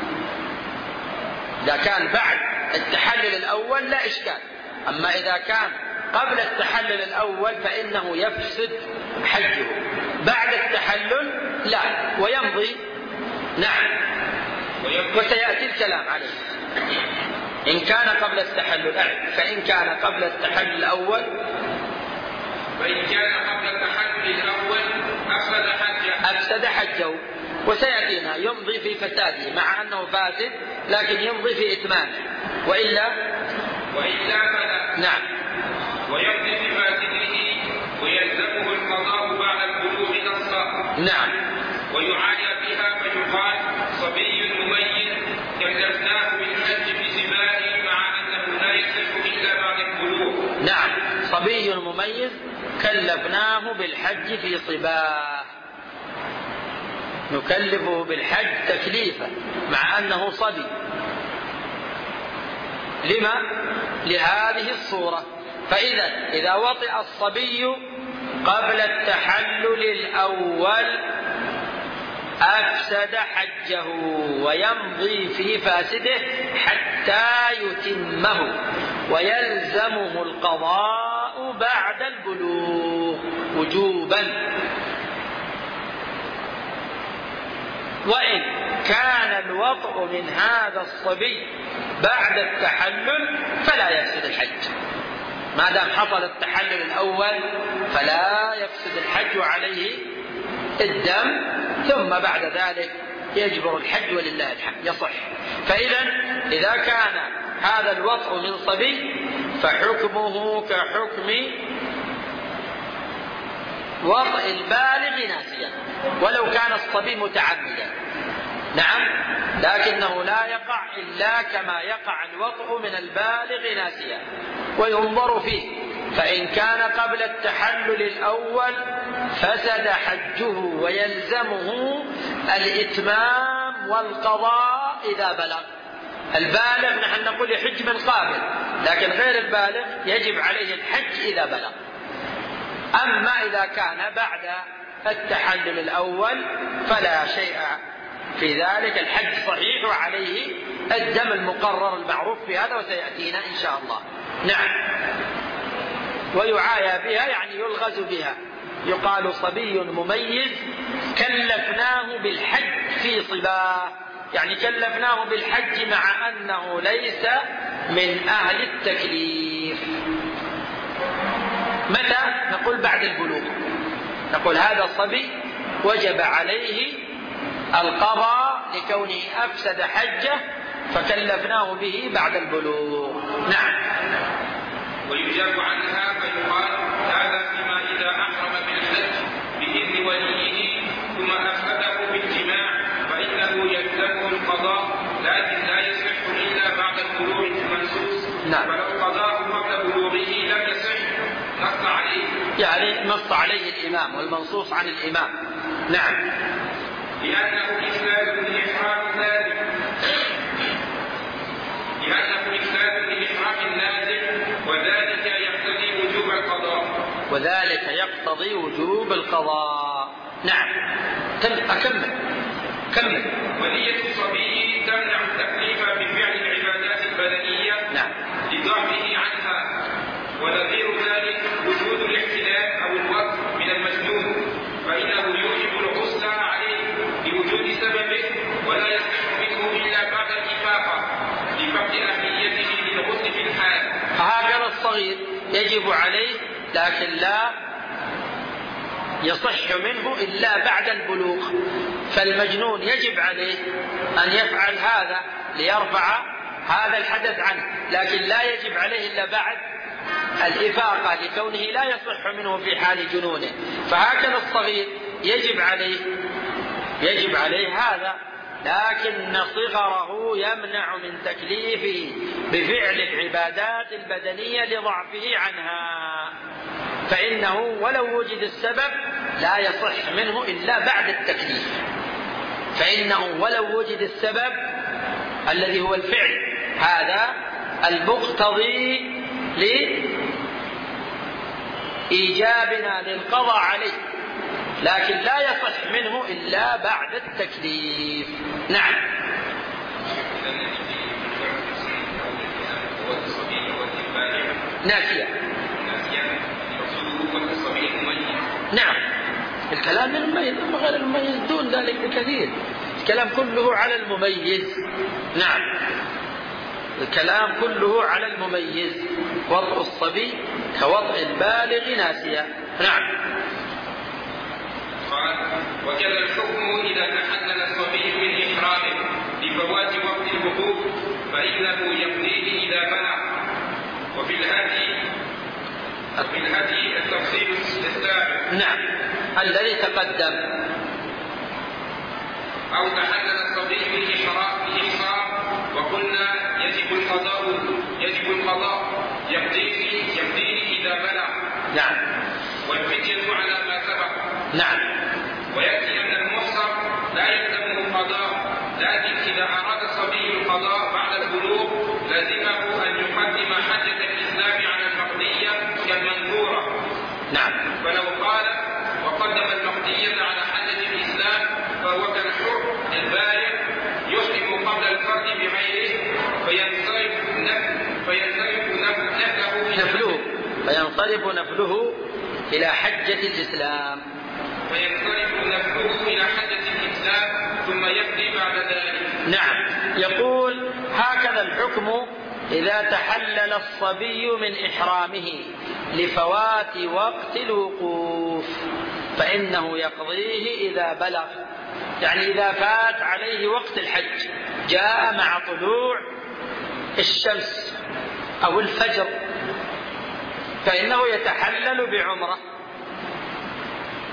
إذا كان بعد التحلل الأول لا إشكال، أما إذا كان قبل التحلل الأول فإنه يفسد حجه. بعد التحلل لا، ويمضي. نعم، وسيأتي الكلام عليه. إن كان قبل التحلل أعد، فإن كان قبل التحلل الأول فإن كان قبل التحلل الأول أفسد حجه أفسد حجه وسيأتينا يمضي في فساده، مع أنه فاسد لكن يمضي في إتمامه، وإلا وإلا فلا. نعم. ويمضي في فاسده ويلزمه القضاء بعد البلوغ نصا. نعم. ويعانى بها فيقال صبي مميز كلفناه بالحج في سباله مع أنه لا يصح إلا بعد البلوغ. نعم، صبي مميز كلفناه بالحج في صباه، نكلفه بالحج تكليفا مع أنه صبي. لما؟ لهذه الصورة. فإذا إذا وطئ الصبي قبل التحلل الأول أفسد حجه ويمضي في فاسده حتى يتمه، ويلزمه القضاء بعد البلوغ وجوبا. وإن كان الوطء من هذا الصبي بعد التحلل فلا يفسد الحج، ما دام حصل التحلل الأول فلا يفسد الحج عليه الدم، ثم بعد ذلك يجبر الحج ولله الحمد يصح. فإذا إذا كان هذا الوطء من صبي فحكمه كحكم وطئ البالغ ناسيا ولو كان الصبي متعمدا. نعم، لكنه لا يقع إلا كما يقع الوطء من البالغ ناسيا. وينظر فيه، فإن كان قبل التحلل الأول فسد حجه ويلزمه الإتمام والقضاء إذا بلغ. البالغ نحن نقول يحج من قابل، لكن غير البالغ يجب عليه الحج إذا بلغ. أما إذا كان بعد التحلل الأول فلا شيء في ذلك، الحج صحيح وعليه الدم المقرر المعروف في هذا وسيأتينا إن شاء الله. نعم. ويعايا بها يعني يلغز بها. يقال صبي مميز كلفناه بالحج في صباه، يعني كلفناه بالحج مع أنه ليس من أهل التكليف. متى؟ نقول بعد البلوغ. نقول هذا الصبي وجب عليه القضاء لكونه أفسد حجه فكلفناه به بعد البلوغ. نعم. ويجاب عنها فيقال هذا فيما إذا أحرم بالحج بإذن وليه ثم أفسده بالجماع فإنه يلزمه القضاء، لكن لا يصح إلا بعد البلوغ المنصوص. نعم. فلو قضاه قبل بلوغه لم يصح. نص عليه، يعني نص عليه الإمام والمنصوص عن الإمام. نعم. لأنه إفساد لإحرام النازل لأنه إفساد لإحرام النازل وذلك يقتضي وجوب القضاء وذلك يقتضي وجوب القضاء. نعم. أكمل كمل. ونية الصبي تمنع التكليف بفعل العبادات البدنية نعم لضعفه عنها، ونظير ذلك وجود الاحتلال أو الوقت من المجنون، فإنه يوجب الغسل عليه لوجود سببه ولا يصح منه إلا بعد الإفاقة لفقد أهميته للغسل في الحال. هكذا الصغير يجب عليه لكن لا يصح منه إلا بعد البلوغ، فالمجنون يجب عليه أن يفعل هذا ليرفع هذا الحدث عنه، لكن لا يجب عليه إلا بعد الإفاقة لكونه لا يصح منه في حال جنونه. فهكذا الصغير يجب عليه يجب عليه هذا، لكن صغره يمنع من تكليفه بفعل العبادات البدنية لضعفه عنها، فإنه ولو وجد السبب لا يصح منه إلا بعد التكليف. فإنه ولو وجد السبب الذي هو الفعل هذا المقتضي لإيجابنا للقضاء عليه، لكن لا يصح منه إلا بعد التكليف. نعم. ناسيا. نعم. الكلام المميز، أما غير المميز دون ذلك بكثير. الكلام كله على المميز. نعم. الكلام كله على المميز. وطء الصبي كوطء البالغ ناسيا. نعم. قال وكذا الحكم إذا تحلل الصبي من إحرامه لفوات وقت الوقوف فإنه يقضيه إذا بلغ. وفي الهدي وفي الهدي التفصيل السابق. نعم الذي تقدم. أو تحلل الصبي من إحرام وقلنا يجب القضاء يجب القضاء يقضيه يقضيه إذا بلغ. نعم. والفدية على ما سبق. نعم. ويأتي أن المحصر لا يلزمه القضاء، لكن إذا أراد الصبي القضاء بعد البلوغ لازمه أن يقدم حجة الإسلام على المقضية كالمنذورة. نعم. فلو قال وقدم المقضية على حجة الإسلام فهو كالحر البالغ يحرم قبل الفرد بغيره فينصرف فينصرف نفله فينصرف نفله إلى حجة الإسلام فينصرف نفله إلى حجة الإسلام ثم يقضي بعد ذلك. نعم. يقول هكذا الحكم إذا تحلل الصبي من إحرامه لفوات وقت الوقوف فإنه يقضيه إذا بلغ، يعني إذا فات عليه وقت الحج جاء مع طلوع الشمس أو الفجر فإنه يتحلل بعمرة.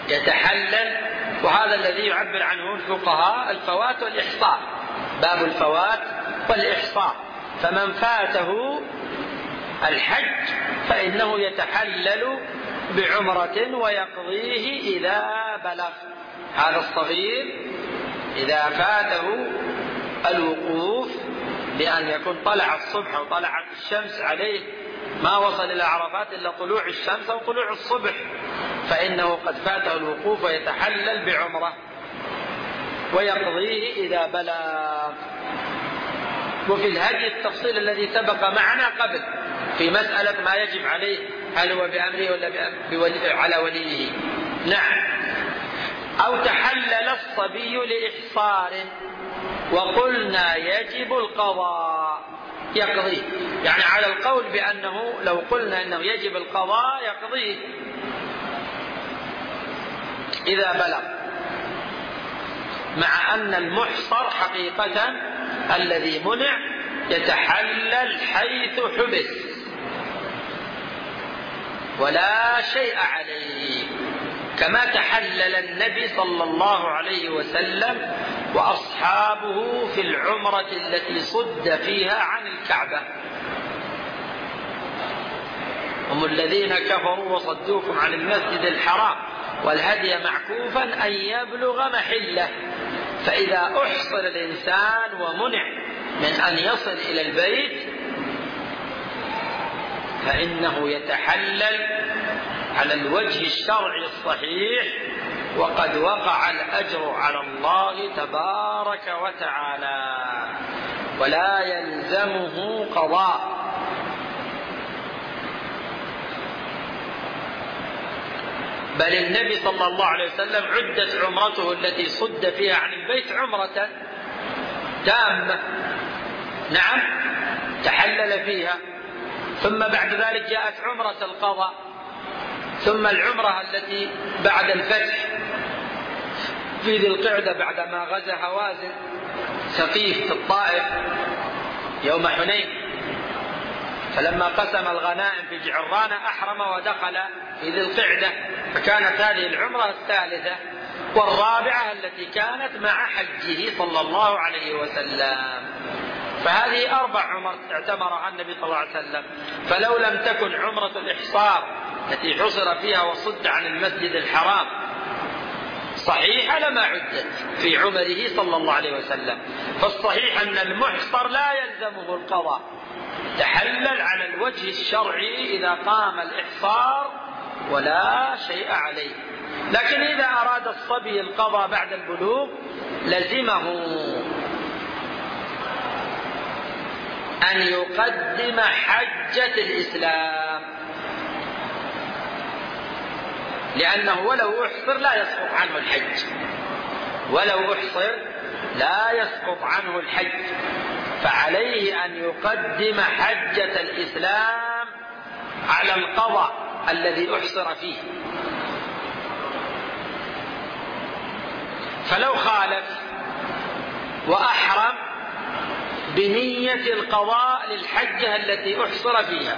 يتحلل، وهذا الذي يعبر عنه الفقهاء الفوات والإحصار، باب الفوات والإحصار. فمن فاته الحج فإنه يتحلل بعمرة ويقضيه إذا بلغ. هذا الصغير إذا فاته الوقوف بأن يكون طلع الصبح أو طلعت الشمس عليه، ما وصل إلى عرفات إلا طلوع الشمس أو طلوع الصبح، فإنه قد فاته الوقوف ويتحلل بعمرة ويقضيه إذا بلغ. وفي الهدي التفصيل الذي سبق معنا قبل في مسألة ما يجب عليه، هل هو بأمره ولا على وليه. نعم. أو تحلل الصبي لإحصار وقلنا يجب القضاء يقضيه، يعني على القول بأنه لو قلنا أنه يجب القضاء يقضيه إذا بلغ، مع أن المحصر حقيقة الذي منع يتحلل حيث حبس ولا شيء عليه، كما تحلل النبي صلى الله عليه وسلم وأصحابه في العمرة التي صد فيها عن الكعبة. هم الذين كفروا وصدوكم عن المسجد الحرام والهدي معكوفا أن يبلغ محله. فإذا أحصر الإنسان ومنع من أن يصل إلى البيت فإنه يتحلل على الوجه الشرعي الصحيح، وقد وقع الأجر على الله تبارك وتعالى ولا يلزمه قضاء. بل النبي صلى الله عليه وسلم عدت عمرته التي صد فيها عن البيت عمرة تامة، نعم تحلل فيها، ثم بعد ذلك جاءت عمرة القضاء، ثم العمرة التي بعد الفتح في ذي القعدة بعدما غزا هوازن ثقيف في الطائف يوم حنين، فلما قسم الغنائم في جعرانة أحرم ودخل في ذي القعدة، فكانت هذه العمرة الثالثة والرابعة التي كانت مع حجه صلى الله عليه وسلم. فهذه أربع عمر اعتمرها النبي صلى الله عليه وسلم. فلو لم تكن عمرة الإحصار التي حصر فيها وصد عن المسجد الحرام صحيحة لما عدت في عمره صلى الله عليه وسلم. فالصحيح أن المحصر لا يلزمه القضاء، تحلل على الوجه الشرعي إذا قام الإحصار ولا شيء عليه. لكن إذا أراد الصبي القضاء بعد البلوغ لزمه أن يقدم حجة الإسلام، لأنه ولو أحصر لا يسقط عنه الحج، ولو أحصر لا يسقط عنه الحج، فعليه أن يقدم حجة الإسلام على القضاء الذي أحصر فيه. فلو خالف وأحرم بنية القضاء للحجة التي أحصر فيها،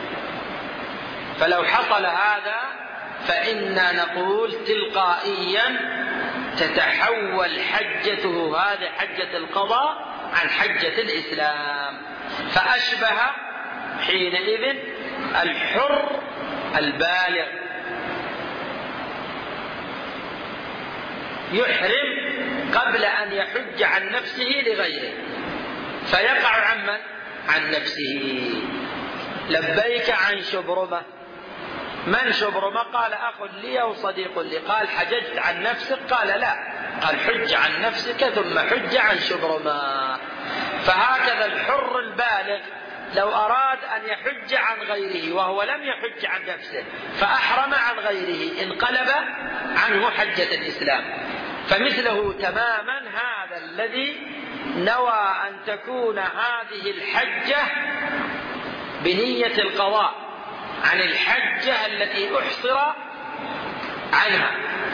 فلو حصل هذا فإنا نقول تلقائيا تتحول حجته هذه حجة القضاء عن حجة الإسلام، فأشبه حينئذ الحر البالغ يحرم قبل أن يحج عن نفسه لغيره، فيقع عن من؟ عن نفسه. لبيك عن شبرمة. من شبرمة؟ قال أخ لي أو صديق لي. قال حججت عن نفسك؟ قال لا. قال حج عن نفسك ثم حج عن شبرمة. فهكذا الحر البالغ لو أراد أن يحج عن غيره وهو لم يحج عن نفسه فأحرم عن غيره انقلب عنه حجة الإسلام. فمثله تماما هذا الذي نوى أن تكون هذه الحجة بنية القضاء عن الحجة التي أحصر عنها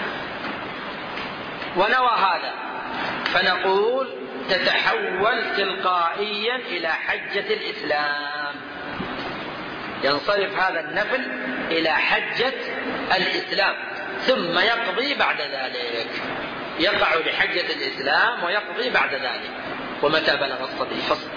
ونوى هذا، فنقول تتحول تلقائيا إلى حجة الإسلام، ينصرف هذا النفل إلى حجة الإسلام. ثم يقضي بعد ذلك، يقع بحجة الإسلام ويقضي بعد ذلك. ومتى بلغ الصبي فصل.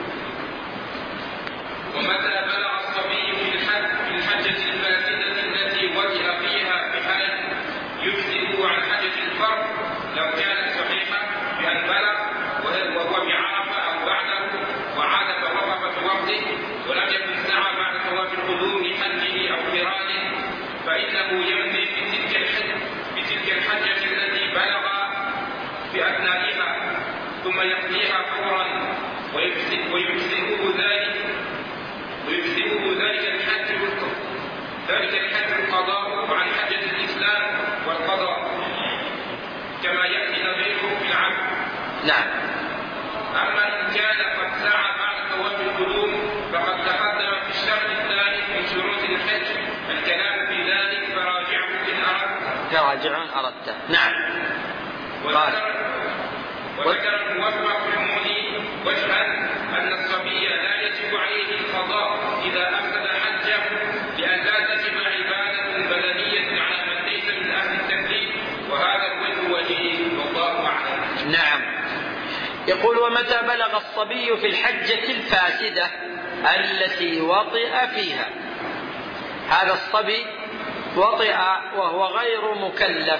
ومتى بلغ الصبي في الحج في الحجة الفاسدة التي وجه فيها بحال يجزئه عن حجة الفرد لو كانت صحيحة بأن بلغ وهو بعرفة أو بعده وعاد فوقف في وقته ولم يكن سعى بعد طواف القدوم لحجه أو قرانه، فإنه يمضي في تلك الحج بتلك الحجة التي بلغ في أثنائها ثم يقضيها فورا ويجزئه ذلك ويجزئه ذلك الحج ذلك الحج القضاء عن حجة الإسلام والقضاء كما يأتي نظيره في العبد. نعم. أما إن كان قد سعى بعد طواف القدوم فقد تقدم في الشرط الثالث من شروط الحج الكلام في ذلك فراجعه إن أردت. فراجعه أردت. نعم. وذكر وذكر الموفق في المغني وجها أن الصبي لا يجب عليه القضاء إذا أفسد حجه لأن لا تجب عبادة بدنية على من ليس من أهل التكليف، وهذا الوجه وجيه والله أعلم. نعم. يقول ومتى بلغ الصبي في الحجة الفاسدة التي وطئ فيها. هذا الصبي وطئ وهو غير مكلف،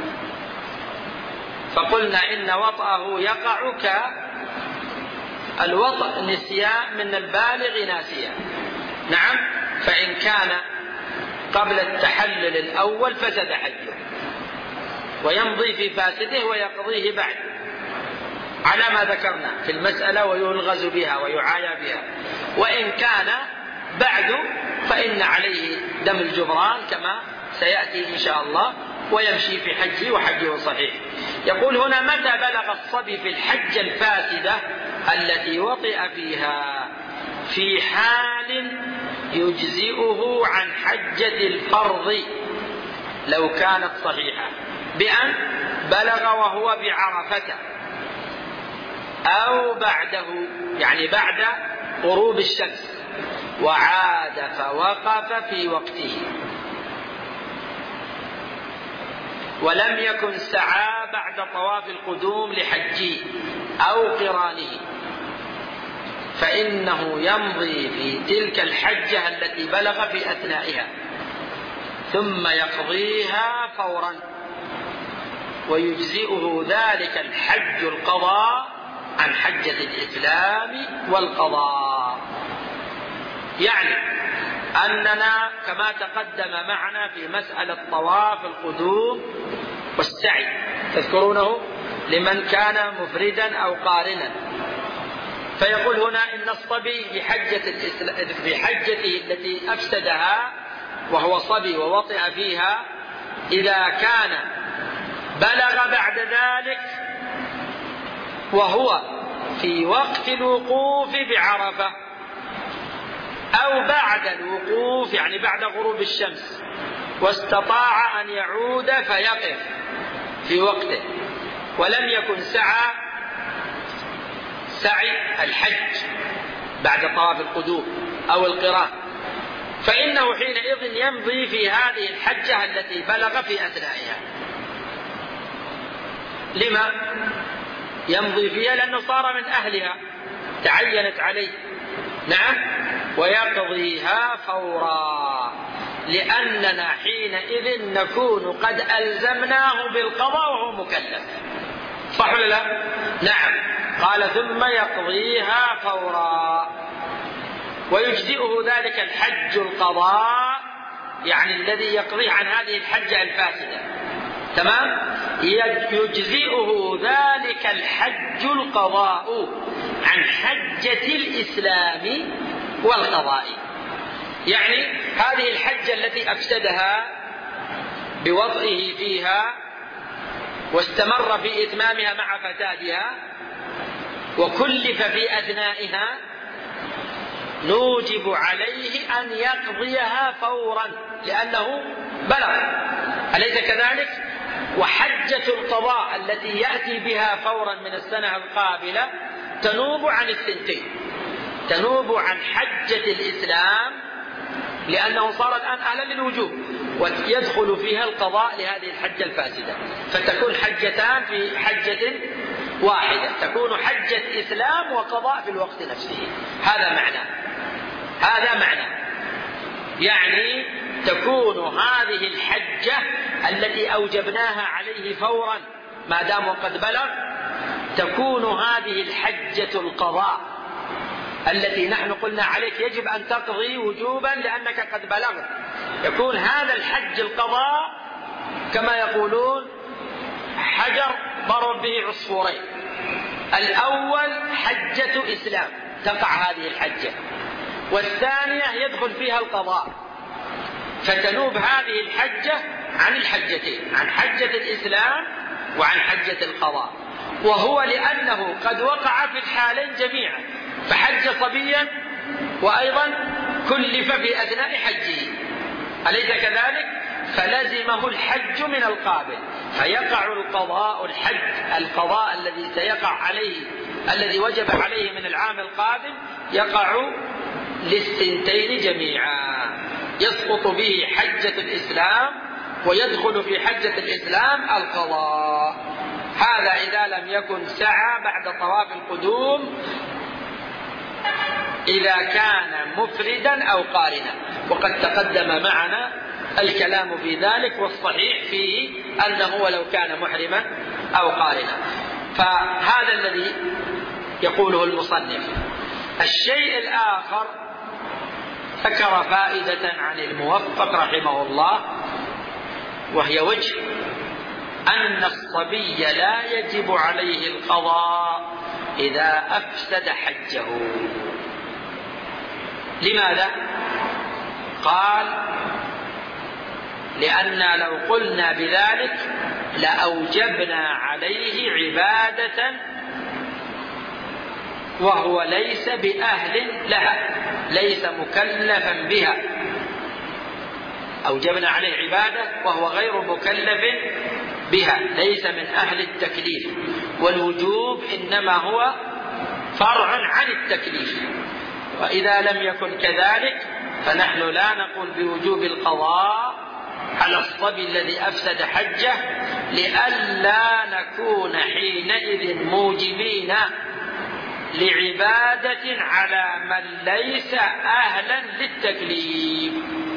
فقلنا إن وطئه يقع كالوطئ نسيان من البالغ ناسيا. نعم. فإن كان قبل التحلل الأول فسد حجه ويمضي في فاسده ويقضيه بعد على ما ذكرنا في المسألة ويلغز بها ويعايا بها. وإن كان بعد فإن عليه دم الجبران كما سيأتي إن شاء الله ويمشي في حجه وحجه صحيح. يقول هنا متى بلغ الصبي في الحجة الفاسدة التي وطئ فيها في حال يجزئه عن حجة الفرض لو كانت صحيحة بأن بلغ وهو بعرفة أو بعده، يعني بعد غروب الشمس، وعاد فوقف في وقته ولم يكن سعى بعد طواف القدوم لحجه أو قرانه، فإنه يمضي في تلك الحجة التي بلغ في أثنائها ثم يقضيها فورا ويجزئه ذلك الحج القضاء عن حجة الإسلام والقضاء. يعني أننا كما تقدم معنا في مسألة طواف القدوم والسعي تذكرونه لمن كان مفردا أو قارنا، فيقول هنا إن الصبي بحجة بحجته التي أفسدها وهو صبي ووطئ فيها إذا كان بلغ بعد ذلك وهو في وقت الوقوف بعرفة أو بعد الوقوف يعني بعد غروب الشمس واستطاع أن يعود فيقف في وقته ولم يكن سعى سعي الحج بعد طواف القدوم أو القران، فإنه حينئذ يمضي في هذه الحجة التي بلغ في أثنائها. لما يمضي فيها؟ لأنه صار من أهلها تعينت عليه. نعم. ويقضيها فورا لأننا حينئذ نكون قد ألزمناه بالقضاء وهو مكلف، صح ولا لا؟ نعم. قال ثم يقضيها فورا ويجزئه ذلك الحج القضاء، يعني الذي يقضيه عن هذه الحجة الفاسدة. تمام. يجزئه ذلك الحج القضاء عن حجة الإسلام والقضاء، يعني هذه الحجة التي أفسدها بوطئه فيها واستمر في إتمامها مع فسادها وكلف في أثنائها نوجب عليه أن يقضيها فورا لأنه بلغ، أليس كذلك؟ وحجة القضاء التي يأتي بها فورا من السنة القابلة تنوب عن الثنتين، تنوب عن حجة الإسلام لأنه صار الآن أهلا للوجوب، ويدخل فيها القضاء لهذه الحجة الفاسدة، فتكون حجتان في حجة واحدة، تكون حجة إسلام وقضاء في الوقت نفسه. هذا معنى هذا معنى يعني تكون هذه الحجة التي أوجبناها عليه فورا ما دام قد بلغ، تكون هذه الحجة القضاء التي نحن قلنا عليك يجب أن تقضي وجوبا لأنك قد بلغت، يكون هذا الحج القضاء كما يقولون حجر ضرب به عصفورين. الأول حجة إسلام تقع هذه الحجة، والثانية يدخل فيها القضاء، فتنوب هذه الحجة عن الحجتين، عن حجة الإسلام وعن حجة القضاء، وهو لأنه قد وقع في الحالين جميعا، فحج صبيا وأيضا كلف في أثناء حجه، أليس كذلك؟ فلزمه الحج من القابل، فيقع القضاء الحج القضاء الذي سيقع عليه الذي وجب عليه من العام القادم يقع للسنتين جميعا، يسقط به حجة الإسلام ويدخل في حجة الإسلام القضاء. هذا إذا لم يكن سعى بعد طواف القدوم، إذا كان مفردا أو قارنا، وقد تقدم معنا الكلام في ذلك، والصحيح فيه أنه ولو كان محرما أو قارنا. فهذا الذي يقوله المصنف. الشيء الآخر ذكر فائدة عن الموفق رحمه الله، وهي وجه أن الصبي لا يجب عليه القضاء إذا أفسد حجه. لماذا؟ قال: لأننا لو قلنا بذلك لأوجبنا عليه عبادة وهو ليس بأهل لها، ليس مكلفا بها، أوجبنا عليه عبادة وهو غير مكلف بها، ليس من أهل التكليف، والوجوب إنما هو فرع عن التكليف. وإذا لم يكن كذلك فنحن لا نقول بوجوب القضاء على الصبي الذي أفسد حجه، لئلا نكون حينئذ موجبين لعبادة على من ليس أهلا للتكليف.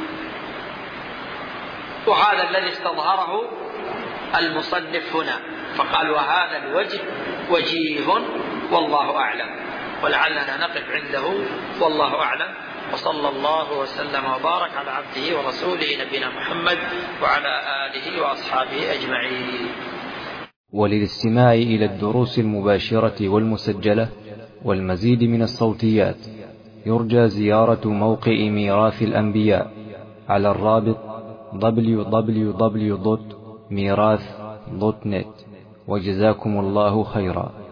وهذا الذي استظهره المصنف هنا، فقال: وهذا الوجه وجيه والله أعلم. ولعلنا نقف عنده والله أعلم، وصلى الله وسلم وبارك على عبده ورسوله نبينا محمد وعلى آله وأصحابه أجمعين. وللاستماع إلى الدروس المباشرة والمسجلة والمزيد من الصوتيات يرجى زيارة موقع ميراث الأنبياء على الرابط دبليو دبليو دبليو دوت ميراث دوت نت. وجزاكم الله خيرا.